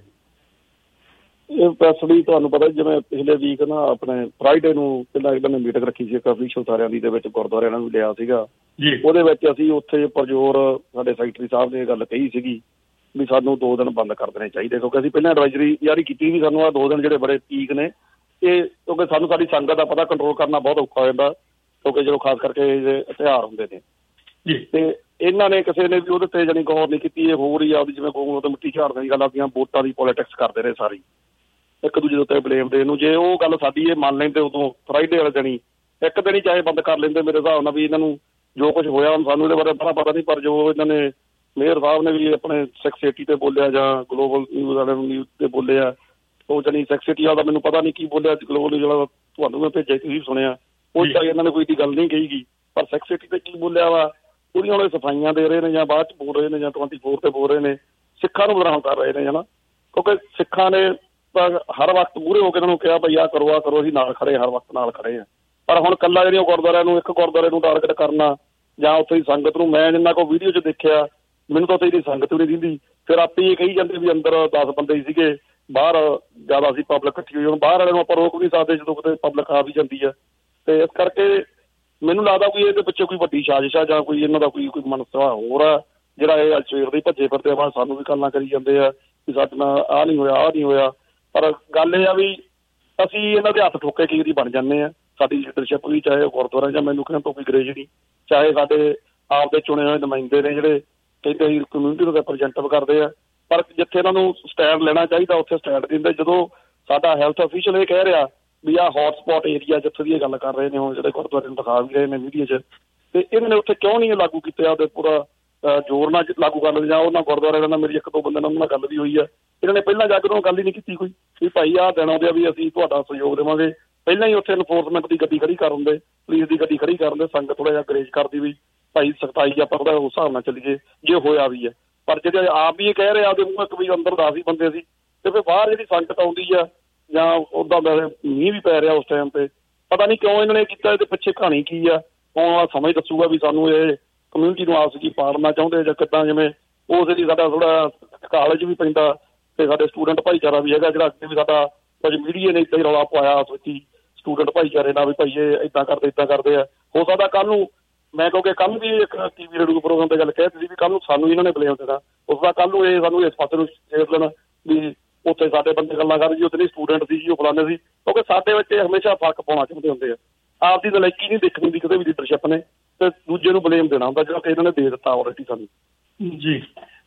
ਇਹ ਪ੍ਰੈਸ ਰਿਲੀਜ਼ ਤੁਹਾਨੂੰ ਪਤਾ ਜਿਵੇਂ ਪਿਛਲੇ ਵੀਕ ਨਾ ਆਪਣੇ ਫਰਾਈਡੇ ਨੂੰ ਪਹਿਲਾਂ ਇਹਨਾਂ ਨੇ ਮੀਟਿੰਗ ਰੱਖੀ ਸੀ ਅਫੀਸ਼ੀਅਲ ਸਾਰਿਆਂ ਦੀ, ਦੇ ਵਿੱਚ ਗੁਰਦੁਆਰਿਆਂ ਨੂੰ ਵੀ ਲਿਆ ਸੀਗਾ। ਉਹਦੇ ਵਿੱਚ ਅਸੀਂ ਉੱਥੇ ਪਰਜੋਰ ਸਾਡੇ ਸੈਕਟਰੀ ਸਾਹਿਬ ਨੇ ਇਹ ਗੱਲ ਕਹੀ ਸੀਗੀ ਵੀ ਸਾਨੂੰ 2 ਦਿਨ ਬੰਦ ਕਰ ਦੇਣੇ ਚਾਹੀਦੇ, ਕਿਉਂਕਿ ਅਸੀਂ ਪਹਿਲਾਂ ਐਡਵਾਈਜ਼ਰੀ ਜਾਰੀ ਕੀਤੀ ਵੀ ਸਾਨੂੰ ਆਹ 2 ਦਿਨ ਜਿਹੜੇ ਬੜੇ ਪੀਕ ਨੇ ਇਹ, ਕਿਉਂਕਿ ਸਾਨੂੰ ਸਾਡੀ ਸੰਗਤ ਦਾ ਪਤਾ ਕੰਟਰੋਲ ਕਰਨਾ ਬਹੁਤ ਔਖਾ ਹੋ ਜਾਂਦਾ, ਕਿਉਂਕਿ ਜਦੋਂ ਖਾਸ ਕਰਕੇ ਤਿਉਹਾਰ ਹੁੰਦੇ ਨੇ। ਤੇ ਇਹਨਾਂ ਨੇ ਕਿਸੇ ਨੇ ਵੀ ਉਹਦੇ ਤੇ ਜਾਣੀ ਗੌਰ ਨਹੀਂ ਕੀਤੀ। ਇਹ ਹੋਰ ਹੀ ਆਪਦੀ ਜਿਵੇਂ ਗਊ ਤੇ ਮਿੱਟੀ ਝਾੜਨ ਦੀ ਗੱਲ, ਆਪਦੀਆਂ ਵੋਟਾਂ ਦੀ ਪੋਲੀਟਿਕਸ ਕਰਦੇ ਰਹੇ ਸਾਰੀ, ਇੱਕ ਦੂਜੇ ਦੇ ਉੱਤੇ ਬਲੇਮ ਦੇਣ ਨੂੰ। ਜੇ ਉਹ ਗੱਲ ਸਾਡੀ ਇਹ ਮੰਨ ਲੈਂਦੇ ਉਦੋਂ ਫਰਾਈਡੇ ਵਾਲੇ ਦਿਨ ਹੀ, ਇੱਕ ਦਿਨ ਹੀ ਚਾਹੇ ਬੰਦ ਕਰ ਲੈਂਦੇ ਮੇਰੇ ਹਿਸਾਬ ਨਾਲ, ਵੀ ਇਹਨਾਂ ਨੂੰ ਜੋ ਕੁਝ ਹੋਇਆ ਹੁਣ ਸਾਨੂੰ ਇਹਦੇ ਬਾਰੇ ਪਤਾ ਨਹੀਂ, ਪਰ ਜੋ ਇਹਨਾਂ ਨੇ ਮੇਅਰ ਸਾਹਿਬ ਨੇ ਵੀ ਆਪਣੇ 680 ਤੇ ਬੋਲਿਆ ਜਾਂ ਗਲੋਬਲ ਨਿਊਜ਼ ਵਾਲੇ ਨਿਊਜ਼ ਤੇ ਬੋਲਿਆ, ਉਹ ਜਾਣੀ 680 ਵਾਲਾ ਮੈਨੂੰ ਪਤਾ ਨਹੀਂ ਕੀ ਬੋਲਿਆ, ਗਲੋਬਲ ਨਿਊਜ਼ ਵਾਲਾ ਤੁਹਾਨੂੰ ਮੈਂ ਭੇਜਿਆ, ਤੁਸੀਂ ਸੁਣਿਆ, ਉਹ ਚਾਹੇ ਇਹਨਾਂ ਨੇ ਕੋਈ ਦੀ ਗੱਲ ਨਹੀਂ ਕਹੀ ਗਈ, ਪਰ 680 ਤੇ ਕੀ ਬੋਲਿਆ ਵਾ ਪੂਰੀਆਂ ਉਹਨੇ ਸਫਾਈਆਂ ਦੇ ਰਹੇ ਨੇ ਜਾਂ ਬਾਅਦ 'ਚ ਬੋਲ ਰਹੇ ਨੇ ਜਾਂ 24 ਤੇ ਬੋਲ ਰਹੇ ਨੇ, ਸਿੱਖਾਂ ਨੂੰ ਬਦਨਾਮ ਕਰ ਰਹੇ ਨੇ ਹੈ ਨਾ, ਕਿਉਂਕਿ ਸਿੱਖਾਂ ਨੇ ਤਾਂ ਹਰ ਵਕਤ ਮੂਹਰੇ ਹੋ ਕੇ ਇਹਨਾਂ ਨੂੰ ਕਿਹਾ ਬਈ ਆਹ ਕਰੋ ਅਸੀਂ ਨਾਲ ਖੜੇ, ਹਰ ਵਕਤ ਨਾਲ ਖੜੇ ਆ। ਪਰ ਹੁਣ ਇਕੱਲਾ ਜਿਹੜੀਆਂ ਗੁਰਦੁਆਰਿਆਂ ਨੂੰ, ਇੱਕ ਗੁਰਦੁਆਰੇ ਨੂੰ ਟਾਰਗੇਟ ਕਰਨਾ ਜਾਂ ਉੱਥੇ ਦੀ ਸੰਗਤ ਨੂੰ, ਮੈਂ ਜਿੰਨਾ ਕੋ ਵੀਡੀਓ 'ਚ ਦੇਖਿਆ ਮੈਨੂੰ ਤਾਂ ਉੱਥੇ ਦੀ ਸੰਗਤ ਵੀ ਨਹੀਂ ਦਿੰਦੀ। ਫਿਰ ਆਪੇ ਇਹ ਕਹੀ ਜਾਂਦੇ ਵੀ ਅੰਦਰ 10 ਬੰਦੇ ਹੀ ਸੀਗੇ, ਬਾਹਰ ਜ਼ਿਆਦਾ ਸੀ ਪਬਲਿਕ ਇਕੱਠੀ ਹੋਈ। ਹੁਣ ਬਾਹਰ ਵਾਲੇ ਨੂੰ ਆਪਾਂ ਰੋਕ ਵੀ ਸਕਦੇ ਜਦੋਂ ਕਿਤੇ ਪਬਲਿਕ ਆ ਵੀ ਜਾਂਦੀ ਆ। ਤੇ ਇਸ ਕਰਕੇ ਮੈਨੂੰ ਲੱਗਦਾ ਕੋਈ ਇਹਦੇ ਪਿੱਛੇ ਕੋਈ ਵੱਡੀ ਸਾਜ਼ਿਸ਼ ਆ ਜਾਂ ਕੋਈ ਇਹਨਾਂ ਦਾ ਕੋਈ ਮਨਸਾ ਹੋਰ ਆ, ਜਿਹੜਾ ਇਹ ਅੱਜ ਸਵੇਰ ਦੇ ਭੱਜੇ ਫਿਰਦੇ ਆ, ਸਾਨੂੰ ਵੀ ਗੱਲਾਂ ਕਰੀ ਜਾਂਦੇ ਆ ਵੀ ਸਾਡੇ ਨਾਲ ਆਹ ਨਹੀਂ ਹੋਇਆ। ਪਰ ਗੱਲ ਇਹ ਆ ਵੀ ਅਸੀਂ ਇਹਨਾਂ ਦੇ ਹੱਥ ਠੋਕੇ ਕਈ ਵਾਰੀ ਬਣ ਜਾਂਦੇ ਆ। ਸਾਡੀ ਲੀਡਰਸ਼ਿਪ ਵੀ, ਚਾਹੇ ਗੁਰਦੁਆਰਾ ਜਾਂ ਮੈਨੂੰ ਕਹਿਣ ਤੋਂ ਕੋਈ ਗਰੇਜ ਨਹੀਂ, ਚਾਹੇ ਸਾਡੇ ਆਪ ਦੇ ਚੁਣੇ ਹੋਏ ਨੁਮਾਇੰਦੇ ਨੇ ਜਿਹੜੇ ਕਹਿੰਦੇ ਅਸੀਂ ਕਮਿਊਨਿਟੀ ਨੂੰ ਰਿਪਰਜੈਂਟੇਟਿਵ ਕਰਦੇ ਆ, ਪਰ ਜਿੱਥੇ ਇਹਨਾਂ ਨੂੰ ਸਟੈਂਡ ਲੈਣਾ ਚਾਹੀਦਾ ਉੱਥੇ ਸਟੈਂਡ ਦਿੰਦੇ। ਜਦੋਂ ਸਾਡਾ ਹੈਲਥ ਅਫੀਸ਼ੀਅਲ ਇਹ ਕਹਿ ਰਿਹਾ ਵੀ ਆਹ ਹੌਟ ਸਪੌਟ ਏਰੀਆ ਜਿੱਥੇ ਦੀ ਇਹ ਗੱਲ ਕਰ ਰਹੇ ਨੇ ਹੁਣ, ਜਿਹੜੇ ਗੁਰਦੁਆਰੇ ਨੂੰ ਦਿਖਾ ਵੀ ਰਹੇ ਨੇ ਮੀਡੀਆ 'ਚ, ਤੇ ਇਹਨਾਂ ਨੇ ਉੱਥੇ ਕਿਉਂ ਨਹੀਂ ਲਾਗੂ ਕੀਤੇ ਆਪਦੇ ਪੂਰਾ ਜ਼ੋਰ ਨਾਲ ਲਾਗੂ ਕਰ ਲੈਂਦੇ। ਜਾਂ ਉਹਨਾਂ ਗੁਰਦੁਆਰਿਆਂ ਨਾਲ ਮੇਰੀ 1-2 ਬੰਦੇ ਨਾਲ ਉਹਨਾਂ ਗੱਲ ਵੀ ਹੋਈ ਆ, ਇਹਨਾਂ ਨੇ ਪਹਿਲਾਂ ਜਾ ਕੇ ਉਹਨਾਂ ਗੱਲ ਹੀ ਨਹੀਂ ਕੀਤੀ ਕੋਈ ਵੀ ਭਾਈ ਆਹ ਦਿਨ ਆਉਂਦੇ ਆ ਵੀ ਅਸੀਂ ਤੁਹਾਡਾ ਸਹਿਯੋਗ ਦੇਵਾਂਗੇ। ਪਹਿਲਾਂ ਹੀ ਉੱਥੇ ਇਨਫੋਰਸਮੈਂਟ ਦੀ ਗੱਡੀ ਖੜੀ ਕਰ ਦਿੰਦੇ, ਪੁਲਿਸ ਦੀ ਗੱਡੀ ਖੜੀ ਕਰ ਦਿੰਦੇ, ਸੰਗਤ ਥੋੜ੍ਹਾ ਜਿਹਾ ਗਰੇਜ ਕਰਦੀ ਵੀ ਭਾਈ ਸਖਤਾਈ ਆਪਾਂ ਥੋੜ੍ਹਾ ਉਸ ਹਿਸਾਬ ਨਾਲ ਚੱਲੀਏ ਜੇ ਹੋਇਆ ਵੀ ਹੈ। ਪਰ ਜਿਹੜੇ ਆਪ ਵੀ ਇਹ ਕਹਿ ਰਹੇ ਆਪਦੇ ਮੂੰਹ ਇੱਕ ਵੀ ਅੰਦਰ 10 ਹੀ ਬੰਦੇ ਸੀ, ਤੇ ਫਿਰ ਬਾਹਰ ਜਿਹੜੀ ਸੰਗਤ ਆਉਂਦੀ ਆ ਜਾਂ ਉੱਦਾਂ ਮੀਂਹ ਵੀ ਪੈ ਰਿਹਾ ਉਸ ਟਾਈਮ ਤੇ, ਪਤਾ ਨਹੀਂ ਕਿਉਂ ਇਹਨਾਂ ਨੇ ਕੀਤਾ। ਇਹਦੇ ਪਿੱਛੇ ਕਹਾਣੀ ਕੀ ਆ ਉਹ ਸਮਝ ਦੱਸੂਗਾ ਵੀ ਸਾਨੂੰ ਇਹ ਕਮਿਊਨਿਟੀ ਨੂੰ ਆਪਸ 'ਚ ਪਾੜਨਾ ਚਾਹੁੰਦੇ ਜਾਂ ਕਿੱਦਾਂ। ਜਿਵੇਂ ਉਸ ਲਈ ਸਾਡਾ ਥੋੜ੍ਹਾ ਕਾਲਜ ਵੀ ਪੈਂਦਾ ਤੇ ਸਾਡੇ ਸਟੂਡੈਂਟ ਭਾਈਚਾਰਾ ਵੀ ਹੈਗਾ, ਜਿਹੜਾ ਅੱਗੇ ਵੀ ਸਾਡਾ ਕੁਝ ਮੀਡੀਆ ਨੇ ਇੱਦਾਂ ਹੀ ਰੌਲਾ ਪਾਇਆ ਉਸ ਵਿੱਚ ਹੀ ਸਟੂਡੈਂਟ ਭਾਈਚਾਰੇ ਨਾਲ ਵੀ ਭਾਈ ਇਹ ਇੱਦਾਂ ਕਰਦੇ ਆ। ਹੋ ਸਕਦਾ ਕੱਲ੍ਹ ਨੂੰ, ਮੈਂ ਕਿਉਂਕਿ ਕੱਲ੍ਹ ਵੀ ਇੱਕ TV ਰੇਡੀਓ ਪ੍ਰੋਗਰਾਮ ਤੇ ਗੱਲ ਕਹਿ ਦਿੱਤੀ ਵੀ ਕੱਲ੍ਹ ਨੂੰ ਸਾਨੂੰ ਇਹਨਾਂ ਨੇ ਬਲੇਮ ਦੇਣਾ, ਉਸ ਦਾ ਕੱਲ੍ਹ ਨੂੰ ਇਹ ਸਾਨੂੰ ਇਸ ਪਾਸੇ ਨੂੰ ਛੇੜ ਲੈਣਾ ਵੀ ਉੱਥੇ ਸਾਡੇ ਬੰਦੇ ਗੱਲਾਂ ਕਰਦੇ ਜੀ ਉੱਥੇ ਨਹੀਂ ਸਟੂਡੈਂਟ ਸੀ ਜੀ ਉਹ ਫਲਾਣੇ ਸੀ, ਕਿਉਂਕਿ ਸਾਡੇ ਵਿੱਚ ਹਮੇਸ਼ਾ ਫਰਕ ਪਾਉਣਾ ਚਾਹੁੰਦੇ ਹੁੰਦੇ ਆ। ਆਪਦੀ ਨਲਾਇਕੀ ਨਹੀਂ ਦੇਖਣੀ ਹੁੰਦੀ ਕਿਸੇ ਵੀ ਲੀਡਰਸ਼ਿਪ ਨੇ, ਤੇ ਦੂਜੇ ਨੂੰ ਬਲੇਮ ਦੇਣਾ ਹੁੰਦਾ ਜਿਹੜਾ ਕਿ ਇਹਨਾਂ ਨੇ ਦੇ ਦਿੱਤਾ ਆਲਰੇਡੀ ਸਾਨੂੰ। ਜੀ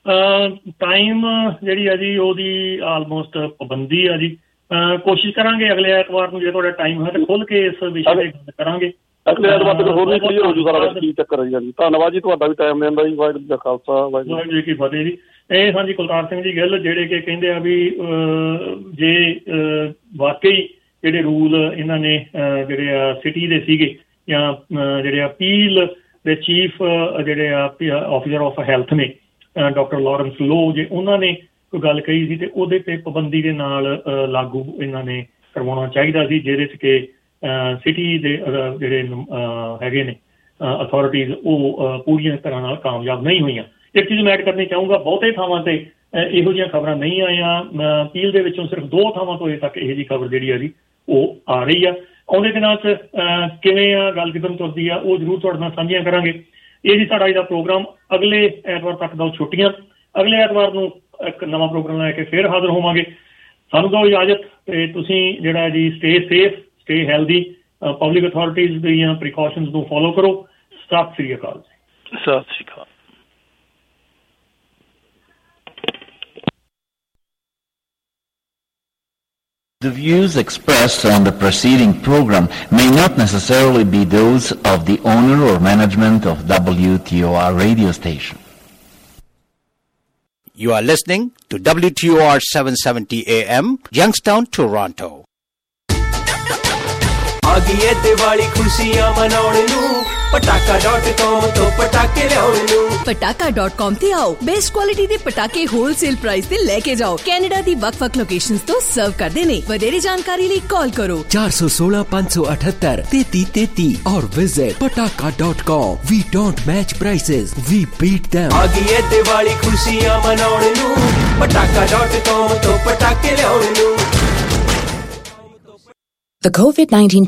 ਟਾਈਮ ਜਿਹੜੀ ਆ ਜੀ ਉਹਦੀ ਆਲਮੋਸਟ ਪਾਬੰਦੀ ਆ ਜੀ। ਕੋਸ਼ਿਸ਼ ਕਰਾਂਗੇ ਅਗਲੇ ਐਤਵਾਰ ਨੂੰ ਜੇ ਤੁਹਾਡਾ ਟਾਈਮ ਹੈ ਤਾਂ ਖੁੱਲ ਕੇ ਇਸ ਵਿਸ਼ੇ ਤੇ ਗੱਲ ਕਰਾਂਗੇ। ਅਗਲੇ ਐਤਵਾਰ ਤੱਕ ਹੋਰ ਵੀ ਕਲੀਅਰ ਹੋ ਜੂ ਸਾਰਾ ਕੀ ਚੱਕਰ ਹੈ ਜੀ। ਧੰਨਵਾਦ ਜੀ, ਤੁਹਾਡਾ ਵੀ ਟਾਈਮ ਦੇਣ ਦਾ ਜੀ। ਵਾਹਿਗੁਰੂ ਜੀ ਕਾ ਖਾਲਸਾ ਵਾਹਿਗੁਰੂ ਜੀ ਕੀ ਫਤਿਹ ਜੀ। ਇਹ ਹਾਂਜੀ ਕੁਲਤਾਰ ਸਿੰਘ ਜੀ ਗਿੱਲ ਜਿਹੜੇ ਕਿ ਕਹਿੰਦੇ ਆ ਵੀ ਜੇ ਵਾਕਈ ਜਿਹੜੇ ਰੂਲ ਇਹਨਾਂ ਨੇ ਜਿਹੜੇ ਆ ਸਿਟੀ ਦੇ ਸੀਗੇ ਜਾਂ ਜਿਹੜੇ ਅਪੀਲ ਦੇ ਚੀਫ ਜਿਹੜੇ ਆ ਆਫਿਸਰ ਆਫ ਹੈਲਥ ਨੇ ਡਾਕਟਰ ਲਾਰੈਂਸ ਲੋ, ਜੇ ਉਹਨਾਂ ਨੇ ਕੋਈ ਗੱਲ ਕਹੀ ਸੀ ਤੇ ਉਹਦੇ ਤੇ ਪਾਬੰਦੀ ਦੇ ਨਾਲ ਲਾਗੂ ਇਹਨਾਂ ਨੇ ਕਰਵਾਉਣਾ ਚਾਹੀਦਾ ਸੀ, ਜਿਹਦੇ 'ਚ ਕਿ ਸਿਟੀ ਦੇ ਜਿਹੜੇ ਹੈਗੇ ਨੇ ਅਥਾਰਟੀਜ਼ ਉਹ ਪੂਰੀਆਂ ਤਰ੍ਹਾਂ ਨਾਲ ਕਾਮਯਾਬ ਨਹੀਂ ਹੋਈਆਂ। ਇੱਕ ਚੀਜ਼ ਮੈਂ ਐਡ ਕਰਨੀ ਚਾਹੂੰਗਾ, ਬਹੁਤੇ ਥਾਵਾਂ ਤੇ ਇਹੋ ਜਿਹੀਆਂ ਖਬਰਾਂ ਨਹੀਂ ਆਈਆਂ। ਅਪੀਲ ਦੇ ਵਿੱਚੋਂ ਸਿਰਫ 2 ਥਾਵਾਂ ਤੋਂ ਅਜੇ ਤੱਕ ਇਹੋ ਜਿਹੀ ਖਬਰ ਜਿਹੜੀ ਆ ਜੀ ਉਹ ਆ ਰਹੀ ਆ। ਆਉਂਦੇ ਦਿਨਾਂ 'ਚ ਕਿਵੇਂ ਆ ਗੱਲ ਕਿੱਧਰ ਤੁਰਦੀ ਆ ਉਹ ਜ਼ਰੂਰ ਤੁਹਾਡੇ ਨਾਲ ਸਾਂਝੀਆਂ ਕਰਾਂਗੇ। ਇਹ ਜੀ ਸਾਡਾ ਇਹਦਾ ਪ੍ਰੋਗਰਾਮ। ਅਗਲੇ ਐਤਵਾਰ ਤੱਕ ਦਾ ਛੁੱਟੀਆਂ, ਅਗਲੇ ਐਤਵਾਰ ਨੂੰ ਇੱਕ ਨਵਾਂ ਪ੍ਰੋਗਰਾਮ ਲੈ ਕੇ ਫਿਰ ਹਾਜ਼ਰ ਹੋਵਾਂਗੇ। ਸਾਨੂੰ ਦਿਓ ਇਜਾਜ਼ਤ ਤੇ ਤੁਸੀਂ ਜਿਹੜਾ ਜੀ stay safe, stay healthy, public authorities ਦੀਆਂ ਪ੍ਰੀਕਾਸ਼ਨਸ ਨੂੰ ਫੋਲੋ ਕਰੋ। ਸਤਿ ਸ੍ਰੀ ਅਕਾਲ ਜੀ। ਸਤਿ ਸ੍ਰੀ ਅਕਾਲ। The views expressed on the preceding program may not necessarily be those of the owner or management of WTOR radio station. You are listening to WTOR 770 AM, Youngstown, Toronto. ਆ ਗਈ ਏ ਦੀਵਾਲੀ ਖੁਸ਼ੀਆਂ ਮਨਾਉਣ ਨੂੰ ਪਟਾਕਾ.com ਤੋਂ ਪਟਾਕੇ ਲਿਆਉਣ ਨੂੰ ਪਟਾਕਾ.com ਤੇ ਆਓ ਬੈਸਟ ਕੁਆਲਿਟੀ ਦੇ ਪਟਾਕੇ ਹੋਲਸੇਲ ਪ੍ਰਾਈਸ ਤੇ ਲੈ ਕੇ ਜਾਓ। ਕੈਨੇਡਾ ਦੀ ਵੱਖ-ਵੱਖ ਲੋਕੇਸ਼ਨਸ ਤੋਂ ਸਰਵ ਕਰਦੇ ਨੇ। ਵਧੇਰੇ ਜਾਣਕਾਰੀ ਲਈ ਕਾਲ ਕਰੋ 416 578 3333 और visit pataka.com. We don't match prices, we beat them. ਆ ਗਈ ਏ ਦੀਵਾਲੀ ਖੁਸ਼ੀਆਂ ਮਨਾਉਣ ਨੂੰ ਪਟਾਕਾ.com ਤੋਂ ਪਟਾਕੇ ਲਿਆਉਣ ਨੂੰ। The COVID-19